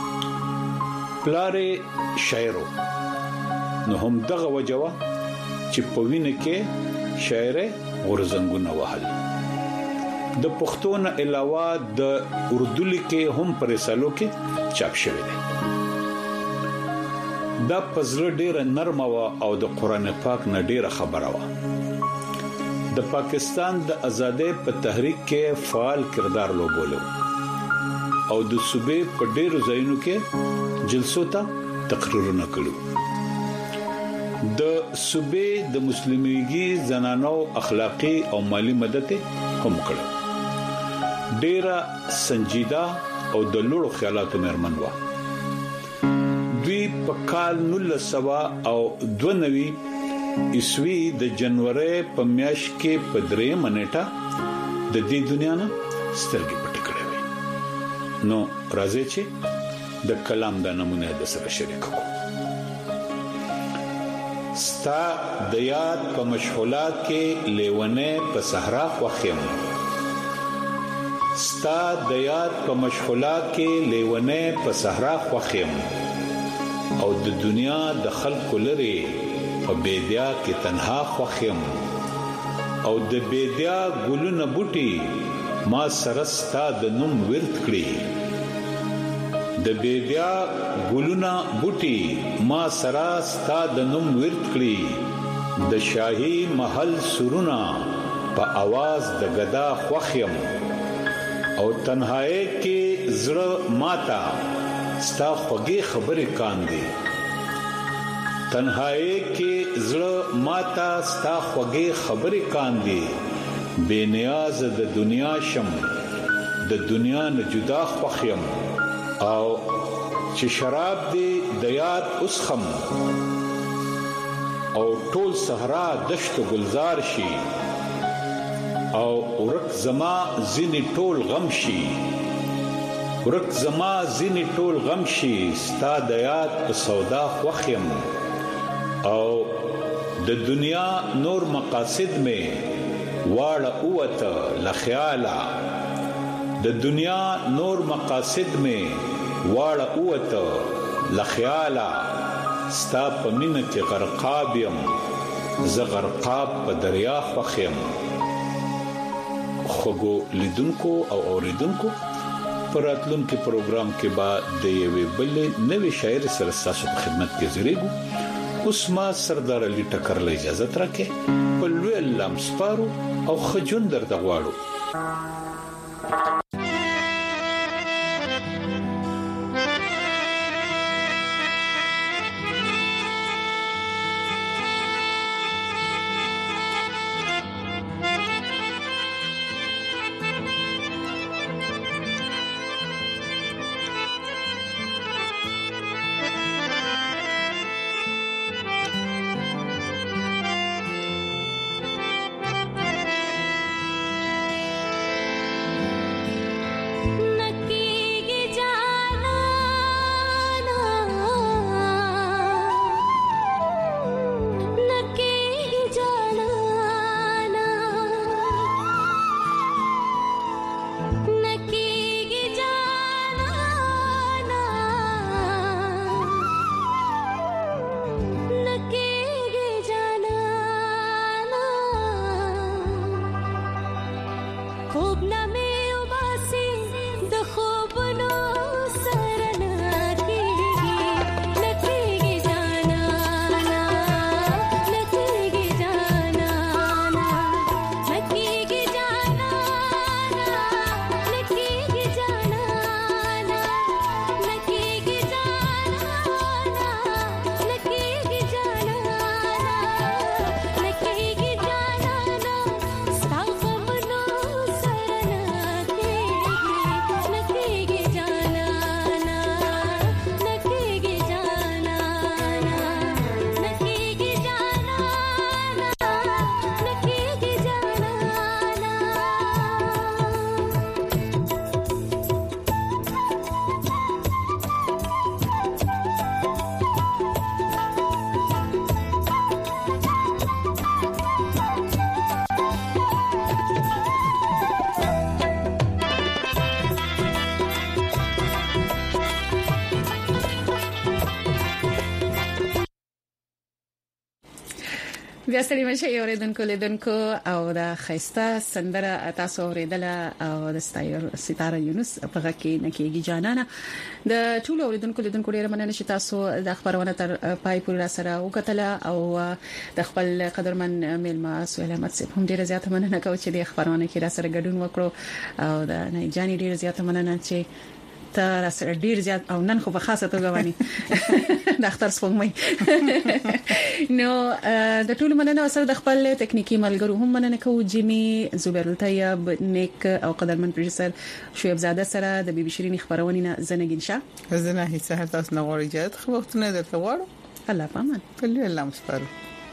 پلاره شاعرو نو هم دغه وجوه چې په وینه کې شاعر غورزنګونه وهل د پښتو نه علاوه د اردو لیکي هم پر رسالو کې چاپ شوی دی دا پزړه ډیره نرمه او د قران پاک نه ډیره خبره و د پاکستان د ازادۍ په تحریک کې فعال کردار لوبولو او د صوبې په ډیرو ځایونو کې جلسو ته تقریرونه کړو د صوبې د مسلمانګي زنانو اخلاقی او مالی مدد هم کړو ډیره سنجیده او د لوړو خیالاتو مرمن و دوی په کال نولس سوه او دوه نوي عیسوي د جنوري په میاشت کې په درې منټه د دې دنیا نه سترګې پټ کړې وي نو راځي چې د کلام د نمونه د سره شریک کو ستا د یاد په مشغولات کې لیونه په صحرا خوخم ستا د یاد په مشغولات کې لیونه په صحرا خوخم او د دنیا د خلکو لري په بیدیا کې تنها خوخم او د بیدیا ګلونه بوټي ما سرستا د نوم ورت کړی د بیدیا ګلونه بوټي ما سرستا د نوم ورت کړی د شاهي محل سرونه په आवाज د غدا خوخم او تنهایی کې زړه ماتا ستا خوږی خبرې کاندي تنهایی کې زړه ماتا ستا خوږی خبرې کاندي بے نیاز د دنیا شم د دنیا نه جدا خوخم او چې شراب دی د یاد اسخم او ټول صحرا دشت گلزار شي او ورک زما زینی ټول غم شي ورک زما زینی ټول غم شي ستا د یاد په سودا خوخم او د دنیا نور مقاصد میں واړه اوته لخیالا د دنیا نور مقاصد میں واړه اوته لخیالا ستا په مینه کې غرقاب یم ز غرقاب په دریا خوخم خوګو لیدونکو او اوریدونکو پراتلون کې پروګرام کې بعد د یوې بل نوې شاعر سره تاسو په خدمت کې زریګو اوس ما سردار علي ټکر له اجازه ترکه په لوی لمسپارو او خجون درته غواړو بیا ستړي مشه اوریدونکو لیدونکو او دا خيسته سندره تاسو اوریدله او د ستاره یونس په غکه نکیږي جانانه د ټولو اوریدونکو لیدونکو ډیره مننه چې تاسو د خبرونه تر پای پورې سره وکټله او د خپل قدرمن میلما سهیل احمد صاحب هم ډیره زیاته مننه کوم چې د خبرونه کې را سره ګډون وکړو او د نه جاني ډیره زیاته مننه چې تر سره ډیر زیات او نن خو په خاصه توګه باندې د اختر سپوږمۍ نو د ټول مننه سره د خپل ټکنیکی ملګرو هم مننه کوم جیمی زبیر الطیب نیک او قدرمن پروډوسر شعیب زاده سره د بي بي شيرين خبرونه نه زنګین شه زنه هیڅ هر تاسو نه غواړي چې خو وختونه درته غواړم الله پامان په الله مستر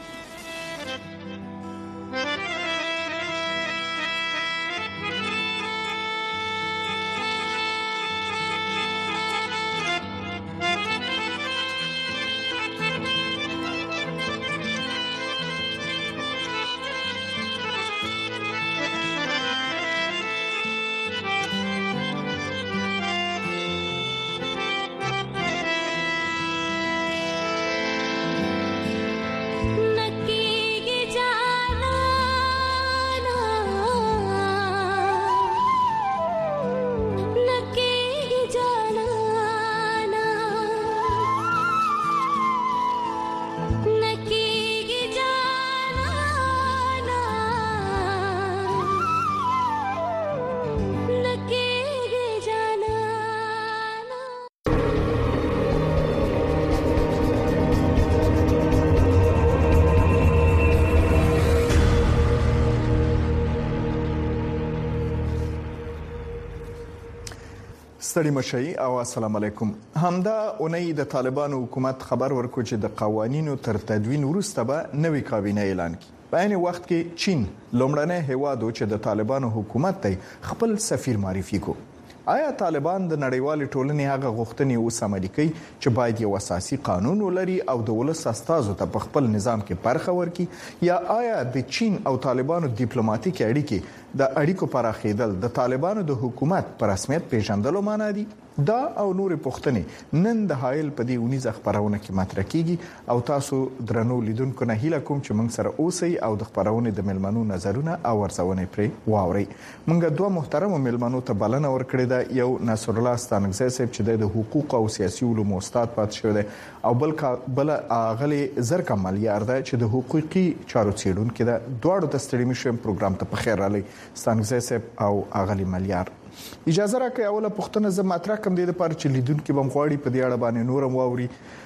ستړي مشي او السلام علیکم. همدا اونۍ د طالبانو حکومت خبر ورکړ چې د قوانینو تر تدوین وروسته به نوې کابینه اعلان کړي. په عین وخت کې چین لومړنی هیواد چې د طالبانو حکومت ته خپل سفیر معرفي کو. آیا طالبان د نړیوال ټولنې هغه غوښتنې وسملي کوي چې باید یو اساسي قانون ولري او د ولس استازو ته په خپل نظام کې برخه ورکړي، یا آیا د چین او طالبانو ډیپلوماټیک اړیکې د اړیکو پراخېدل د طالبانو د حکومت پر رسمیت پیژندلو معنی دي؟ دا او نور پوښتنې نن د حایل په دې ونیزه خبرونه کې مطرح کیږي او تاسو درنو لیدونکو نه هیله کوم چې موږ سره اوسئ او د خبرونه د ملمنو نظرونه او ورڅونه پرې واورئ. موږ دوه محترم ملمنو ته بلنه ورکړې ده، یو نصر الله ستانکزی صاحب چې د حقوق او سیاسي علومو استاد پات شوی دی او بل بل اغلی زرکه مالیار ده چې د حقوقي چارو څیړونکو ده. دواړو د ستړي مشم پروګرام ته په خیر رالی ستانکزی صاحب او اغلی مالیار. اجازه راکړئ اوله پوښتنه زه مطرح کوم د لپاره چې لیدونکو بم غواړي په دې اړه باندې نورم واوري.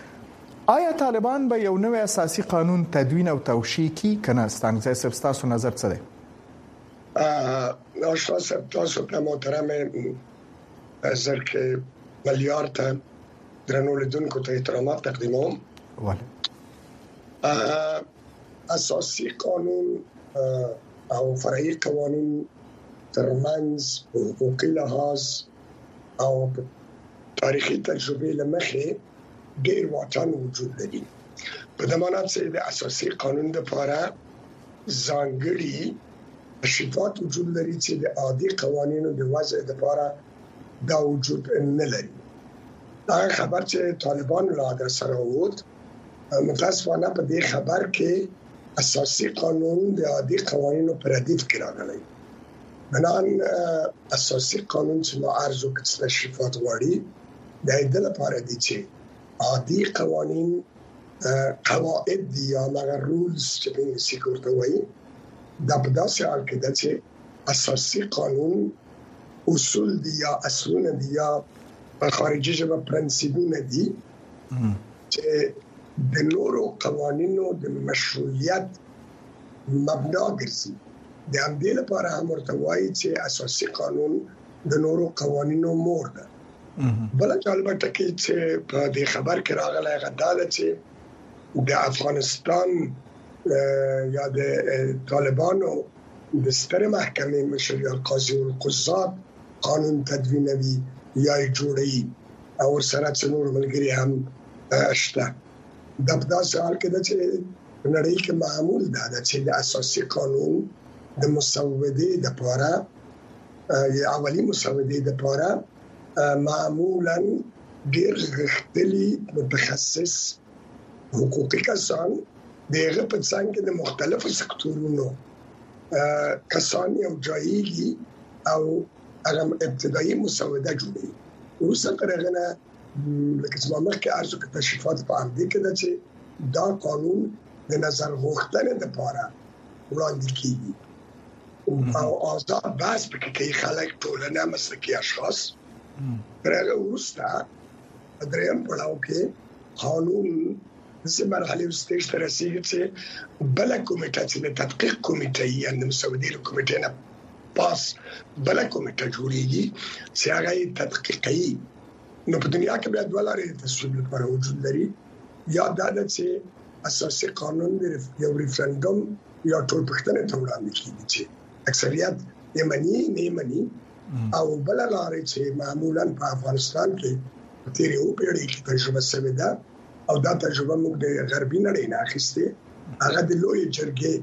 آیا طالبان به یو نوې اساسي قانون تدوین او توشیح کی کنه؟ ستانکزی صاحب تاسو نظر څه دی؟ ا آشنا صاحب تاسو ته محترم زرکه ملیار ته درنو لیدونکو ته احترامات تقدیموم. ولی اساسي قانون او فرعي قوانین ترمنځ په حقوقي لحاظ او تاریخي تجربه لمخې ډېر واټن وجود لري. په دې معنی چې د اساسي قانون لپاره ځانګړي صفات وجود لري چې د عادي قوانینو د وضع لپاره دا وجود نه لري. دا خبر چې طالبان لا در سره ووت، متاسفانه په دې خبر کې اساسي قانون د عادي قوانینو پر ردیف کې راغلی. بنان اساسي قانون چې نو ارزو کې تشریفات وړي د دې لپاره دي چې عادي قوانین قواعد دي یا هغه رولز چې په انګلیسي کې ورته وایي دا په داسې حال کې ده چې اساسي قانون اصول دي یا اصولونه دي یا په خارجي ژبه پرنسپونه دي چې د نورو قوانینو د مشروعیت مبنا ګرځي. د همدې لپاره هم ورته وایي چې اساسي قانون د نورو قوانینو مور ده. بل جالبه ټکی چې په دې خبر کې راغلی غداله چې د افغانستان یا د طالبانو د ستر محکمې مشر یا قاضي القضات قانون تدوینوي یا جوړي او سره څنور ملګری هم شته. د داسې حال کې چې نړۍ کې معمول ده چې د اساسي قانون د مسودې د لپاره یا اولی مسودې د لپاره معمولا ډېر غښتلي متخصص حقوقي کسان دغه په څنګه د مختلفو سکتورونو کسان یو ځایږي او هغه ابتدایي مسوده جوړوي. اوس څنګه لکه چې مخکې ارزو کې تشریفات په عام دي کې چې دا قانون د نظر غوښتنې لپاره وړاندې کیږي او آزاد بحث پکې کوي خلک ټولنه مسلکي اشخاص پرغه وستا دریم پړاو کې قانون د مرحله ستېج تر رسیدي چې بل کومیټه چې د تحقیق کومیټه یې د مسودې کومیټه نه پاس بل کومیټه جوړیږي چې هغه تحقیقي نو په دنیا کې بیا دوه لارې تصویب لپاره وجود لري. یا دا چې اساسي قانون د یو ریفرندوم یا ټول پښتنه ته وړاندې کیږي چې اکثریت یې مني نه مني او بل لارې چې معمولا په افغانستان کې په تیرې او پیړۍ کې تجربه شوې ده او دا تجربه موږ د غربي نړۍ نه اخیستې هغه د لوی جرګې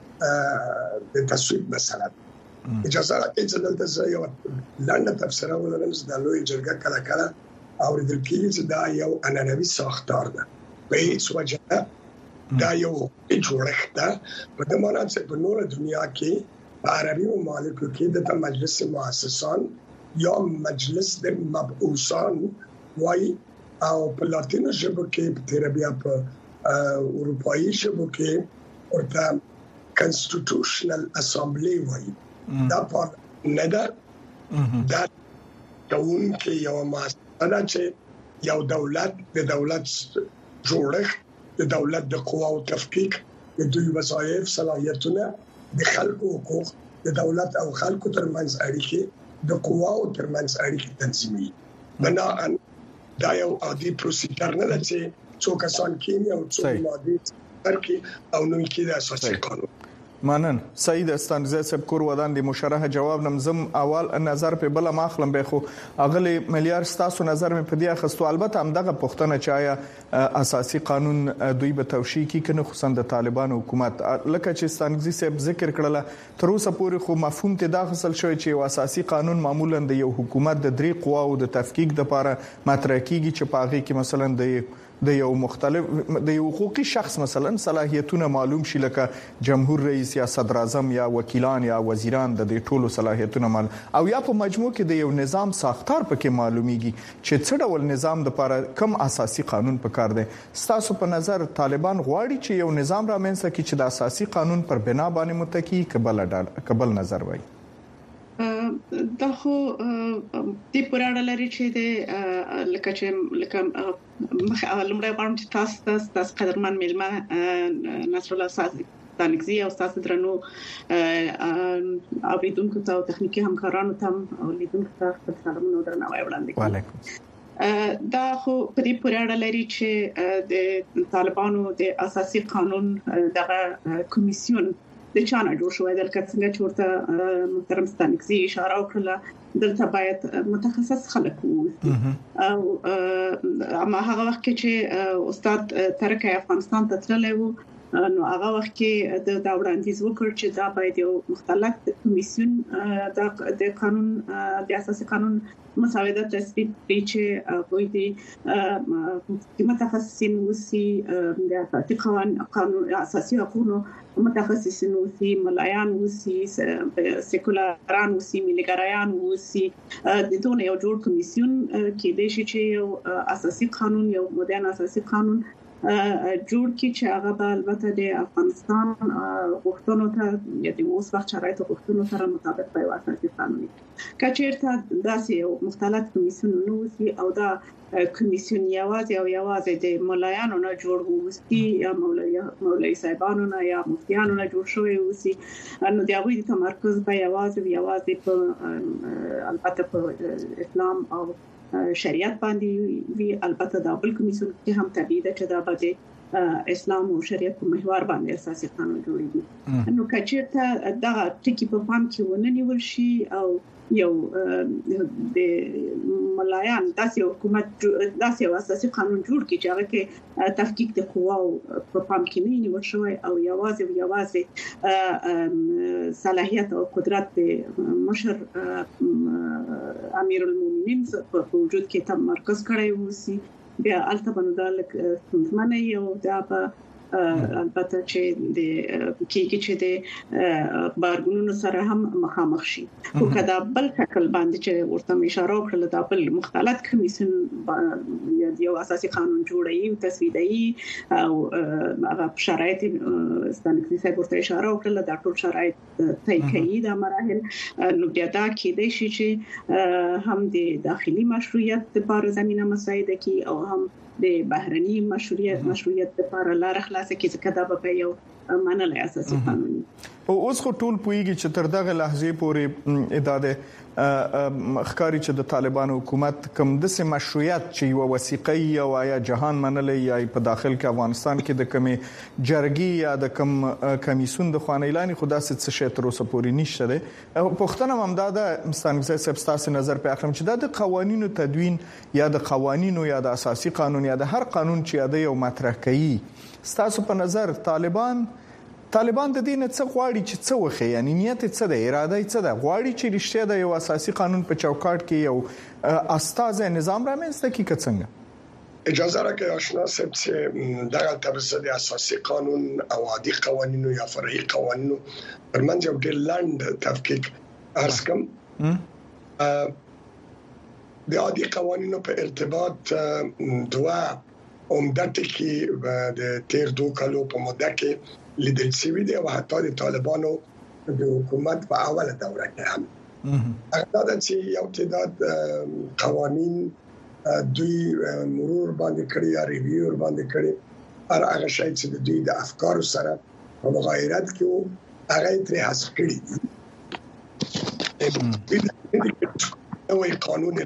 د تصویب مسله. اجازه راکړئ چې دلته یو لاندې تفسیر ولرم چې د لوی جرګه کله کله اوریدل کېږي چې دا یو عنعنوي ساختار ده په هیڅ وجه دا یو جوړښت ده په دې معنی چې په نور دنیا کې په عربي ممالکو کې د مجلس مؤسسان یا مجلس د مبعوثان وایي او په لاتینو ژبه کې په تربیه په اروپایي ژبه کې ورته کنسټیټیوشنل اسامبلی وایي. دا په نه ده دا ټول کې یو مؤسسه چې یو دولت د دولت جوړښت د دولت د قواو تفکیک د دوی وظایف صلاحیتونه د خلکو حقوق د دولت او خلکو ترمنځ اړیکې د قواو ترمنځ اړیکې تنظیمي. بنا دا یو عادي پروسیجر نه ده چې څو کسان کېني او څو ماده ترکي او نو کې د اساسي قانون مانن سید استانزه سب کور ودان د مشرحه جواب نمزم اول نظر په بل ماخلم به خو اغلی مليار ستاسو نظر مې په دې اخستو البته هم دغه پښتنه چایا اساسي قانون دوی به توشیکی کنه خصوصا د طالبان حکومت لکه چې استانزه سب ذکر کړله تر اوسه پورې خو مفهوم ته داخل شوی چې اساسي قانون معمولا د یو حکومت د درې قواو د تفکیک د لپاره مطرح کیږي چې پاغي کې مثلا د د یو مختلف د یو حقوقي شخص مثلا صلاحیتونه معلوم شي لکه جمهور رئیس یا صدر اعظم یا وکیلان یا وزیران د دې ټولو صلاحیتونه مال او یا په مجموع کې د یو نظام ساختار پکې معلومیږي چې څه ډول نظام د لپاره کم اساسي قانون پکار دی. ستاسو په نظر طالبان غواړي چې یو نظام رامنځته کړي چې د اساسي قانون پر بنا باندې متکی قبل ډال قبل نظر وای دا خو د پراړه لري چې د لکه چې لکه لمړی غواړم چې تاسو تاسو قدرمن ملما نصر الله سازي تانګزي او تاسو درنو اوریدونکو ته او تخنیکی همکارانو ته او لیدونکو ته سلامونه درناوی وړاندې کوم. وعلیکم. دا خو په دې پراړه لري چې د طالبانو د اساسي قانون دغه کمیسیون د چانه جوړ شوی د څنګه چې ورته محترم ستانکزي اشاره وکړه دلته باید متخصص خلک وو او اما هغه وخت چې استاد ترکه افغانستان ته تللی وو نو هغه وخت کې د دا وړاندیز وکړ چې دا باید یو مختلف کمیسیون د قانون د اساسي قانون مساوده تصویب کړي چې کوئی دي متخصصین وسی د اساسي قانون اساسي حقوقو متخصصین وسی ملایان وسی سیکولران وسی ملګرایان وسی د دونه یو جوړ کمیسیون کې د شي چې یو اساسي قانون یو مدرن اساسي قانون جوړ کی چې هغه به البته د افغانستان غوښتنو ته یا د اوس وخت شرایطو غوښتنو سره مطابق په اساسي قانون کچېرته داسې یو مختلف کمیسیونونه وسی او دا کمیسیون یوازې او یوازې د ملایانو نه جوړ وسی یا مولوی مولوی صاحبانو نه یا مفتیانو نه جوړ شوی وسی نو د هغوی تمرکز به یوازې یوازې په البته په اسلام او شریعت باندې وی البته دا بل کمیسیون کې هم تبعید چې دا به اسلام او شریعت په محور باندې اساسي قانون جوړیږي. نو کچېرته دا ټکی په پام کې ونیول شي او یو د ملایان داسې حکومت داسې اساسي قانون جوړ کړي چې هغه کې تفکیک د قواو په پام کې نه نیول شوی او یوازې یوازې صلاحیت او قدرت د مشر امیر المؤمنین په وجود کې تمرکز کړی وسی بیا البته بنو دالک څنګه یو دا په البته چې د کېږي چې د بارګونو سره هم مخامخ شي او کدا بل شکل باندې چې ورته اشاره وکړه د خپل مختلف کمیسیون یو اساسي قانون جوړوي او تصویبوي او هغه شرایط ستانکسي صاحب ورته اشاره وکړه د ټول شرایط طی کوي د مراحل نو بیا دا کېدای شي چې هم د داخلي مشروعیت لپاره زمينه مساعده کوي او هم د بهرني مشروعیت مشروعیت لپاره لار خلاصه کوي چې دا به یو منل اساسي قانون او اوس خو ټول پویږي چې تر دغه لحظه پورې اداره مخکاري چې د طالبانو حکومت کوم د سم مشروعیت چې یو وثیقه او یا جهان منلې یا په داخل کې افغانستان کې د کمی جرګي یا د کم کمیسون د خوان اعلان خدا ست څه تر اوسه پورې نشته ده پښتنه ممداده مستانګزه سبستاس نظر په اخرم چې د قوانینو تدوین یا د قوانینو یا د اساسي قانون یا د هر قانون چې د یو مطرح کوي ستاسو په نظر طالبان طالبان د دین څخه غواړي چې څه وخی یعنی نیت څه ده اراده څه ده غواړي چې رښتیا د یو اساسي قانون په چوکاټ کې یو استاذ نظام رامنځته کی څنګه اجازه راکړئ آشنا صاحب چې دغه تبصره د اساسي قانون او عادي قوانینو یا فرعي قوانینو ترمنځ یو ډېر لاند تفکیک ارز کوم د عادي قوانینو په ارتباط دوا عمدته کې د تیر دوه کالو په موده کې لیدل شوی دی او حتی د طالبانو د حکومت په اوله دوره کې هم هغه د چې یو تعداد قوانين دوی مرور باندې کړی یا ریویو باندې کړی هر هغه شی چې د دوی د افکار سره په مغایرت کې هغه ترې حذف کړی نوې قانون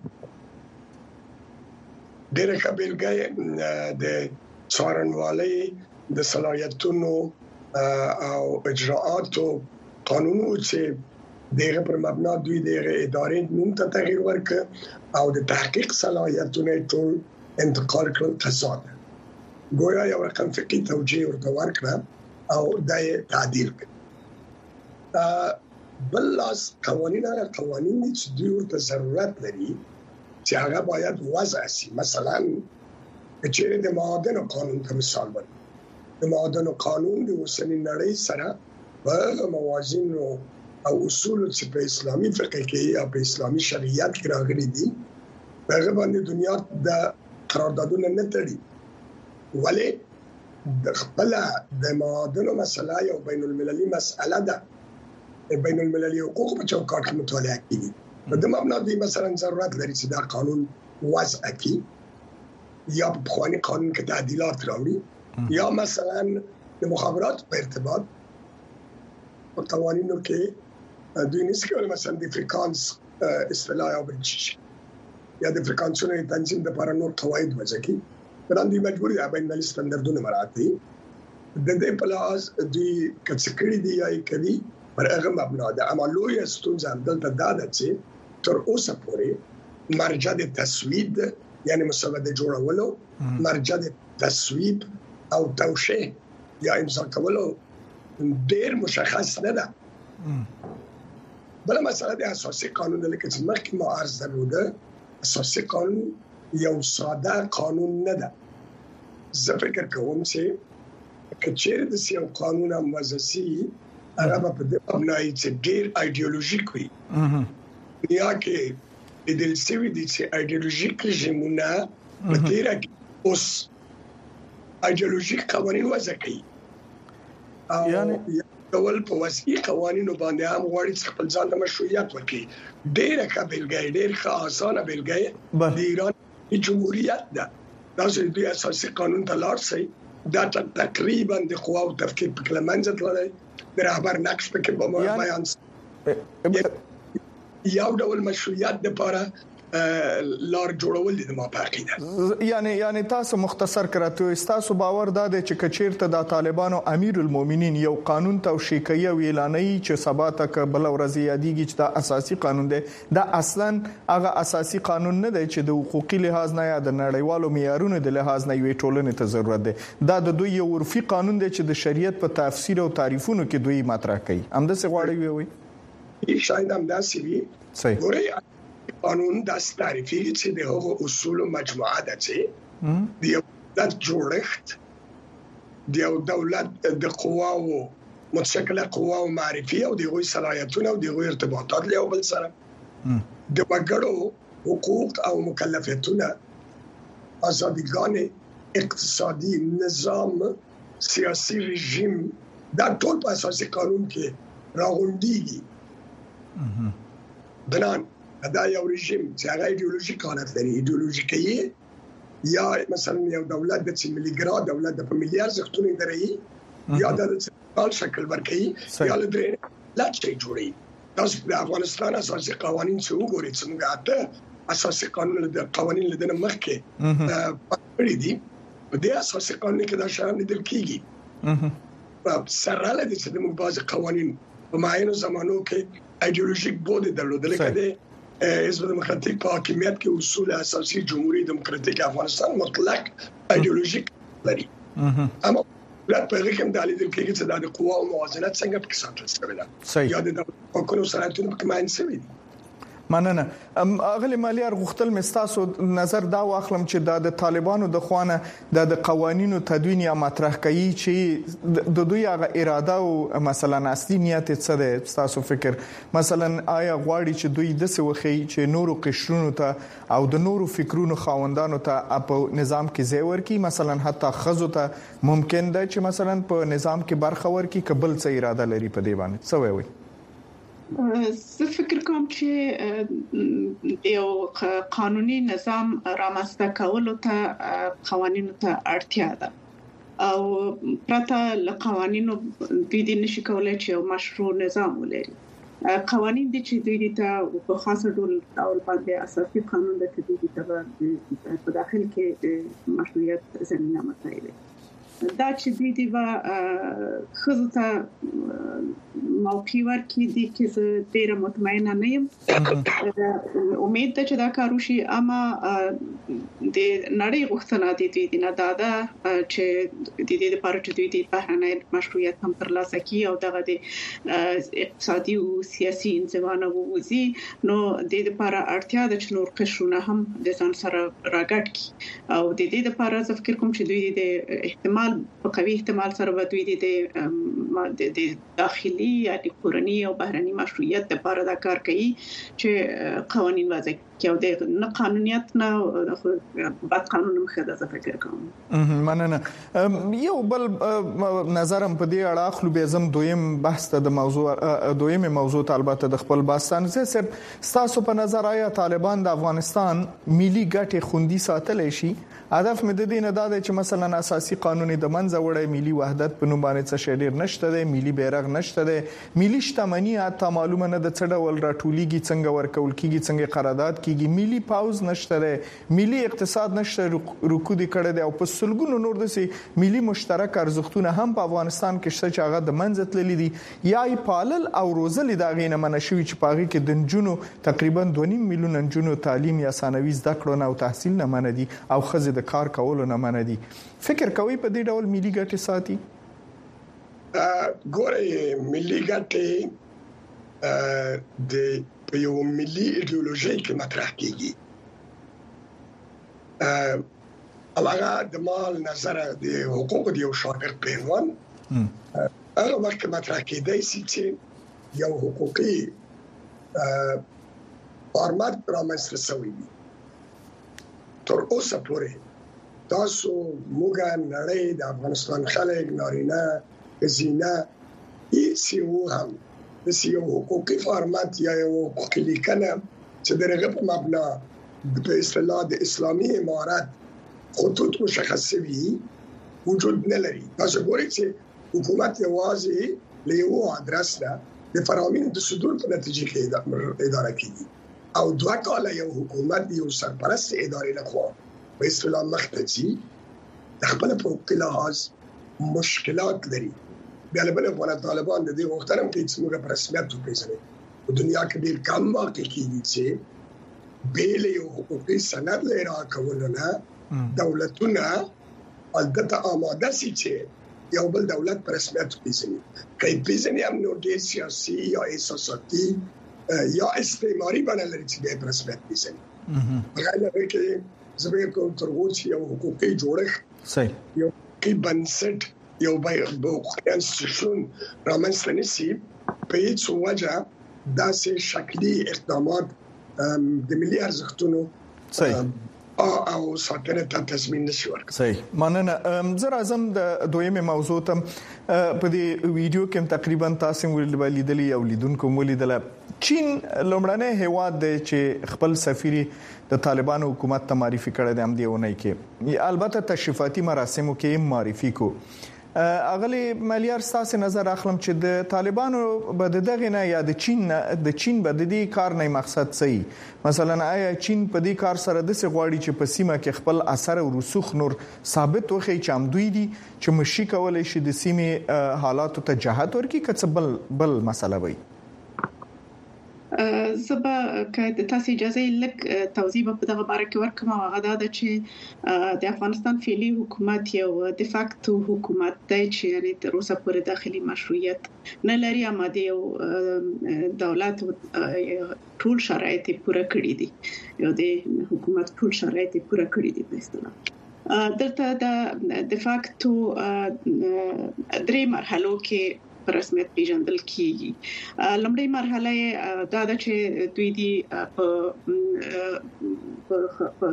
ډېر قبلګي د څارنوالۍ د صلاحیتونو او اجراءاتو قانونو چې دغه پر مبنا دوی دغه ادارې نوم ته تغییر ورکړ او د تحقیق صلاحیتونه ټول انتقال کړل قضات ګویا یو رقم فقهي توجیه ورته ورکړه او د تعدیل کړ بل لاس قوانین هغه قوانین چې دوی ورته ضرورت لري چې هغه باید وضع شي مثلا چې د معادن قانون ته مثال ورکړي د معادن قانون د اوسنۍ نړۍ سره په موازین او اصول چې په اسلامي فقه کې یا په اسلامي شریعت کې راغلي دي هغه باندې دنیا د قراردادونه نه تړي ولی د خپل د معادن مسله یو بین المللي مسأله ده بین المللي حقوق په چوکاټ کې مطالعه کیږي په دې مبنا دی مثلا ضرورت لري چې دا قانون وضع کړي یا په قانوني قانون کې تعدیلات راوړي یا مثلا د مخابرات په ارتباط په قوانینو کې دوی نسکول مثلا د فریکانس اصطلاح او برچش یا د فریکانسونو تنظیم د لپاره نور قواعد وضع کړي باندې مجبور دي باید ملي ستاندردونه مراعات کړي د دې په لحاظ دوی کڅکړي دی یا کوي پر هغه مبنا ده اما لوی ستونزه دلته دا ده چې تر اوسه پورې مرجع د تصویب یعنی مسوده جوړولو مرجع د تصویب او توشیح یا امضا کولو ډیر مشخص نه ده بل مسله د اساسي قانون لکه چې مخکې ما عرض درلوده اساسي قانون یو ساده قانون نه ده زه فکر کوم چې کچېر د یو قانون موظفي هغه په دې مبنای چې ډیر ایدئولوژیک وي یا کې د دې سوي دي چې ایدئولوژیک رژیمونه په دې راځي اوس ایدئولوژیک قوانين وضع کوي یعنی ډول په واسي قوانینو باندې هم غواړي چې خپل ځان د مشروعیت ورکړي ډېر قابلګي ډېر آسانه بلګي د ایران جمهوریت ده دا چې د اساسي قانون ته لار شي دا تقریبا د قوا او تفکیک په کلمنځ تللی د رهبر نقش په کې به بیان یو ډول مشروعیت لپاره لار جوړول دي ما پاکینه یعنی یعنی تاسو مختصر کړئ تاسو باور دا دی چې کچیرته د طالبانو امیر المؤمنین یو قانون توشیح کوي او اعلانوي چې سبا تک بل ورځ یادېږي چې دا اساسي قانون دی دا اصلا هغه اساسي قانون نه دی چې د حقوقي لحاظ نه یا د نړیوالو معیارونو د لحاظ نه یو ټولنې ته ضرورت دی دا د دوی یو عرفي قانون دی چې د شریعت په تفسیر او تعریفونو کې دوی مطرح کوي همدا څه غواړي وي شاید همدا سی وي صحیح قانون د تعریفي چې د هغو اصول مجموعه ده چې د یو د جوړښت د یو دولت د قواو متشکله قواو معرفي او د غوي صلاحیتونه او د غوي ارتباطات له بل سره د وګړو حقوق او مکلفیتونه ازادګان اقتصادي نظام سیاسي رژیم دا ټول په اساسي قانون کې راغونډيږي بنان دا یو رژیم چې هغه ایدئولوژیک حالت لري ایدئولوژیکي یا مثلا یو دولت د ملي ګرا دولت د ملي ارزښتونو دري یا د څلور شکل ورکړي یا د لا شي جوړي تاسو د افغانستان اساسي قوانين څو وګورئ څنګه اته اساسي قانون د قوانين لدنه مخکې پړې دي په دې اساسي قانون کې دا شامل دي کیږي سره له دې چې د موږ قوانين په معینو زمانو کې ایدئولوژیک بود درلودل کده حزب دموکراتیک په حکومت کې اصول اساسي جمهوریت دموکراتیک افغانستان مطلق ایدئولوژیک لري اما لا په هغه کې د لیدل کېږي چې د قوا او موازنه څنګه په کې ساتل شوی ده یا د حکومت سره ټول په معنی شوی دي مننه اغلی مالیار غختل مستاسو نظر دا واخلم چې د طالبانو د خوانه د قوانینو تدوین یا مطرح کوي چې د دوی هغه اراده او مثلا اصلي نیت څه ده تاسو فکر مثلا آیا غواړي چې دوی د څه وخی چې نورو قشرونو ته او د نورو فکرونو خاوندانو ته په نظام کې ځای ورکړي مثلا حتی خزو ته ممکن ده چې مثلا په نظام کې برخه ورکړي قبل څه اراده لري په دی باندې څه وایي زه فکر کوم چې یو قانوني نظام رامنځته کولو ته قوانینو ته اړتیا ده او پرته له قوانینو دوی د نشي کولای چې یو مشروع نظام ولري قوانین دي چې دوی ته په خاصه ډول ډول باندې اساسي قانون د تدوین ته په داخل کې مشروعیت زمينه مسایل دا چې دوی دی و خزته موقع ورکړي دي چې زه ډیره مطمئنه نه یم امید ده چې دا کار وشي اما د نړۍ غوښتنه دي دوی نه دا ده چې د دې لپاره چې دوی د بهرنۍ مشروعیت هم ترلاسه کړي او دغه د اقتصادي او سیاسي انځوانه ووزي نو د دې لپاره اړتیا ده چې نور قشرونه هم د ځان سره راګډ کړي او د دې لپاره زه فکر کوم چې دوی د احتمال په قوي احتمال سره به دوی د د داخلي یا د کورنۍ او بهرنۍ مشروعیت لپاره دا کار کوي چې قوانين وضع کړي او د نه قانونیت نه بد قانون مخه د فکر کوم مننه یو بل نظرم په دې اړه خپل به زم دویم بحث ته د موضوع دویم موضوع البته د خپل بحثان زه سر تاسو په نظر آیا طالبان د افغانستان ملي ګټې خوندي ساتلای شي هدف مې د دې نه دا دی چې مثلا اساسي قانون د منځ وړي ملي وحدت په نوم باندې څه شډیر نشته دی ملي بیرغ نشته دی ملي شتمنۍ اته معلومه نه د څډول راټولېږي څنګه ورکول کیږي څنګه قرارداد کیږي ملي پاوز نشته دی ملي اقتصاد نشته رکود کړه دی او په سلګونو نور د سي ملي مشترک ارزښتونه هم په افغانستان کې شته چې هغه د منځ تللی دي یا پالل او روزل دا غینه منشوي چې پاغي کې د جنونو تقریبا دوه نیم میلیون جنونو تعلیم یا ثانوي زده کړو نه او تحصیل نه مندي او خزه د کار کولو نه مندي فکر کوي په دې ډول ملي ګټې ساتي ګوره ملي ګټې د یو ملي ایدئولوژي کې مطرح کیږي هغه د مال نظر د حقوق د یو شاګرد پیروان هغه وخت مطرح کیدای شي چې یو حقوقي فارمات رامنځته شوی وي تر اوسه پورې تاسو موږ نړۍ د افغانستان خلک نارینه زینا هیڅ یو هم د یو حقوقي فارمات یا یو حقوقي لیکنه چې دغه په مبنا په اصطلاح د اسلامي امارات خطوط مشخص وي وجود نه لري تاسو ګورئ چې حکومت یوازې له یو ادرس نه د فرامین د صدور په نتیجه کې اداره کوي او دوه کاله یو حکومت یو سرپرست ادارې لخوا په اصطلاح مختزي د خپل په لحاظ مشکلات لري بیا له بل په طالبان د دې وخترم کې چې موږ په رسمیت وپیژنو په دنیا کې ډیر کم واقع کیږي چې بیل یو حقوقي سند لري راکولونه دولتونه البته آماده سي چې یو بل دولت په رسمیت وپیژني کله پیژني هم نو ډیر سیاسي یا احساساتي یا استعماري باندې لري چې په رسمیت وپیژني هغه لري کې زموږ کوم ترغوت یو حقوقي جوړښت صحیح یو کې بنسټ یو حقوقي انستیتیوشن رامنځته نشي په هیڅ وجه داسې شکلي اقدامات د ملي ارزښتونو صحیح او ساتنه ته تضمین نشي ورکړي. صحیح مننه. زه راځم د دویمه موضوع ته. په دې ویډیو کې تقریبا تاسو ولیدلی او لیدونکو ولیدل چین لومړنی هیواد دی چې خپل سفیر د طالبانو حکومت ته معرفي کړی دی. هم دی ونی کې البته تشریفاتي مراسمو کې معرفي کو. اغلی مليار ستاسو نظر اخلم چې د طالبانو به دغه نه یا د چین د چین به د دې کار نه مقصد څه مثلا آیا چین په دې کار سره د څه غواړي چې په سیمه کې خپل اثر او رسوخ نور ثابت وخی چې هم دوی دي چې مشي کولای شي د سیمه حالات ته جهت ورکړي که بل بل مسله وي. زبا که د تاسو اجازه لک توضیح په دغه باره کې ورکوم او هغه دا چې د افغانستان فعلی حکومت یو د فاکتو حکومت دی چې یعنی تر اوسه پورې داخلي مشروعیت نه لري اما د یو دولت ټول شرایط پوره کړی دي. یو د حکومت ټول شرایط پوره کړی دي په اصطلاح. دلته د فاکتو درې مرحلو کې په رسمیت پیژندل کیږي. لومړی مرحله دا ده چې دوی دی په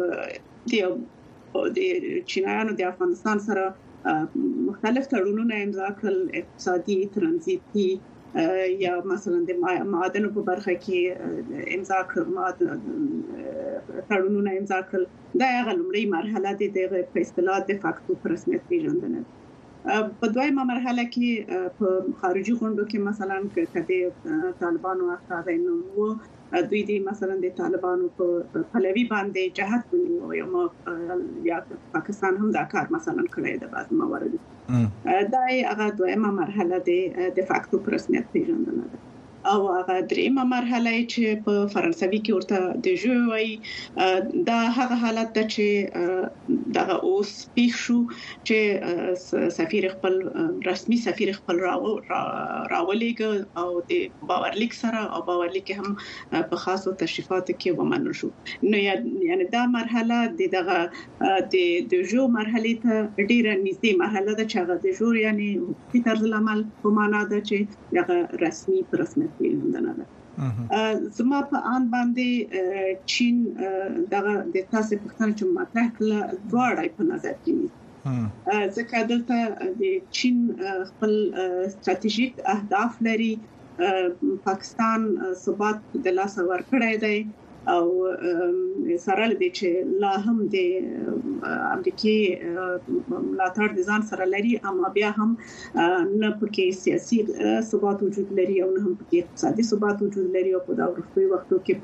د چینایانو د افغانستان سره مختلف تړونونه امضا کړل، اقتصادي ترانزیتي یا مثلا د معادنو په برخه کې امضا کړل تړونونه امضا کړل. دا هغه لومړی مرحله ده د په اصطلاح د فاکتو په رسمیت پیژندنه. په دویمه مرحله کې په خارجي غونډو کې مثلا کله طالبانو استادانو وو دوی دي مثلا د طالبانو په پلوي باندې جهاد ونیو یو یا پاکستان هم دا کار مثلا کړی د بعض موارد. دا هغه دویمه مرحله ده د فاکتو په رسمیت پیژندنه ده. او هغه دریمه مرحله چې په فرانسوي کې ورته د جو وای دا هغه حالت ده چې دغه اوس پیښ شو چې سفیر خپل رسمي سفیر خپل راولېګ او د باورلیک سره او باورلیک هم په خاصو تشریفاتو کې ومنل شو. نو یعنی دا مرحله دغه د د جو مرحله ته ډیره نږدې مرحله ده چې هغه د جو یعنی په طرز العمل په معنا ده چې هغه رسمي پر رسمیت پیژندنه ده. زما په ان باندې چین دغه د تاسو پوښتنه چې مطرح کړه دواړه په نظر کې نیسي. ځکه دلته د چین خپل ستراتیژیک اهداف لري. پاکستان ثبات د لاس ورکړی دی او سره لدی چې لا هم د امریکای ملاتړ د ځان سره لري اما بیا هم نه پکې سیاسي ثبات وجود لري او نه هم پکې اقتصادي ثبات وجود لري. او په دا وروستي وختو کې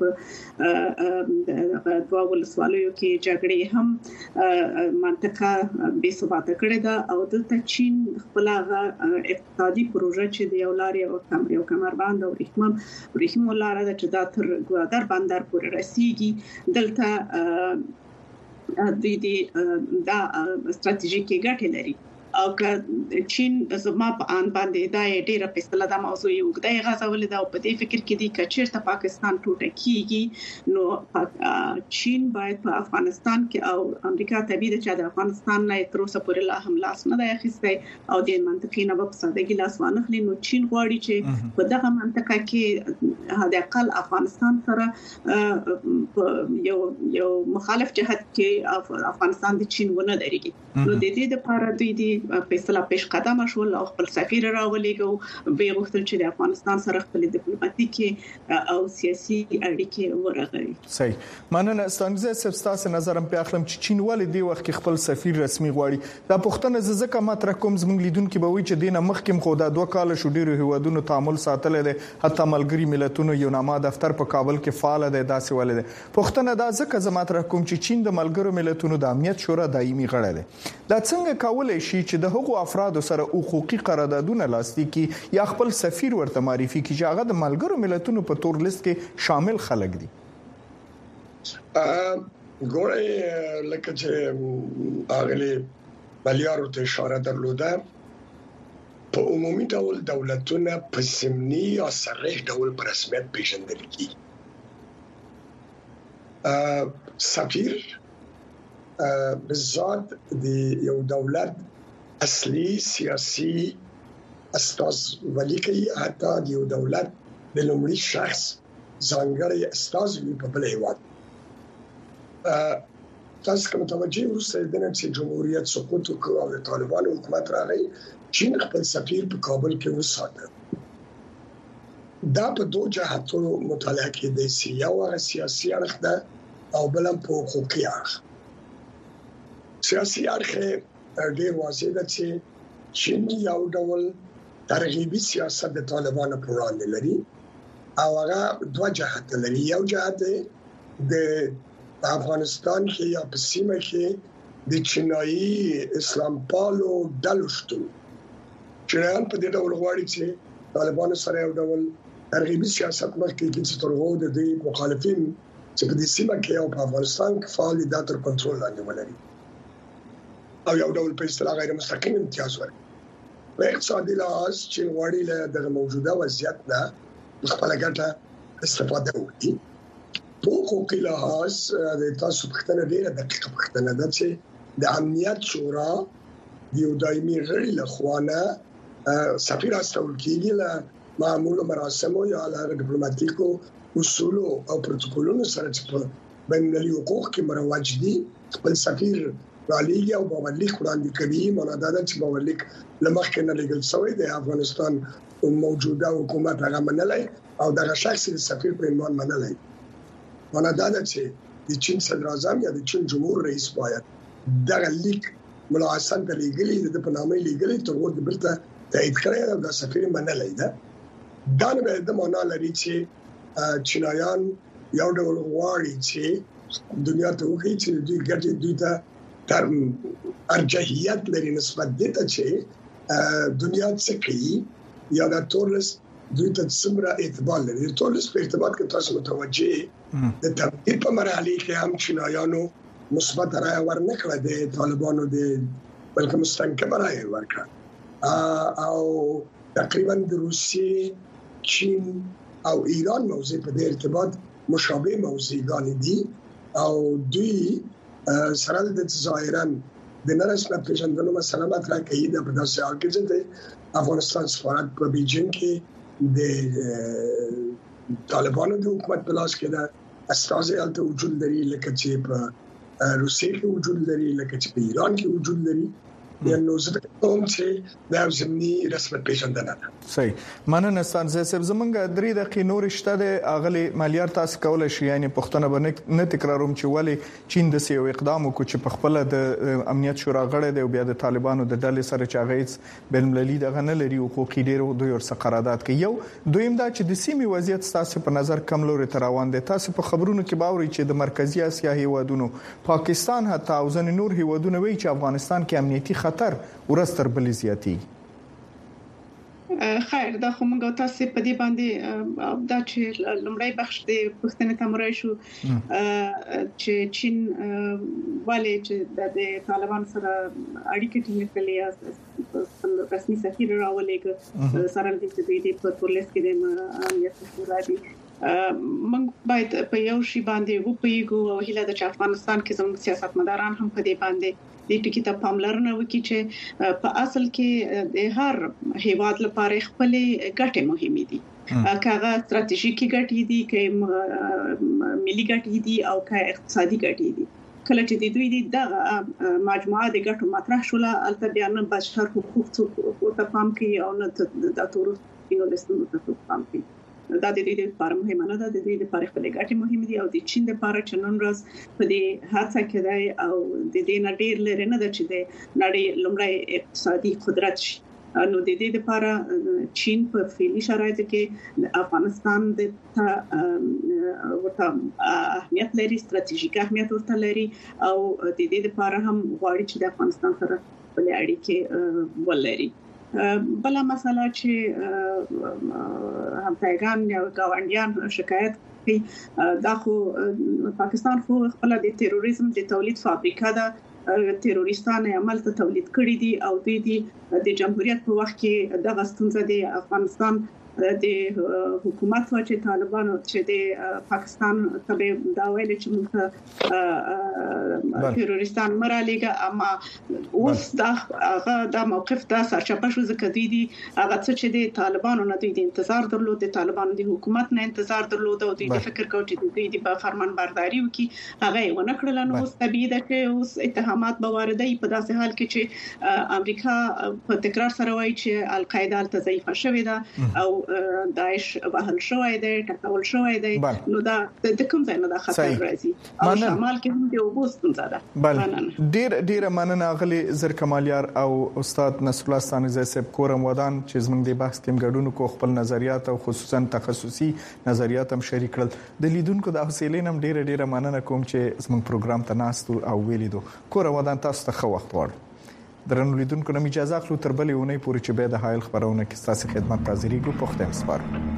په دوه ولسوالیو کې جګړې هم منطقه بې ثبات کړې ده او دلته چین خپل اقتصادي پروژه چې د یو لارې او کم یو کمربند او ریښم ریښم لاره ده چې دا تر ګوادر بندر پورې رسیږي. دلته د دې دا ستراتیژیکي ګټې لري او که چین زما په ان باندې دا ډیره په اصطلاح د موضوع یو غدای غزول دا په دې فکر کې دي چې چیرته پاکستان ټوټه کیږي نو چین باید په افغانستان کې او امریکا ته به د افغانستان نه تر اوسه پورې لا هم لاس نه دی اخیستی او د منطقې نه په سادهګي لاس وانخلي. نو چین غواړي چې په دغه منطقه کې هدا اقل افغانستان سره یو یو مخالف جهت کې افغانستان د چین ونه درېږي. نو د دې لپاره دوی دي په اصطلاح پیش قدم شول او خپل سفیر راولېګو به غوښتل چې د افغانستان سره خپل ډیپلوماټیکي او سیاسي اړیکې ورغوي. صحیح مننه. ستانګزه سبستاسو نظرم په اخلم چې چین ولې دی وخت کې خپل سفیر رسمي غواړي. دا پښتنه ززکه ماته کوم زموږ لیدونکو به وي چې دینه مخکې خو دا دوه کال شو ډیرو هوادونو تعامل ساتل دي حتی ملګری ملتونو یو نامه دفتر په کابل کې فعال دی داسې ولې دی. پښتنه دا ځکه زماته کوم چې چین د ملګرو ملتونو د امنیت شورا دایمي غړی دی. دا څنګه کولای شي چې د هغو افرادو سره حقوقي قراردادونه لاسلیک کړي یا خپل سفیر ورته معرفي کړي چې هغه د ملګرو ملتونو په تور لیست کې شامل خلک دي؟ ګورې لکه چې اغلی بلیارو ته اشاره درلوده په عمومي ډول دولتونه په سمني او صریح ډول په رسمیت پیژندل کیږي. سفیر بالذات د یو دولت اصلي سیاسي استاذ ولی کوي حتی د یو دولت د لومړي شخص ځانګړی استاذ وي په بل هیواد. تاسو کوم توجه اوسه د نن چې جمهوریت سقوط وکړ او د طالبانو حکومت راغی، چین خپل سفیر په کابل کې وساته. دا په دوه جهاتونو مطالعه کېدای شي، یو هغه سیاسي اړخ ده او بل هم په حقوقي اړخ. سیاسي اړخ ډېر واضح ده چې چین یو ډول ترغیبي سیاست د طالبانو پر وړاندې لري او هغه دوه جهات لري. یو جهات د افغانستان کې یا په سیمه کې د چینایي اسلام پالو ډلو شتون. چینایان په دې ډول غواړي چې طالبانو سره یو ډول ترغیبي سیاست مخکې کې چې ترغو د دې مخالفین چې په دې سیمه کې او په افغانستان کې فعال دي تر کنټرول لاندې ولري او یو ډول په اصطلاح غیر مستقیم امتیاز ورکړي. په اقتصادي لحاظ چې غواړي له دغه موجوده وضعیت نه خپل ګټه استفاده وکړي. په حقوقي لحاظ د تاسو پښتنه ډیره دقیقه پښتنه ده چې د امنیت شورا د یو دایمي غړي له خوانه سفیر استول کېږي له معمول مراسمو یا له ډیپلوماټیکو اصول او پروتوکولونو سره چې په بین المللي حقوق کې مروج دي. خپل سفیر رالیږي او باورلیک وړاندې کوي. مناداده چې باورلیک لمخکې نه لګل شوی د افغانستان موجوده حکومت هغه منلای او دغه شخص د سفیر په عنوان منلای. مناداده چې د چین صدر اعظم یا د چین جمهور رئیس باید دغه لیک ملاحظه ته لګلی د په نامه لګلی تر ورته برته تایید کړی او د سفیر منلای ده. دا نه به د معنا لري چې چینایان یو ډول غواړي چې دنیا ته وایي چې دوی ګټه دوی ته تر ارجحیت لري نسبت دې ته چې دنیا څه کوي یا د تورلس دوی ته څومره اعتبار لري. تورلس په ارتباط کې تاسو متوجه د تبدیل په مرحله کې هم چینایانو مثبت رائے ورنکړه د طالبانو د بلکې مستنکر رائے ورکړه او تقریبا د روسیې، چین او ایران موضوع په دې ارتباط مشابه موضوعګان دي او دوی سره د ظاهرا د نرسمه پیژندنو مسله مطرح کوي. د په داسې حال کې چې د افغانستان سفارت په بیجینګ کې د طالبانو د حکومت په لاس کې ده، استازي هلته وجود لري، لکه چې په روسیې کې وجود لري، لکه چې په ایران کې وجود لري. نو زه کوم چې دا زمینی رسمي پیژندنه ده. صحیح. مننه ستاسو سب زمونږ درې دقیقې نور شته د اغلی مالیار تاسو کولای شئ یعنی پښتنه باندې نه تکراروم چې ولی چین د سیو اقدام وکړي چې په خپل د امنیت شورا غړي دی او بیا د طالبانو د ډلې سره چې غیڅ بین المللي دغه نه لري حقوقي ډیرو دوی ورسره قرارداد کوي. یو دویم دا چې د سیمې وضعیت تاسو په نظر کم لوري تر روان دي. تاسو په خبرونو کې باوري چې د مرکزی اسیا هیوادونو پاکستان حتی او ځن نور هیوادونه وایي چې افغانستان کې امنیتي خطر ورستر بلی زیاتی. خیر دا خو موږ تاسو په دې باندې دا چې لمړی بخش د پښتنې تمرای شو چې چین والي چې د طالبان سره اړیکې ټینګ کړي رسمي سفیر راولېګ سره د دې په پولیس کې د امنیت شورا دی. موږ باید په یو شی باندې وپیګو او هله د افغانستان کې زموږ سیاستمداران هم په دې باندې د ټکی ته پاملرنه وکړي چې په اصل کې د هر هیواد لپاره خپل ګټې مهمې دي. کاغه ستراتیژیکي ګټې دي، کې ملي ګټې دي او کې اقتصادي ګټې دي. کله چې د دوی د مجموعه د ګټو مطرح شول البته بیان بشر حقوق ته پام کوي او نه د تورو انګلیسونو ته پام کوي. دا د دې لپاره مهمه نه ده، د دې لپاره خپل ګټې مهمه دي او د چین لپاره چې نن ورځ په دې هڅه کې دی او د دې نړۍ لري نه ده چې د نړۍ لومړی اقتصادي قدرت شي. نو د دې لپاره چین په فعلي شرایطو کې د افغانستان د ورته اهمیت لري، ستراتیژیک اهمیت ورته لري او د دې لپاره هم غواړي چې د افغانستان سره خپل اړیکې ولري. بل مسله چې همتاګان یا گاونډیان شکایت کوي دا خو پاکستان خو خپل د تروریزم د تولید فابریکه ده، تروریستان عمل ته تولید کړی دي او دوی د جمهوریت په وخت کې د غستونځ د افغانستان د حکومت او چې طالبانو چې د پاکستان ته دا ویل چې موږ تروریستان مرالیګه اما اوس دا هغه د موقف دا سرچپه شو ځکه دوی دي هغه چې د طالبانو نه دوی د انتظار درلود د طالبانو د حکومت نه انتظار درلود او دوی د فکر کوي چې دوی د فرمان برداري وکي هغه ونه کړل نو اوس طبيعي ده چې اوس اتهامات به واردې په داسې حال کې چې امریکا په تکرار سره وایي چې القاعده ضعیفه شوې ده او داعش وهل شوې ده ټکول شوې ده نو دا د کوم ځای نه د خطر راځي او شمال کې هم د وبوستون زده بل ډیر ډیر مننه غلي زر کمالیار او استاد نصر الله ستانزی صاحب کورم ودان چې زموږ د بحث کې ګډون کو خپل نظریات او خصوصا تخصصي نظریات هم شریک کړل د لیدونکو د حوصله نم ډیر ډیر مننه کوم چې زموږ پروګرام ته ناستو او ویلیدو کورم ودان تاسو ته خو وخت وړ درنو لیدونکو نم اجازه اخلو تر بلې ونې پورې چې به د حایل خبرونه کې تاسو خدمت حاضرې کو پختم سپارو